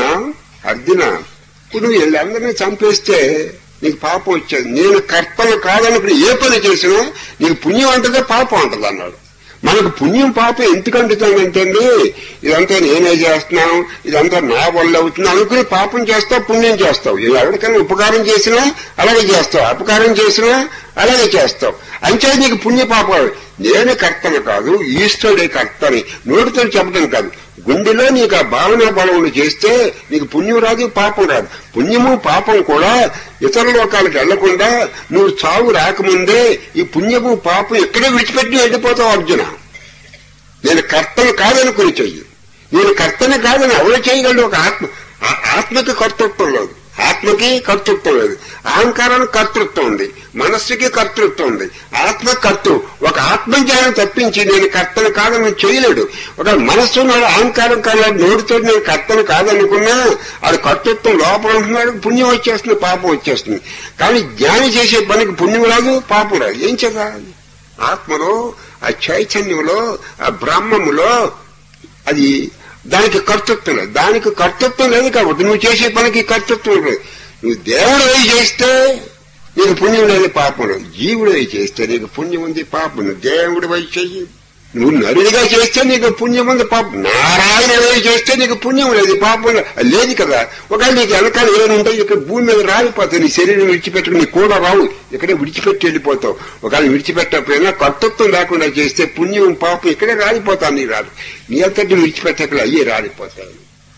ఇప్పుడు నువ్వు వీళ్ళందరినీ చంపేస్తే నీకు పాపం వచ్చేది. నేను కర్తను కాదనుకుని ఏ పని చేసినా నీకు పుణ్యం అంటదే పాపం అంటది అన్నాడు. మనకు పుణ్యం పాపం ఎందుకు అంటుతానంటే ఇదంతా నేనే చేస్తున్నాను, ఇదంతా నా వల్ల అవుతుంది అనుకుని పాపం చేస్తావు, పుణ్యం చేస్తావు. ఎవరికైనా ఉపకారం చేసినా అలాగే చేస్తావు, అపకారం చేసినా అలాగే చేస్తావు. అంతే నీకు పుణ్య పాపాలు. నేను కర్తను కాదు, ఈశ్వరుడే కర్తని నోటితో చెప్పడం కాదు, గుండెలో నీకు ఆ భావన బలములు చేస్తే నీకు పుణ్యం రాదు, పాపం రాదు. పుణ్యము పాపం కూడా ఇతర లోకాలకు వెళ్లకుండా నువ్వు చావు రాకముందే ఈ పుణ్యము పాపం ఎక్కడే విడిచిపెట్టి వెళ్ళిపోతావు. అర్జున, నేను కర్తను కాదనుకుని చెయ్యి. నేను కర్తను కాదని ఎవరు చేయగలడు? ఒక ఆత్మకి కర్తృత్వం లేదు, ఆత్మకి కర్తృత్వం లేదు. అహంకారానికి కర్తృత్వం ఉంది, మనస్సుకి కర్తృత్వం ఉంది, ఆత్మ కర్తృ. ఒక ఆత్మజ్ఞానం తప్పించి నేను కర్తను కాదని చేయలేడు. ఒక మనస్సు ఉన్నాడు, అహంకారం కాదు, నోటితో నేను కర్తను కాదనుకున్నా అది కర్తృత్వం లోపల ఉంటున్నాడు. పుణ్యం వచ్చేస్తుంది, పాపం వచ్చేస్తుంది. కానీ జ్ఞాని చేసే పనికి పుణ్యం రాదు, పాపం రాదు. ఏం చేయాలి? ఆత్మలో, ఆ చైతన్యంలో, ఆ బ్రహ్మములో అది దానికి కర్తృత్వం లేదు. దానికి కర్తృత్వం లేదు కాబట్టి నువ్వు చేసే పనికి కర్తృత్వం లేదు. నువ్వు దేవుడు అయి చేస్తే నీకు పుణ్యం లేదు, పాపం లేదు. జీవుడు అయి చేస్తే నీకు పుణ్యం ఉంది, పాపం ఉంది. దేవుడు అయి చెయ్యి. నువ్వు నరుడిగా చేస్తే నీకు పుణ్యం ఉంది, పాపం. నారాయణుడు అయి చేస్తే నీకు పుణ్యం లేదు, పాపం లేదు కదా. ఒకవేళ నీకు వెనకాల ఏముంటాయి, ఇక్కడ భూమి మీద రాలిపోతావు. నీ శరీరం విడిచిపెట్టుకుని నీ కూడా రావు, ఇక్కడే విడిచిపెట్టి వెళ్ళిపోతావు. ఒకవేళ విడిచిపెట్టకపోయినా కర్తృత్వం లేకుండా చేస్తే పుణ్యం పాపం ఇక్కడే రాలిపోతావు. నీ రాదు, నీ అంతటి విడిచిపెట్టక్కడ అయ్యే రాలిపోతావు.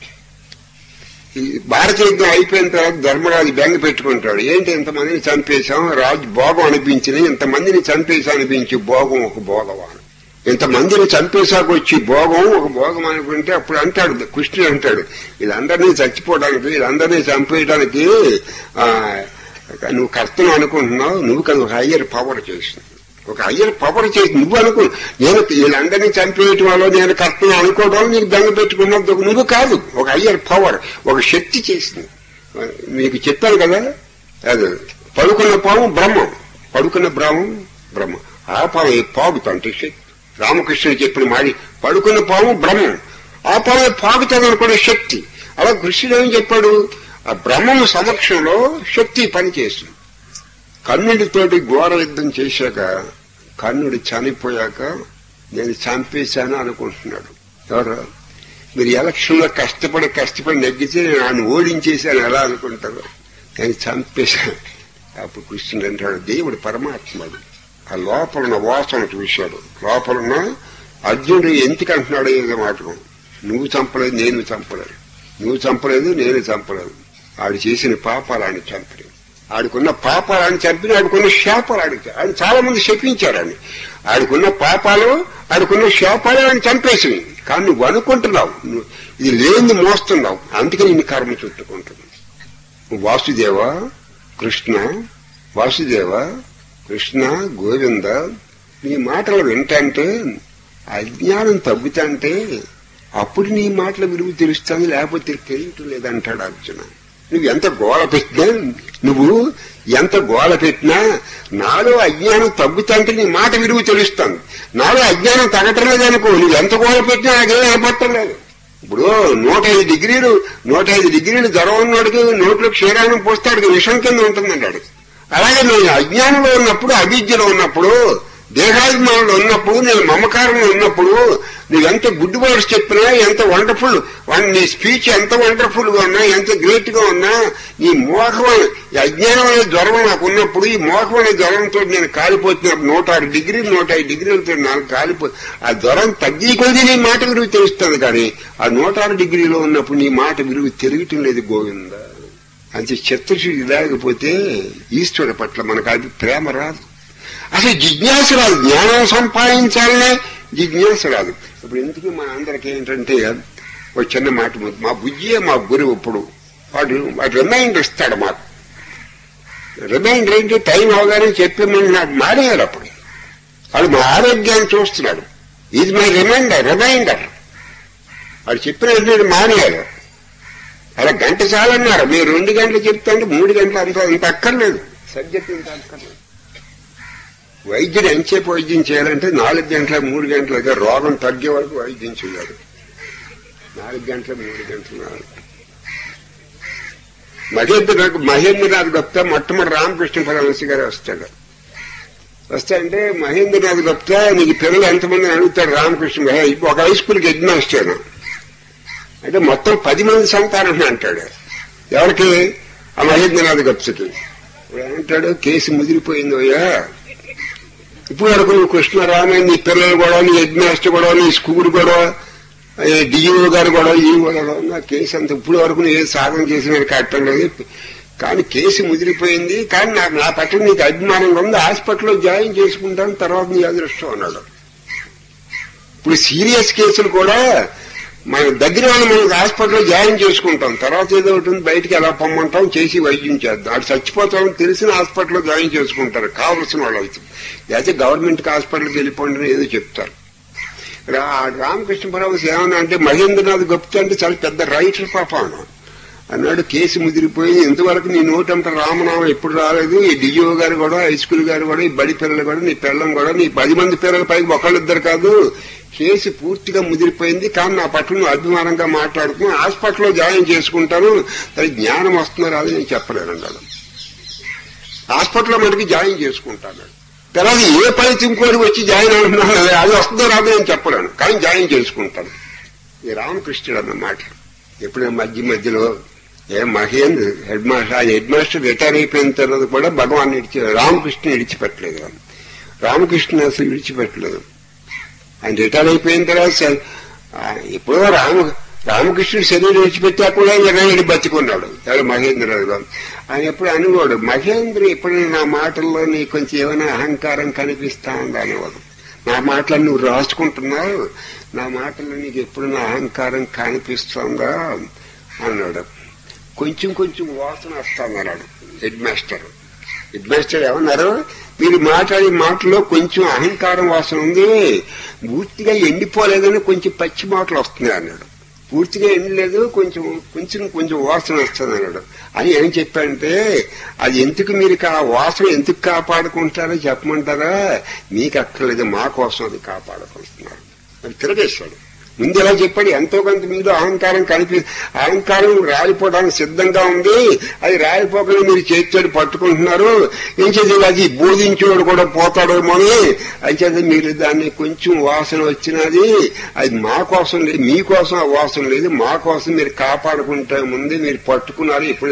ఈ భారత యుద్ధం అయిపోయిన తర్వాత ధర్మరాజు బెంగ పెట్టుకుంటాడు. ఏంటి ఇంతమందిని చంపేశాం, రాజు భోగం అనిపించింది, ఇంతమందిని చంపేశా అనిపించి భోగం ఒక భోగవా, ఇంతమందిని చంపేశాకు వచ్చి భోగం ఒక భోగం అనుకుంటే అప్పుడు అంటాడు కృష్ణుడు అంటాడు, వీళ్ళందరినీ చచ్చిపోవడానికి, వీళ్ళందరినీ చంపేయడానికి నువ్వు కర్తను అనుకుంటున్నావు. నువ్వు కదా ఒక హయ్యర్ పవర్ చేసింది, ఒక హయ్యర్ పవర్ చేసి నువ్వు అనుకో. నేను వీళ్ళందరినీ చంపేయటం వల్ల నేను కర్తను అనుకోవడం నీకు దంగ పెట్టుకున్నది నువ్వు కాదు, ఒక హయ్యర్ పవర్, ఒక శక్తి చేసింది. మీకు చెప్పాను కదా, అది పడుకున్న పాము బ్రహ్మం, పడుకున్న బ్రహ్మం. ఆ పాము పాగుతంటే శక్తి. రామకృష్ణుడు చెప్పిన మాడి పడుకున్న పాము బ్రహ్మం, ఆ పాము పాగుతుంది అనుకునే శక్తి. అలా కృష్ణుడు ఏం చెప్పాడు? ఆ బ్రహ్మము సమక్షంలో శక్తి పనిచేస్తుంది. కర్ణుడితోటి ఘోర యుద్ధం చేశాక, కర్ణుడు చనిపోయాక నేను చంపేశాను అనుకుంటున్నాడు. ఎవరు? మీరు ఎలక్షన్ లో కష్టపడి నెగ్గితే నేను ఆయన ఓడించేశాను ఎలా అనుకుంటారు? నేను చంపేశాను. అప్పుడు కృష్ణుడు అంటాడు, దేవుడు పరమాత్ముడు ఆ లోపలున్న వాసన చూశాడు. లోపలున్న అర్జునుడు ఎందుకు అంటున్నాడు ఏదో మాట, నువ్వు చంపలేదు, నేను చంపలేదు, నువ్వు చంపలేదు, నేను చంపలేదు. ఆడు చేసిన పాపాలు ఆయన చంపలేదు, ఆడుకున్న పాపాలు ఆయన చంపిన, ఆడుకున్న శాపాలు ఆయన చాలా మంది శపించారు. అని ఆడుకున్న పాపాలు, ఆడుకున్న శాపాలు ఆయన చంపేసినవి. కానీ నువ్వు అనుకుంటున్నావు, ఇది లేని మోస్తున్నావు, అందుకే నిన్ను కర్మ చుట్టుకుంటుంది. వాసుదేవ కృష్ణ, వాసుదేవ కృష్ణ గోవింద, నీ మాటలు వింటంటే అజ్ఞానం తగ్గుతంటే అప్పుడు నీ మాటల విలువ తెలుస్తుంది, లేకపోతే తెలియటం లేదంటాడు అర్జున. నువ్వు ఎంత గోల పెట్టినా, నువ్వు ఎంత గోల పెట్టినా నాలో అజ్ఞానం తగ్గుతుంటే నీ మాట విలువ తెలుస్తుంది. నాలో అజ్ఞానం తగ్గటం లేదనుకో, నువ్వు ఎంత గోల పెట్టినా నాకేం ఏర్పడటం లేదు. ఇప్పుడు 105 డిగ్రీలు జ్వరం ఉన్నవాడికి నోట్లో క్షీరాన్ని పోస్తాడికి విషం కింద ఉంటుందంటాడు. అలాగే నేను అజ్ఞానంలో ఉన్నప్పుడు, అవిద్యలో ఉన్నప్పుడు, దేహాభిమానంలో ఉన్నప్పుడు, నేను మమకారంలో ఉన్నప్పుడు నువ్వెంత గుడ్ వర్డ్స్ చెప్పినా, ఎంత వండర్ఫుల్ నీ స్పీచ్ ఎంత వండర్ఫుల్ గా ఉన్నా, ఎంత గ్రేట్ గా ఉన్నా, ఈ మోహం అజ్ఞానం అనే జ్వరం నాకు ఉన్నప్పుడు, ఈ మోహం అనే జ్వరంతో నేను కాలిపోతున్నప్పుడు 105 డిగ్రీలతో నాకు ఆ జ్వరం తగ్గి కొద్ది నీ మాట విలువ తెలుస్తుంది. కానీ ఆ 106 డిగ్రీలో ఉన్నప్పుడు నీ మాట విలువ తెలియటం లేదు గోవిందా. అంతే చిత్తశుద్ధి లేకపోతే ఈశ్వరుడి పట్ల మనకు అది ప్రేమ రాదు, అసలు జిజ్ఞాస రాదు. జ్ఞానం సంపాదించాలనే జిజ్ఞాస రాదు. ఇప్పుడు ఎందుకు మన అందరికి ఏంటంటే ఒక చిన్న మాట, మా బుజ్జియే మా గురువు. ఇప్పుడు వాడు రిమైండర్ ఇస్తాడు మాకు. రిమైండర్ ఏంటి, టైం అవగానే చెప్పేమని నాకు మానేయాలి. అప్పుడు వాడు మా ఆరోగ్యాన్ని చూస్తున్నాడు. ఇది మై రిమైండర్. వాడు చెప్పిన మానేయాలి. అలా గంట చాలన్నారు, మీరు 2 గంటలు చెప్తాంటే 3 గంటలు అంత అక్కర్లేదు. సబ్జెక్ట్ ఇంత అక్కర్లేదు. వైద్యుడు ఎంతసేపు వైద్యం చేయాలంటే 4 గంటల 3 గంటలుగా రోగం తగ్గే వరకు వైద్యం చేయాలి. 4 గంటల 3 గంటలు. మహేంద్రనాథ్ గుప్తా మొట్టమొదటి రామకృష్ణ పరమహంస గారు వస్తాయంటే మహేంద్రనాథ్ గుప్తా నీకు పిల్లలు ఎంతమంది అడుగుతాడు రామకృష్ణ. ఒక హై స్కూల్కి హెడ్ మాస్టర్ అంటే మొత్తం 10 మంది సంతానం అంటాడు. ఎవరికి? ఆ మహేంద్రనాథ్ గుప్తకి. ఏమంటాడు, కేసు ముదిరిపోయిందోయ్యా, ఇప్పుడు వరకు నువ్వు కృష్ణరామే, నీ పిల్లలు కూడా, నీ హెడ్ మాస్టర్ కూడా, నీ స్కూల్ కూడా, డిఈఓ గారు కూడా, ఈఓ కూడా, నా కేసు అంత ఇప్పుడు వరకు నువ్వు ఏది సాధన చేసిన కట్టం లేదు. కానీ కేసు ముదిరిపోయింది. కానీ నా పట్ల నీకు అభిమానంగా ఉంది, హాస్పిటల్లో జాయిన్ చేసుకుంటాను, తర్వాత నీ అదృష్టం అన్నాడు. ఇప్పుడు సీరియస్ కేసులు కూడా మన దగ్గర వాళ్ళు మనకు హాస్పిటల్లో జాయిన్ చేసుకుంటాం, తర్వాత ఏదో ఒకటి బయటికి ఎలా పొమ్మంటాం, చేసి వైద్యం చేద్దాం. అటు చచ్చిపోతామని తెలిసిన హాస్పిటల్లో జాయిన్ చేసుకుంటారు కావలసిన వాళ్ళు. అయితే గవర్నమెంట్ హాస్పిటల్కి వెళ్ళిపోండి ఏదో చెప్తారు. రామకృష్ణ పరమహంస ఏమన్నా అంటే, మహేంద్రనాథ్ గుప్తా అంటే చాలా పెద్ద రైటర్ పాపం అన్నాడు. కేసు ముదిరిపోయింది, ఇంతవరకు నీ నోటంట రామనామం ఎప్పుడు రాలేదు. ఈ డిఓ గారు కూడా, హై స్కూల్ గారు కూడా, ఈ బడి పిల్లలు కూడా, నీ పిల్లం కూడా, నీ 10 మంది పిల్లల పైకి ఒకళ్ళిద్దరు కాదు, కేసు పూర్తిగా ముదిరిపోయింది. కానీ నా పట్ల నువ్వు అభిమానంగా మాట్లాడుతూ హాస్పిటల్లో జాయిన్ చేసుకుంటాను, అది జ్ఞానం వస్తుందో రాదు నేను చెప్పలేనన్నాడు. హాస్పిటల్లో మటుకు జాయిన్ చేసుకుంటాను. తర్వాత ఏ పని ఇంకోటి వచ్చి జాయిన్ అవుతున్నాను, అది వస్తుందో రాదు నేను చెప్పలేను, కానీ జాయిన్ చేసుకుంటాను. ఈ రామకృష్ణుడు అన్నమాట. ఎప్పుడైనా మధ్యలో మహేంద్ర హెడ్ మాస్టర్ రిటైర్ అయిపోయిన తర్వాత కూడా భగవాన్ రామకృష్ణ విడిచిపెట్టలేదు. రామకృష్ణ అసలు విడిచిపెట్టలేదు. ఆయన రిటైర్ అయిపోయిన తర్వాత ఎప్పుడో రామకృష్ణుడు శరీరం విడిచిపెట్టా కూడా 20 ఏళ్ళు బతికున్నాడు. మహేంద్రరావు గారు ఆయన ఎప్పుడు అనుకోడు, మహేంద్ర ఎప్పుడైనా నా మాటల్లో నీకు కొంచెం ఏమైనా అహంకారం కనిపిస్తా ఉందా అనేవాడు. నా మాటలు నువ్వు రాసుకుంటున్నావు, నా మాటల్లో నీకు ఎప్పుడైనా అహంకారం కనిపిస్తుందా అన్నాడు. కొంచెం వాసన వస్తానన్నాడు హెడ్ మాస్టర్. ఏమన్నారు, మీరు మాట్లాడే మాటలో కొంచెం అహంకారం వాసన ఉంది, పూర్తిగా ఎండిపోలేదని కొంచెం పచ్చి మాటలు వస్తున్నాయి అన్నాడు. పూర్తిగా ఎండలేదు, కొంచెం వాసన వస్తుంది అన్నాడు. అని ఏం చెప్పాడంటే, అది ఎందుకు మీరు ఆ వాసన ఎందుకు కాపాడుకుంటారో చెప్పమంటారా, మీకు అక్కర్లేదు, మా కోసం అది కాపాడుకుంటున్నారు అని తిరగేశాడు. ముందు ఎలా చెప్పాడు, ఎంతో కొంత మీద అహంకారం రాలిపోవడానికి సిద్ధంగా ఉంది, అది రాలిపోకుండా మీరు చేతితోటి పట్టుకుంటున్నారు, ఏం చేసి అది బోధించేవాడు కూడా పోతాడేమో అని. అయితే మీరు దాన్ని కొంచెం వాసన వచ్చినది, అది మా కోసం లేదు, మీకోసం ఆ వాసన లేదు, మా కోసం మీరు కాపాడుకుంటే ముందే మీరు పట్టుకున్నారు. ఇప్పుడు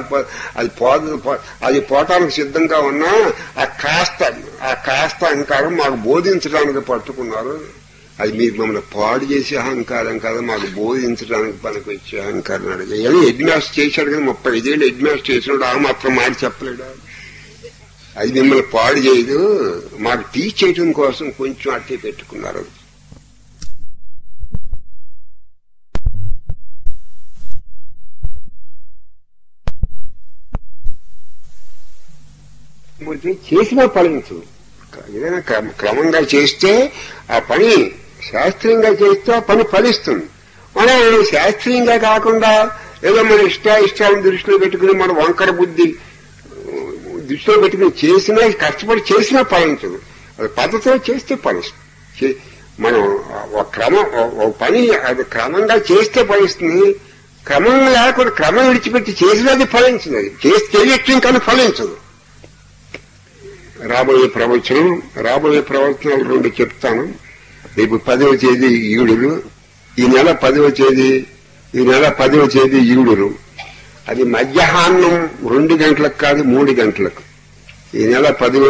అది పోవటానికి సిద్ధంగా ఉన్నా ఆ కాస్త అహంకారం మాకు బోధించడానికి పట్టుకున్నారు. అది మీరు మమ్మల్ని పాడు చేసే అహంకారం కదా, మాకు బోధించడానికి పనికి వచ్చే అహంకారం అడిగారు. హెడ్ మాస్టర్ చేశాడు కదా, 35 ఏళ్ళు హెడ్ మాస్టర్ చేసినాడు, ఆ మాత్రం మాట చెప్పలేడా? అది మిమ్మల్ని పాడు చేయదు, మాకు టీచ్ చేయడం కోసం కొంచెం అట్టే పెట్టుకున్నారు. చేసినా ఫలించు. ఏదైనా క్రమంగా చేస్తే ఆ పని, శాస్త్రీయంగా చేస్తే ఆ పని ఫలిస్తుంది. మనం శాస్త్రీయంగా కాకుండా ఏదో మన ఇష్టాలను దృష్టిలో పెట్టుకుని మన వంకర బుద్ధి దృష్టిలో పెట్టుకుని చేసినా కష్టపడి చేసినా ఫలించదు. అది పద్ధతిలో చేస్తే ఫలిస్తుంది. మనం ఒక పని అది క్రమంగా చేస్తే ఫలిస్తుంది. క్రమం లేకుండా క్రమం విడిచిపెట్టి చేసినది ఫలించదు. అది చేయొచ్చు కానీ ఫలించదు. రాబోయే ప్రవచనాలు 2 చెప్తాను. రేపు 10వ తేదీ ఈడులు, ఈ నెల 10వ తేదీ ఈడులు. అది మధ్యాహ్నం 2 గంటలకు కాదు 3 గంటలకు. ఈ నెల 10వ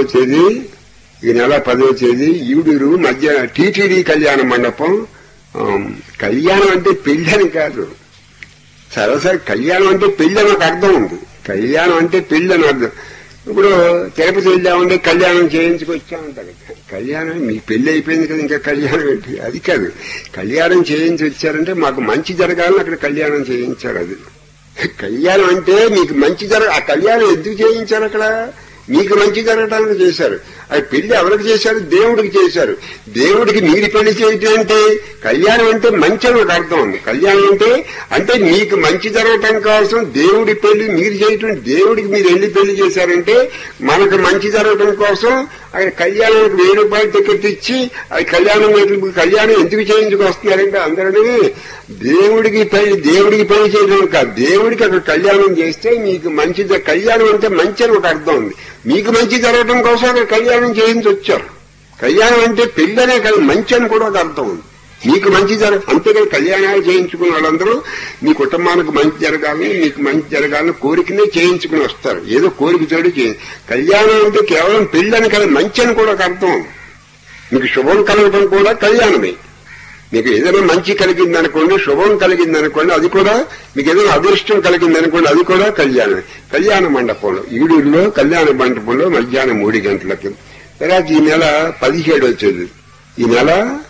తేదీ ఈడురు మధ్య టీటీడీ కళ్యాణ మండపం. కళ్యాణం అంటే పెళ్లి అని కాదు. సరసరి కళ్యాణం అంటే పెళ్లి అని ఒక అర్థం ఉంది. కళ్యాణం అంటే పెళ్లి అని అర్థం. ఇప్పుడు తిరుపతి వెళ్ళామంటే కళ్యాణం చేయించుకొచ్చామంటారు. కళ్యాణం మీ పెళ్లి అయిపోయింది కదా, ఇంకా కళ్యాణం ఏంటి? అది కాదు. కళ్యాణం చేయించి వచ్చారంటే మాకు మంచి జరగాలని అక్కడ కళ్యాణం చేయించారు. అది కళ్యాణం అంటే మీకు మంచి ఆ కళ్యాణం ఎందుకు చేయించారు? అక్కడ మీకు మంచి జరగడానికి చేశారు. అది పెళ్లి ఎవరికి చేశారు? దేవుడికి చేశారు. దేవుడికి మీరు పెళ్లి చేయటం అంటే కళ్యాణం అంటే మంచి అని ఒక అర్థం ఉంది. కళ్యాణం అంటే మీకు మంచి జరగటం కోసం దేవుడి పెళ్లి మీరు చేయటం. దేవుడికి మీరు వెళ్ళి పెళ్లి చేశారంటే మనకు మంచి జరగటం కోసం ఆయన కళ్యాణానికి 1000 రూపాయలు టికెట్ ఇచ్చి అది కళ్యాణం ఎందుకు చేయించుకొస్తున్నారంటే అందరినీ దేవుడికి పెళ్లి చేయడం కాదు. దేవుడికి అక్కడ కళ్యాణం చేస్తే మీకు మంచి కళ్యాణం అంటే మంచి అని ఒక అర్థం ఉంది. మీకు మంచి జరగడం కోసం అక్కడ కళ్యాణం చేయించి వచ్చారు. కళ్యాణం అంటే పెళ్లనే కాదు మంచి అని కూడా ఒక అర్థం ఉంది. మీకు మంచి అంతేకాదు కళ్యాణాలు చేయించుకున్న వాళ్ళందరూ మీ కుటుంబానికి మంచి జరగాలని మీకు మంచి జరగాలని కోరికనే చేయించుకుని వస్తారు. ఏదో కోరిక తోడు కళ్యాణం అంటే కేవలం పెళ్లని కాదు మంచి అని కూడా ఒక అర్థం ఉంది. మీకు శుభం కలగడం కూడా కళ్యాణమే. మీకు ఏదైనా మంచి కలిగిందనుకోండి, శుభం కలిగిందనుకోండి, అది కూడా మీకు ఏదైనా అదృష్టం కలిగిందనుకోండి, అది కూడా కళ్యాణమే. కళ్యాణ మండపంలో ఈడూరులో కళ్యాణ మండపంలో మధ్యాహ్నం 3 గంటలకి. తర్వాత ఈ నెల 17 వచ్చేది. ఈ నెల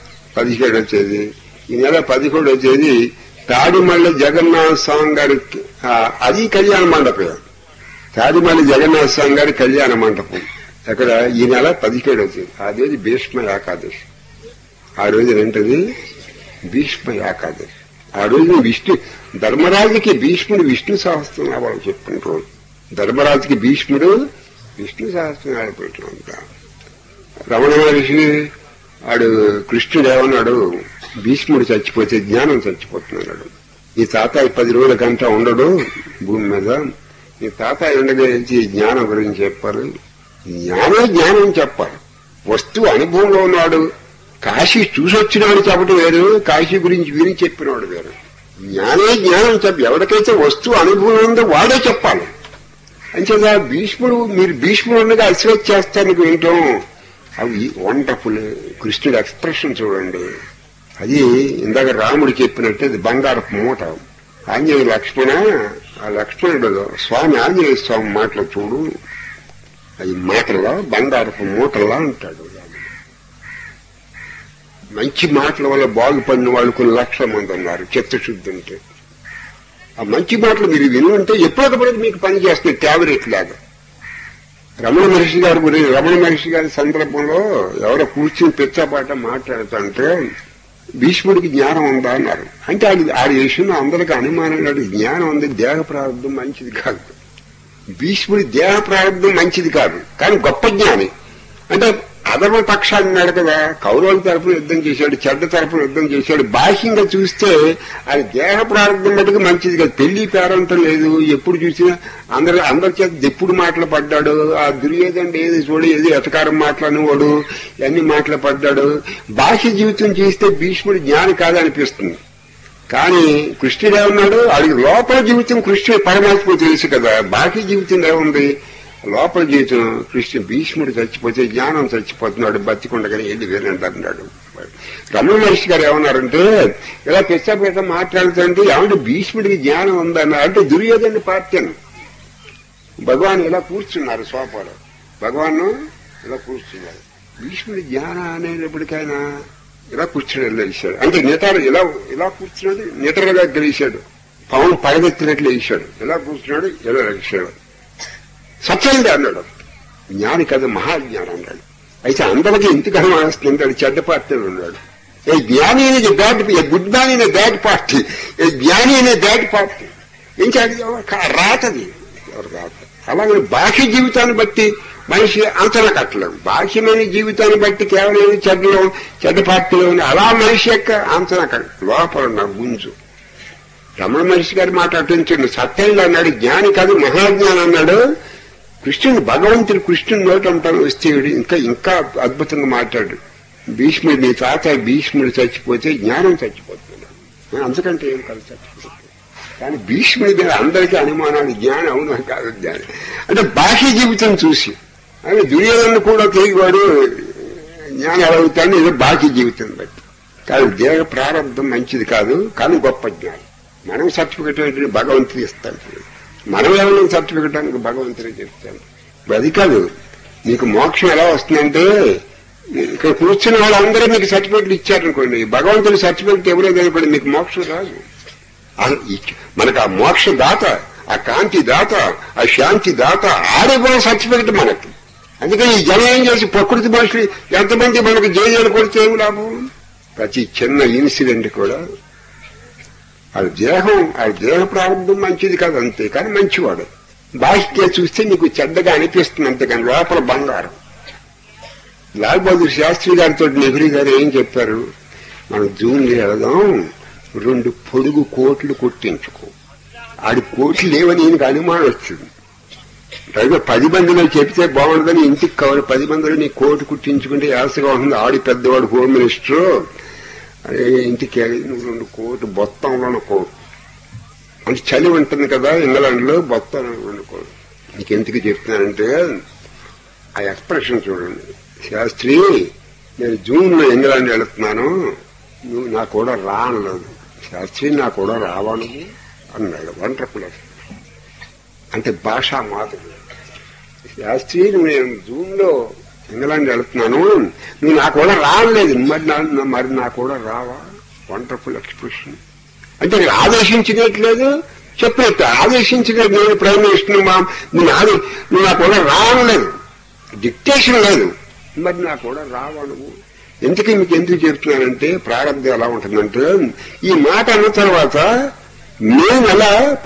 17 వచ్చేది తాడిమల్లి జగన్నాథ స్వామి గారికి. అది కళ్యాణ మండపం. తాడిమల్లి జగన్నాథ స్వామి గారి కళ్యాణ మండపం అక్కడ ఈ నెల 17 వచ్చేది. అదేది భీష్మ ఏకాదశి. ఆ రోజు ఏంటది? భీష్మ ఏకాదశి. ఆ రోజు ధర్మరాజుకి భీష్ముడు విష్ణు సహస్రనామాలు చెప్పుకుంటారు. ధర్మరాజుకి భీష్ముడు విష్ణు సహస్రనామాలు పెట్టినంత. రమణ మహర్షి ఆడు కృష్ణుడు ఏమన్నాడు? భీష్ముడు చచ్చిపోతే జ్ఞానం చచ్చిపోతున్నాడు. ఈ తాతాయి 10 రోజుల గంట ఉండడు భూమి మీద. ఈ తాతాయి ఉండగలిచి జ్ఞానం గురించి చెప్పాలి. జ్ఞానం చెప్పాలి. వస్తువు అనుభవంలో ఉన్నాడు. కాశీ చూసొచ్చినాడు చెప్పడం వేరు, కాశీ గురించి విని చెప్పినవాడు వేరు. జ్ఞానం ఎవరికైతే వస్తువు అనుభవం ఉందో వాడే చెప్పాలి. అంచేదా మీరు భీష్ముడు ఉండగా అశ్వత్యాస్తానికి వింటాం. అవి వండర్ఫుల్. కృష్ణుడి ఎక్స్ప్రెషన్ చూడండి. అది ఇందాక రాముడు చెప్పినట్టు అది బంగారపు మూట. ఆంజనేయ లక్ష్మణ, ఆ లక్ష్మణుడు స్వామి ఆంజనేయ స్వామి మాటలు చూడు. అది మాటలా బంగారపు మూటలా అంటాడు. మంచి మాటల వల్ల బాగుపడిన వాళ్ళు కొన్ని లక్షల మంది ఉన్నారు. చిత్తశుద్ధి ఉంటే ఆ మంచి మాటలు మీరు వినుంటే ఎప్పటికప్పుడు మీకు పని చేస్తుంది ట్యాబ్లెట్ లాగా. రమణ మహర్షి గారి సందర్భంలో ఎవరో కూర్చుని పిచ్చాపాట మాట్లాడుతుంటే భీష్ముడికి జ్ఞానం ఉందా అన్నారు. అంటే ఆ విషయంలో అందరికీ అనుమానం నాడు జ్ఞానం ఉంది, దేహ ప్రారంభం మంచిది కాదు. భీష్ముడి దేహ ప్రారంభం మంచిది కాదు, కానీ గొప్ప జ్ఞాని. అంటే అధర్మ పక్షాన్ని ఉన్నాడు కదా, కౌరవుల తరఫున యుద్ధం చేశాడు, చెడ్డ తరఫున యుద్ధం చేశాడు. బాహ్యంగా చూస్తే ఆయన దేహ ప్రారంభం మటుకు మంచిది కాదు. పెళ్లి పేరంతం లేదు. ఎప్పుడు చూసినా అందరి చేత ఎప్పుడు మాటలు పడ్డాడు. ఆ దుర్యోధనుడు ఏది చూడు, ఏది ఎతకారం మాట్లాడినవాడు, అన్ని మాటలు పడ్డాడు. బాహ్య జీవితం చేస్తే భీష్ముడు జ్ఞాని కాదనిపిస్తుంది. కానీ కృష్ణుడు ఏమన్నాడు? అడిగి లోపల జీవితం కృష్ణుడు పరమాత్మ తెలుసు కదా. బాహ్య జీవితం ఏముంది? లోపల జీవితం భీష్ముడు చచ్చిపోతే జ్ఞానం చచ్చిపోతున్నాడు, బతికుండగానే వెళ్ళి వేరేంటి అన్నాడు. రమణ మహర్షి గారు ఏమన్నారంటే, ఇలా పిచ్చపేట మాట్లాడుతుంటే ఏమంటే భీష్ముడికి జ్ఞానం ఉందన్నారు. అంటే దుర్యోధను పార్టీని భగవాన్ ఇలా కూర్చున్నారు సోఫాలో. భగవాన్ ఇలా కూర్చున్నారు. భీష్ముడి జ్ఞానం అనేటప్పటికైనా ఇలా కూర్చుని లేచాడు. అంటే నిటారు ఇలా కూర్చున్నాడు, నిటరగా గెలిచాడు. పవన్ పడగెత్తినట్లు వేసాడు. ఇలా కూర్చున్నాడు, ఇలా లేచాడు. సత్యంగా అన్నాడు. జ్ఞాని కదా, మహాజ్ఞానం అన్నాడు. అయితే అందరికీ ఇంతకన్నా వస్తుంది. చెడ్డ పార్టీలు ఉన్నాడు. ఏ జ్ఞాని అనేది bad, a good man in a bad party, a jnani in a bad party. ఇంకా రాతది ఎవరు రాత. అలాగే బాహ్య జీవితాన్ని బట్టి మనిషి అంచనా కట్టలేము. బాహ్యమైన జీవితాన్ని బట్టి కేవలం చెడ్డ పార్టీలో అలా మనిషి యొక్క అంచనా లోపల ఉన్న గుంజు. రమణ మహర్షి గారి మాట అటుంచండి. సత్యంగా అన్నాడు, జ్ఞాని కాదు మహాజ్ఞాని అన్నాడు. కృష్ణుడు భగవంతుడు కృష్ణుని నోటి అంటాను వస్తే ఇంకా అద్భుతంగా మాట్లాడు. భీష్ముడు, నీ తాత భీష్ముడు చచ్చిపోతే జ్ఞానం చచ్చిపోతున్నాడు, అంతకంటే ఏం కాదు చచ్చిపోతుంది. కానీ భీష్ముడి మీద అందరికీ అనుమానాలు, జ్ఞానం అవునా కాదు జ్ఞానం అంటే బాహ్య జీవితం చూసి. అని దుర్యోధను కూడా తిరిగివాడు జ్ఞానం ఎలా అవుతాడు, ఏదో బాహ్య జీవితం బట్టి. కానీ దేహ ప్రారంభం మంచిది కాదు, కానీ గొప్ప జ్ఞానం. మనం సర్టిఫికెట్ అంటే భగవంతుడు ఇస్తాడు. మనం ఎవరైనా సర్టిఫికెట్ అని భగవంతుడే చెప్తాడు. అది కాదు, నీకు మోక్షం ఎలా వస్తుందంటే ఇక్కడ కూర్చున్న వాళ్ళందరూ మీకు సర్టిఫికెట్లు ఇచ్చారనుకోండి, భగవంతుడి సర్టిఫికెట్ ఎవరైనా అనుకోండి మీకు మోక్షం రాదు. మనకు ఆ మోక్ష దాత, ఆ కాంతి దాత, ఆ శాంతి దాత ఆడే కూడా సర్టిఫికెట్ మనకి. అందుకని ఈ జనం ఏం చేసి ప్రకృతి మనుషులు ఎంతమంది మనకు జైలు కొడితే ఏమి లాభం. ప్రతి చిన్న ఇన్సిడెంట్ కూడా ఆ దేహ ప్రారంభం మంచిది కాదు, అంతే. కానీ మంచివాడు. బాహ్య చూస్తే నీకు చెడ్డగా అనిపిస్తుంది, అంతేకాని లోపల బంగారం. లాల్ బహదూర్ శాస్త్రి గారితో నెహ్రూ గారు ఏం చెప్పారు, మనం జూన్లో వెళదాం, 2 పొడుగు కోట్లు కొట్టించుకో. ఆడి కోట్లు లేవని ఈయనకు అనుమానం వచ్చింది. పైగా 10 మందిలో చెప్తే బాగుండదని ఇంటికి కావాలి, 10 మందిలో నీ కోటు కుట్టించుకుంటే యాసగా ఉంటుంది. ఆడి పెద్దవాడు హోమ్ మినిస్టర్, ఇంటికి నువ్వు 2 కోటు బొత్తంలో కోటు అంటే చలి ఉంటుంది కదా ఇంగ్లాండ్ లో, బొత్తం 2 కోటు. నీకెందుకు చెప్తున్నానంటే ఆ ఎక్స్ప్రెషన్ చూడండి. శాస్త్రి, నేను జూన్లో ఇంగ్లాండ్ వెళుతున్నాను, నువ్వు నా కూడా రా అనలేదు. శాస్త్రి, నా కూడా రావాను అన్నాడు. వండర్ఫుల్. అంటే భాషా మాధుర్యం. శాస్త్రి, నేను జూన్లో ఇంగ్లాండ్ వెళుతున్నాను, నువ్వు నా కూడా రాలేదు, మరి నా కూడా రావా. Wonderful expression. అంటే ఆదేశించినట్లేదు, చెప్పినట్టు ఆదేశించినట్టు. నేను ప్రైమ్ మినిస్టర్, నువ్వు నా కూడా రావలేదు, డిక్టేషన్ లేదు, మరి నా కూడా రావా నువ్వు. ఎందుకు మీకు ఎందుకు చెప్తున్నానంటే ప్రారంభం ఎలా ఉంటుందంటే, ఈ మాట అన్న తర్వాత మే నెల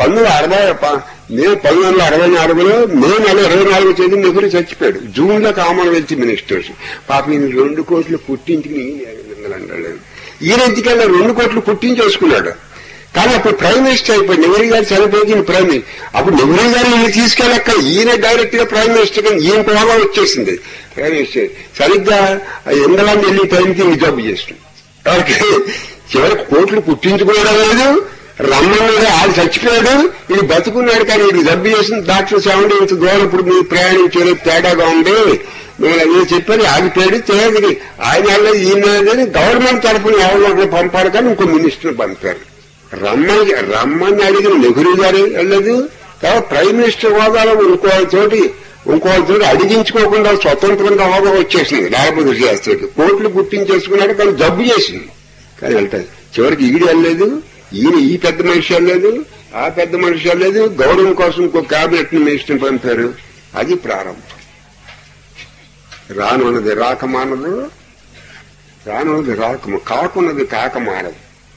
1964లో మే నెల 24వ తేదీ నెహ్రూ చచ్చిపోయాడు. జూన్లో కామన్వెల్త్ మినిస్టర్స్ పాపం ఈయన 2 కోట్లు కుట్టించుకుని అంటాడు. ఈయన ఎందుకన్నా 2 కోట్లు కుట్టించేసుకున్నాడు. కానీ అప్పుడు ప్రైమ్ మినిస్టర్ అయిపోయి నెహ్రూ గారు చనిపోయి ప్రైమ్ మినిస్టర్. అప్పుడు నెహ్రూ గారు ఈయన తీసుకెళ్ళక్క, ఈయన డైరెక్ట్ గా ప్రైమ్ మినిస్టర్ కానీ ఈయన హోదా వచ్చేసింది. ప్రైమ్ మినిస్టర్ సరిగ్గా ఇంగ్లాండ్ వెళ్ళి టైంకి జబ్బు చేస్తుంది. చివరికి కోట్లు కుట్టించుకోవడం లేదు, రమ్మన్నాడు, ఆడు చచ్చిపోయాడు, ఇది బతుకున్నాడు. కానీ ఇది జబ్బు చేసింది. డాక్టర్ సెవెంటీ ఇంత దూరం ఇప్పుడు మీరు ప్రయాణించేది తేడాగా ఉంది, నేను అదే చెప్పాను, ఆగిపోయాడు. తేదీ ఆయన వెళ్ళలేదు, ఈయన గవర్నమెంట్ తరఫున ఎవరిలో పంపారు, కానీ ఇంకో మినిస్టర్ పంపారు. రమ్మని అడిగిన నెహ్రూ గారు వెళ్ళదు. తర్వాత ప్రైమ్ మినిస్టర్ హోదాలో ఇంకోళ్ళతోటి అడిగించుకోకుండా స్వతంత్రంగా హోదా వచ్చేసింది లాల్ బహదూర్ శాస్త్రికి. కోట్లు గుర్తించేసుకున్నాడు, కానీ జబ్బు చేసింది. కానీ వెళ్తాయి చివరికి ఈడు వెళ్ళలేదు, ఈయన ఈ పెద్ద మనిషి వెళ్ళలేదు, ఆ పెద్ద మనిషి వెళ్ళలేదు. గౌరవం కోసం ఇంకో క్యాబినెట్ మినిస్టర్ పంపారు. అది ప్రారంభం. రానున్నది రాకమానదు, రానున్నది కాకున్నది కాకమానదు.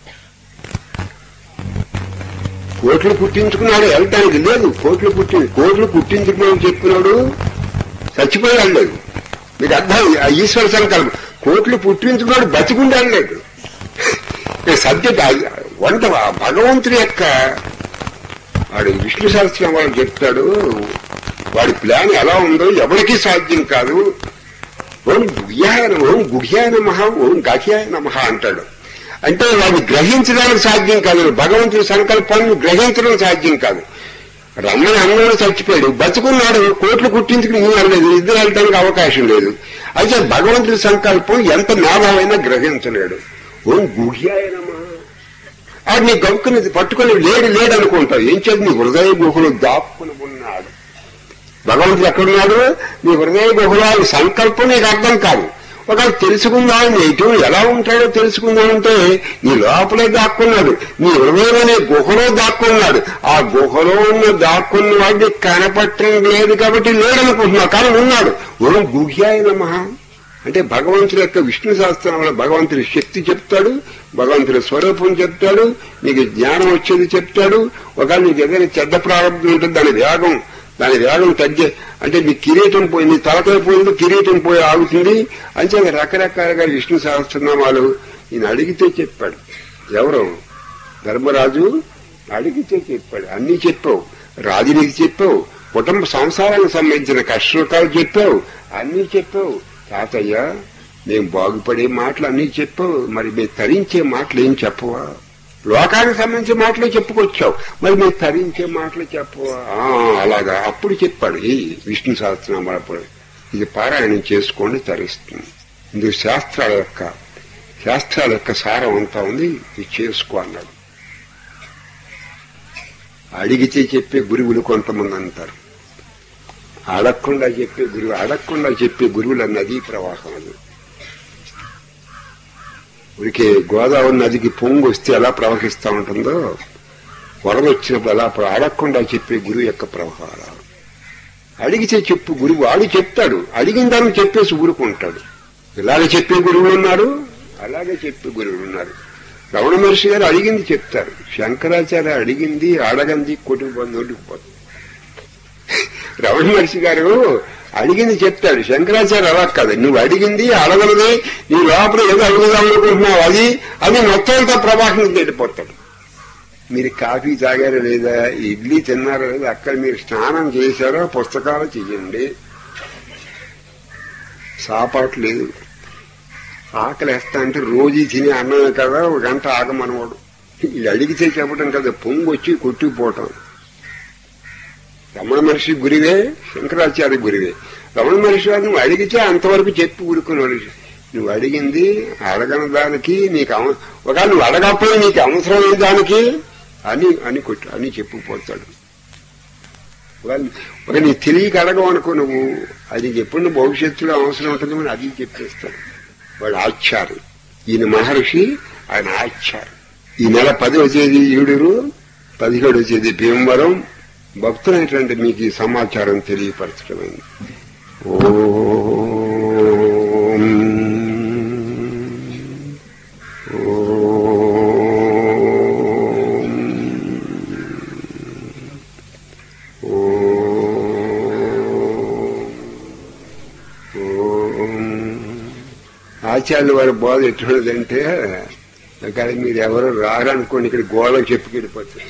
కోట్లు పుట్టించుకున్నాడు, వెళ్ళటానికి లేదు. కోట్లు పుట్టించుకున్నాడు చెప్పినాడు, చచ్చిపోయి వెళ్ళలేదు. మీకు అర్థం, ఈశ్వర సంకల్పం. కోట్లు పుట్టించుకున్నాడు, బతికుండి వెళ్ళలేదు. సబ్జెక్ట్ వంట భగవంతుడి యొక్క వాడు విష్ణు సహస్రం వాళ్ళు చెప్తాడు. వాడి ప్లాన్ ఎలా ఉందో ఎవరికీ సాధ్యం కాదు. ఓం గుహ్యాయ నమః, ఓం గహ్యాయ నమః అంటాడు. అంటే వాడిని గ్రహించడానికి సాధ్యం కాదు, భగవంతుడి సంకల్పాన్ని గ్రహించడం సాధ్యం కాదు. రమ్మని అందరూ చచ్చిపోయాడు, బతుకున్నాడు, కోట్లు కుట్టించుకుని వెళ్ళలేదు, ఇద్దరు వెళ్ళడానికి అవకాశం లేదు. అయితే భగవంతుడి సంకల్పం ఎంత మేధావైనా గ్రహించలేడు. ఓం గుహ్యాయ నమః అది నీ గౌక్కుని పట్టుకుని లేడు అనుకుంటావు. ఏం చేసి నీ హృదయ గుహలు దాక్కుని ఉన్నాడు. భగవంతుడు ఎక్కడున్నాడు? నీ హృదయ గుహలో సంకల్పం నీకు అర్థం కాదు. ఒకవేళ తెలుసుకుందామని ఎటు ఎలా ఉంటాడో తెలుసుకుందామంటే నీ లోపలే దాక్కున్నాడు, నీ హృదయం అనే గుహలో దాక్కున్నాడు. ఆ గుహలో ఉన్న దాక్కున్న వాడిని కనపట్టడం లేదు కాబట్టి లేడనుకుంటున్నావు, కానీ ఉన్నాడు. ఓం గుహ్యాయ నమః. అంటే భగవంతుడి యొక్క విష్ణు సహస్రనామంలో భగవంతుడి శక్తి చెప్తాడు, భగవంతుడి స్వరూపం చెప్తాడు, నీకు జ్ఞానం వచ్చేది చెప్తాడు. ఒకవేళ నీకు ఏదైనా చెడ్డ ప్రారంభం ఉంటుంది దాని వేగం తగ్గే, అంటే నీ కిరీటం పోయి నీ తలకాయ పోయింది కిరీటం పోయి ఆగుతుంది. అంటే రకరకాలుగా విష్ణు సహస్రనామాలు ఈయన అడిగితే చెప్పాడు. ఎవరు? ధర్మరాజు అడిగితే చెప్పాడు. అన్నీ చెప్పావు, రాజునికి చెప్పావు, కుటుంబ సంసారానికి సంబంధించిన కష్టసుఖాలు చెప్పావు, అన్నీ చెప్పావు. తాతయ్య మేము బాగుపడే మాటలు అన్నీ చెప్పావు, మరి మేము తరించే మాటలు ఏం చెప్పవా? లోకానికి సంబంధించిన మాటలు చెప్పుకొచ్చావు, మరి మేము తరించే మాటలు చెప్పవా? అలాగా. అప్పుడు చెప్పాడు ఈ విష్ణు సహస్రనామాలప్పుడు ఇది పారాయణం చేసుకోండి తరిస్తుంది. ఇందుకు శాస్త్రాల యొక్క సారం అంతా ఉంది, ఇది చేసుకో అన్నాడు. అడిగితే చెప్పే గురువులు కొంతమంది అంటారు, అడగకుండా చెప్పే గురువుల నదీ ప్రవాహం అది. ఉడికే గోదావరి నదికి పొంగు వస్తే ఎలా ప్రవహిస్తూ ఉంటుందో, వరద వచ్చినప్పుడు ఎలా అడగకుండా చెప్పే గురువు యొక్క ప్రవాహాలు. అడిగితే చెప్పు గురువు, వాడు చెప్తాడు, అడిగిన దాన్ని చెప్పేసి ఊరుకుంటాడు. ఇలాగ చెప్పే గురువులు ఉన్నారు, అలాగే చెప్పే గురువులు ఉన్నారు. రమణ మహర్షి గారు అడిగింది చెప్తారు, శంకరాచార్య అడిగింది అడగంది కొట్టుకుపోతుంది. రమణ మహర్షి గారు అడిగింది చెప్తాడు, శంకరాచార్య అలా కాదు. నువ్వు అడిగింది అడగలదే, నీ లోపల ఏదో అడుగుదాం అనుకుంటున్నావు, అది మొత్తంతో ప్రవాహం వెళ్ళిపోతాడు. మీరు కాఫీ తాగారా లేదా, ఇడ్లీ తిన్నారా లేదా, అక్కడ మీరు స్నానం చేశారో పుస్తకాలు చెయ్యండి. సాపాటు లేదు, ఆకలి వేస్తా అంటే రోజు తినే అన్నమే కదా, ఒక గంట ఆగమనవాడు. ఇది అడిగితే చెప్పడం కదా, పొంగు వచ్చి కొట్టుకుపోవటం. రమణ మహర్షి గురివే, శంకరాచార్య గురివే. రమణ మహర్షి గారు నువ్వు అడిగితే అంతవరకు చెప్పి ఊరుకున్నాడు. నువ్వు అడిగింది అడగని దానికి నీకు ఒకవేళ నువ్వు అడగకపోయి నీకు అవసరమైన దానికి అని చెప్పుకుపోతాడు. ఒక నీ తెలియక అడగవనుకో నువ్వు, అది ఎప్పుడు భవిష్యత్తులో అవసరం ఉంటుంది అని అది చెప్పేస్తాడు. వాడు ఆచార్య. ఈయన మహర్షి, ఆయన ఆచార్య. ఈ నెల 10వ తేదీ ఈడూరు, 17వ తేదీ భీమవరం. భక్తులైనటువంటి మీకు ఈ సమాచారం తెలియపరచడమైంది. ఆచార్యులు వారి బోధ ఎటువంటిదంటే, కానీ మీరు ఎవరు రారనుకోండి, ఇక్కడ గోడకు చెప్పుకెళ్ళిపోతారు.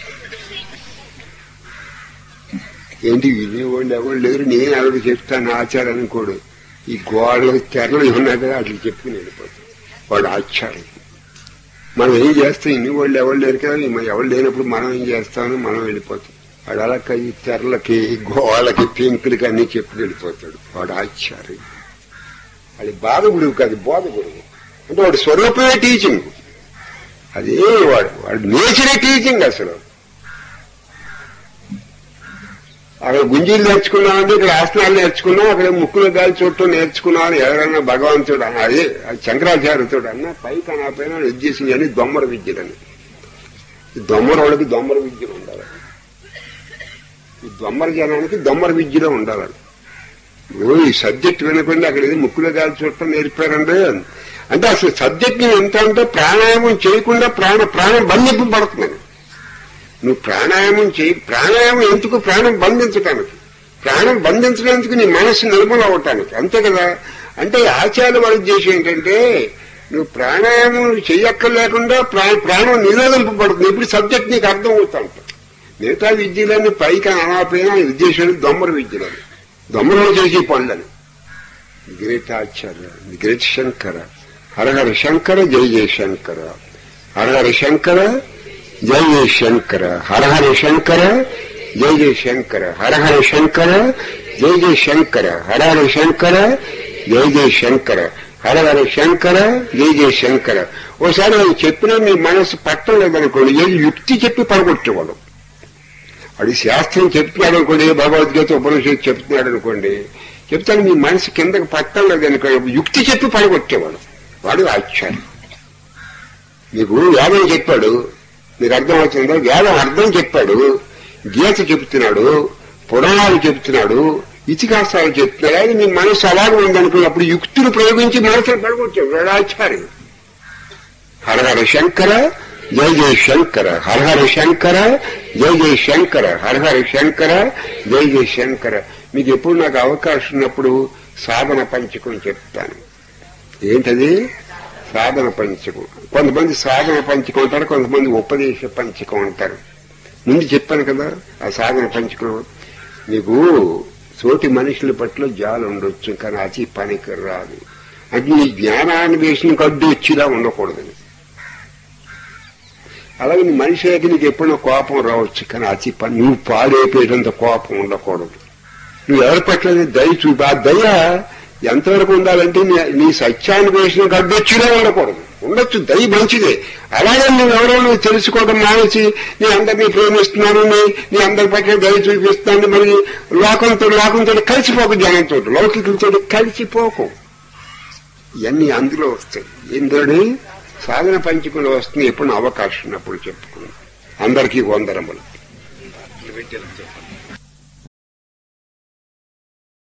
ఏంటి వినేవాళ్ళు ఎవరు లేరు, నేను ఎవరు చెప్తాను ఆచార్య అనుకోడు. ఈ గోడలకు తెరలు ఉన్నాయి కదా, అట్లా చెప్పుకుని వెళ్ళిపోతాడు. వాడు ఆచార్యం. మనం ఏం చేస్తాం, ఇన్ని వాళ్ళు ఎవరు లేరు కదా, ఎవరు లేనప్పుడు మనం ఏం చేస్తామని మనం వెళ్ళిపోతాం. వాడు అలా ఈ తెరలకి గోడలకి పెంకులకి అన్ని చెప్పుకెళ్ళిపోతాడు. వాడు ఆచార్యం. అది బాధ గురువు కాదు, బోధ గురువు. అంటే వాడు స్వరూపమే టీచింగ్, అదే వాడు నేచరే టీచింగ్. అసలు అక్కడ గుంజీలు నేర్చుకున్నామంటే ఇక్కడ ఆసనాలు నేర్చుకున్నాం, అక్కడ ముక్కుల గాలి చూడటం నేర్చుకున్నామని ఎవరైనా భగవంతుడు అదే శంకరాచార్యతో అన్న పైకి అనాపైన విద్యేసింది అని దొమ్మర విద్యలని. ఈ దొమ్మర వాళ్ళకి దొమ్మర విద్యలో ఉండాలి, ఈ దొమ్మర జనానికి దొమ్మర విద్యలో ఉండాలి. ఈ సబ్జెక్ట్ వినకుండా అక్కడ ఏదో ముక్కుల గాలి చూడటం నేర్పారంటే, అంటే అసలు సబ్జెక్ట్ ఎంత అంటే ప్రాణాయామం చేయకుండా ప్రాణం బంధింపబడుతున్నాను. నువ్వు ప్రాణాయామం ప్రాణాయామం ఎందుకు? ప్రాణం బంధించడానికి. ప్రాణం బంధించడానికి నీ మనస్సు నిర్మల అవటానికి, అంతే కదా. అంటే ఆచార్య వారి ఉద్దేశం ఏంటంటే, నువ్వు ప్రాణాయామం చెయ్యక్కర్లేకుండా ప్రాణం నిరోధింపబడుతుంది. ఇప్పుడు సబ్జెక్ట్ నీకు అర్థం అవుతా ఉంటుంది. మిగతా విద్యలన్నీ పైకి అనాపైనా ఉద్దేశాలు దొమ్మర విద్యలని, దొమ్మరలో చేసే పనులని. Great Acharya, great Shankara. హరహర శంకర, జయ జయ శంకర. హరహర శంకర, జయ జయ శంకర. హరహర శంకర, జయ జయ శంకర. హరహర శంకర, జయ జయ శంకర. హరహర శంకర, జయ జయ శంకర. హరహర శంకర, జయ జయ శంకర. ఓసారి అది చెప్పినా మీ మనసు పట్టం లేదనుకోండి, ఏది యుక్తి చెప్పి పడగొట్టేవాడు. అది శాస్త్రం చెప్తున్నాడు అనుకోండి, భగవద్గీత ఉపనిషత్తు చెప్తున్నాడు అనుకోండి, చెప్తాను మీ మనసు కిందకి పట్టం లేదనుకోండి, యుక్తి చెప్పి పడగొట్టేవాడు. వాడు ఆచార్య. మీకు వేదం చెప్పాడు, మీకు అర్థమవుతుందో? వేదం అర్థం చెప్పాడు, గీత చెబుతున్నాడు, పురాణాలు చెబుతున్నాడు, ఇతిహాసాలు చెప్తున్నారు. అది నీ మనసు అలాగే ఉందనుకున్నప్పుడు యుక్తులు ప్రయోగించి మనసును పడగొచ్చావు. వేళాచార్యుడు హర హర శంకర జయ జయ శంకర, హర హర శంకర జయ జయ శంకర, హర హర శంకర జయ జయ శంకర. మీకు ఎప్పుడు నాకు అవకాశం ఉన్నప్పుడు సాధన పంచకం చెప్తాను. ఏంటది? సాధన పంచకం. కొంతమంది సాధన పంచకం అంటారు, కొంతమంది ఉపదేశ పంచకం అంటారు. ముందు చెప్పాను కదా ఆ సాధన పంచకం. నీకు తోటి మనుషుల పట్ల జాలు ఉండొచ్చు, కానీ అతి పనికి రాదు. అంటే నీ జ్ఞానాన్వేషణకు అడ్డు వచ్చేలా ఉండకూడదని. అలాగే నీ మనిషి అయితే నీకు ఎప్పుడో కోపం రావచ్చు, కానీ అతి పని నువ్వు పాడైపోయేటంత కోపం ఉండకూడదు. నువ్వు ఎవరి పట్ల దయ చూపి, ఆ దయ ఎంతవరకు ఉండాలంటే నీ సత్యాన్వేషణకు అడ్డొచ్చిలా ఉండకూడదు. ఉండొచ్చు, దయ మంచిదే. అలాగే నువ్వు ఎవరో నువ్వు తెలుసుకోవడం మానేసి నీ అందరినీ ప్రేమిస్తున్నాను, నీ అందరి పట్ల దయ చూపిస్తున్నాను, మరి లోకంతో కలిసిపోకు, జనంతో లౌకికులతో కలిసిపోకు. ఇవన్నీ అందులో వస్తాయి. ఇందులోని సాధన పంచకంలో వస్తుంది. ఎప్పుడు అవకాశం ఉన్నప్పుడు చెప్పుకున్నాం. అందరికీ వందరములు.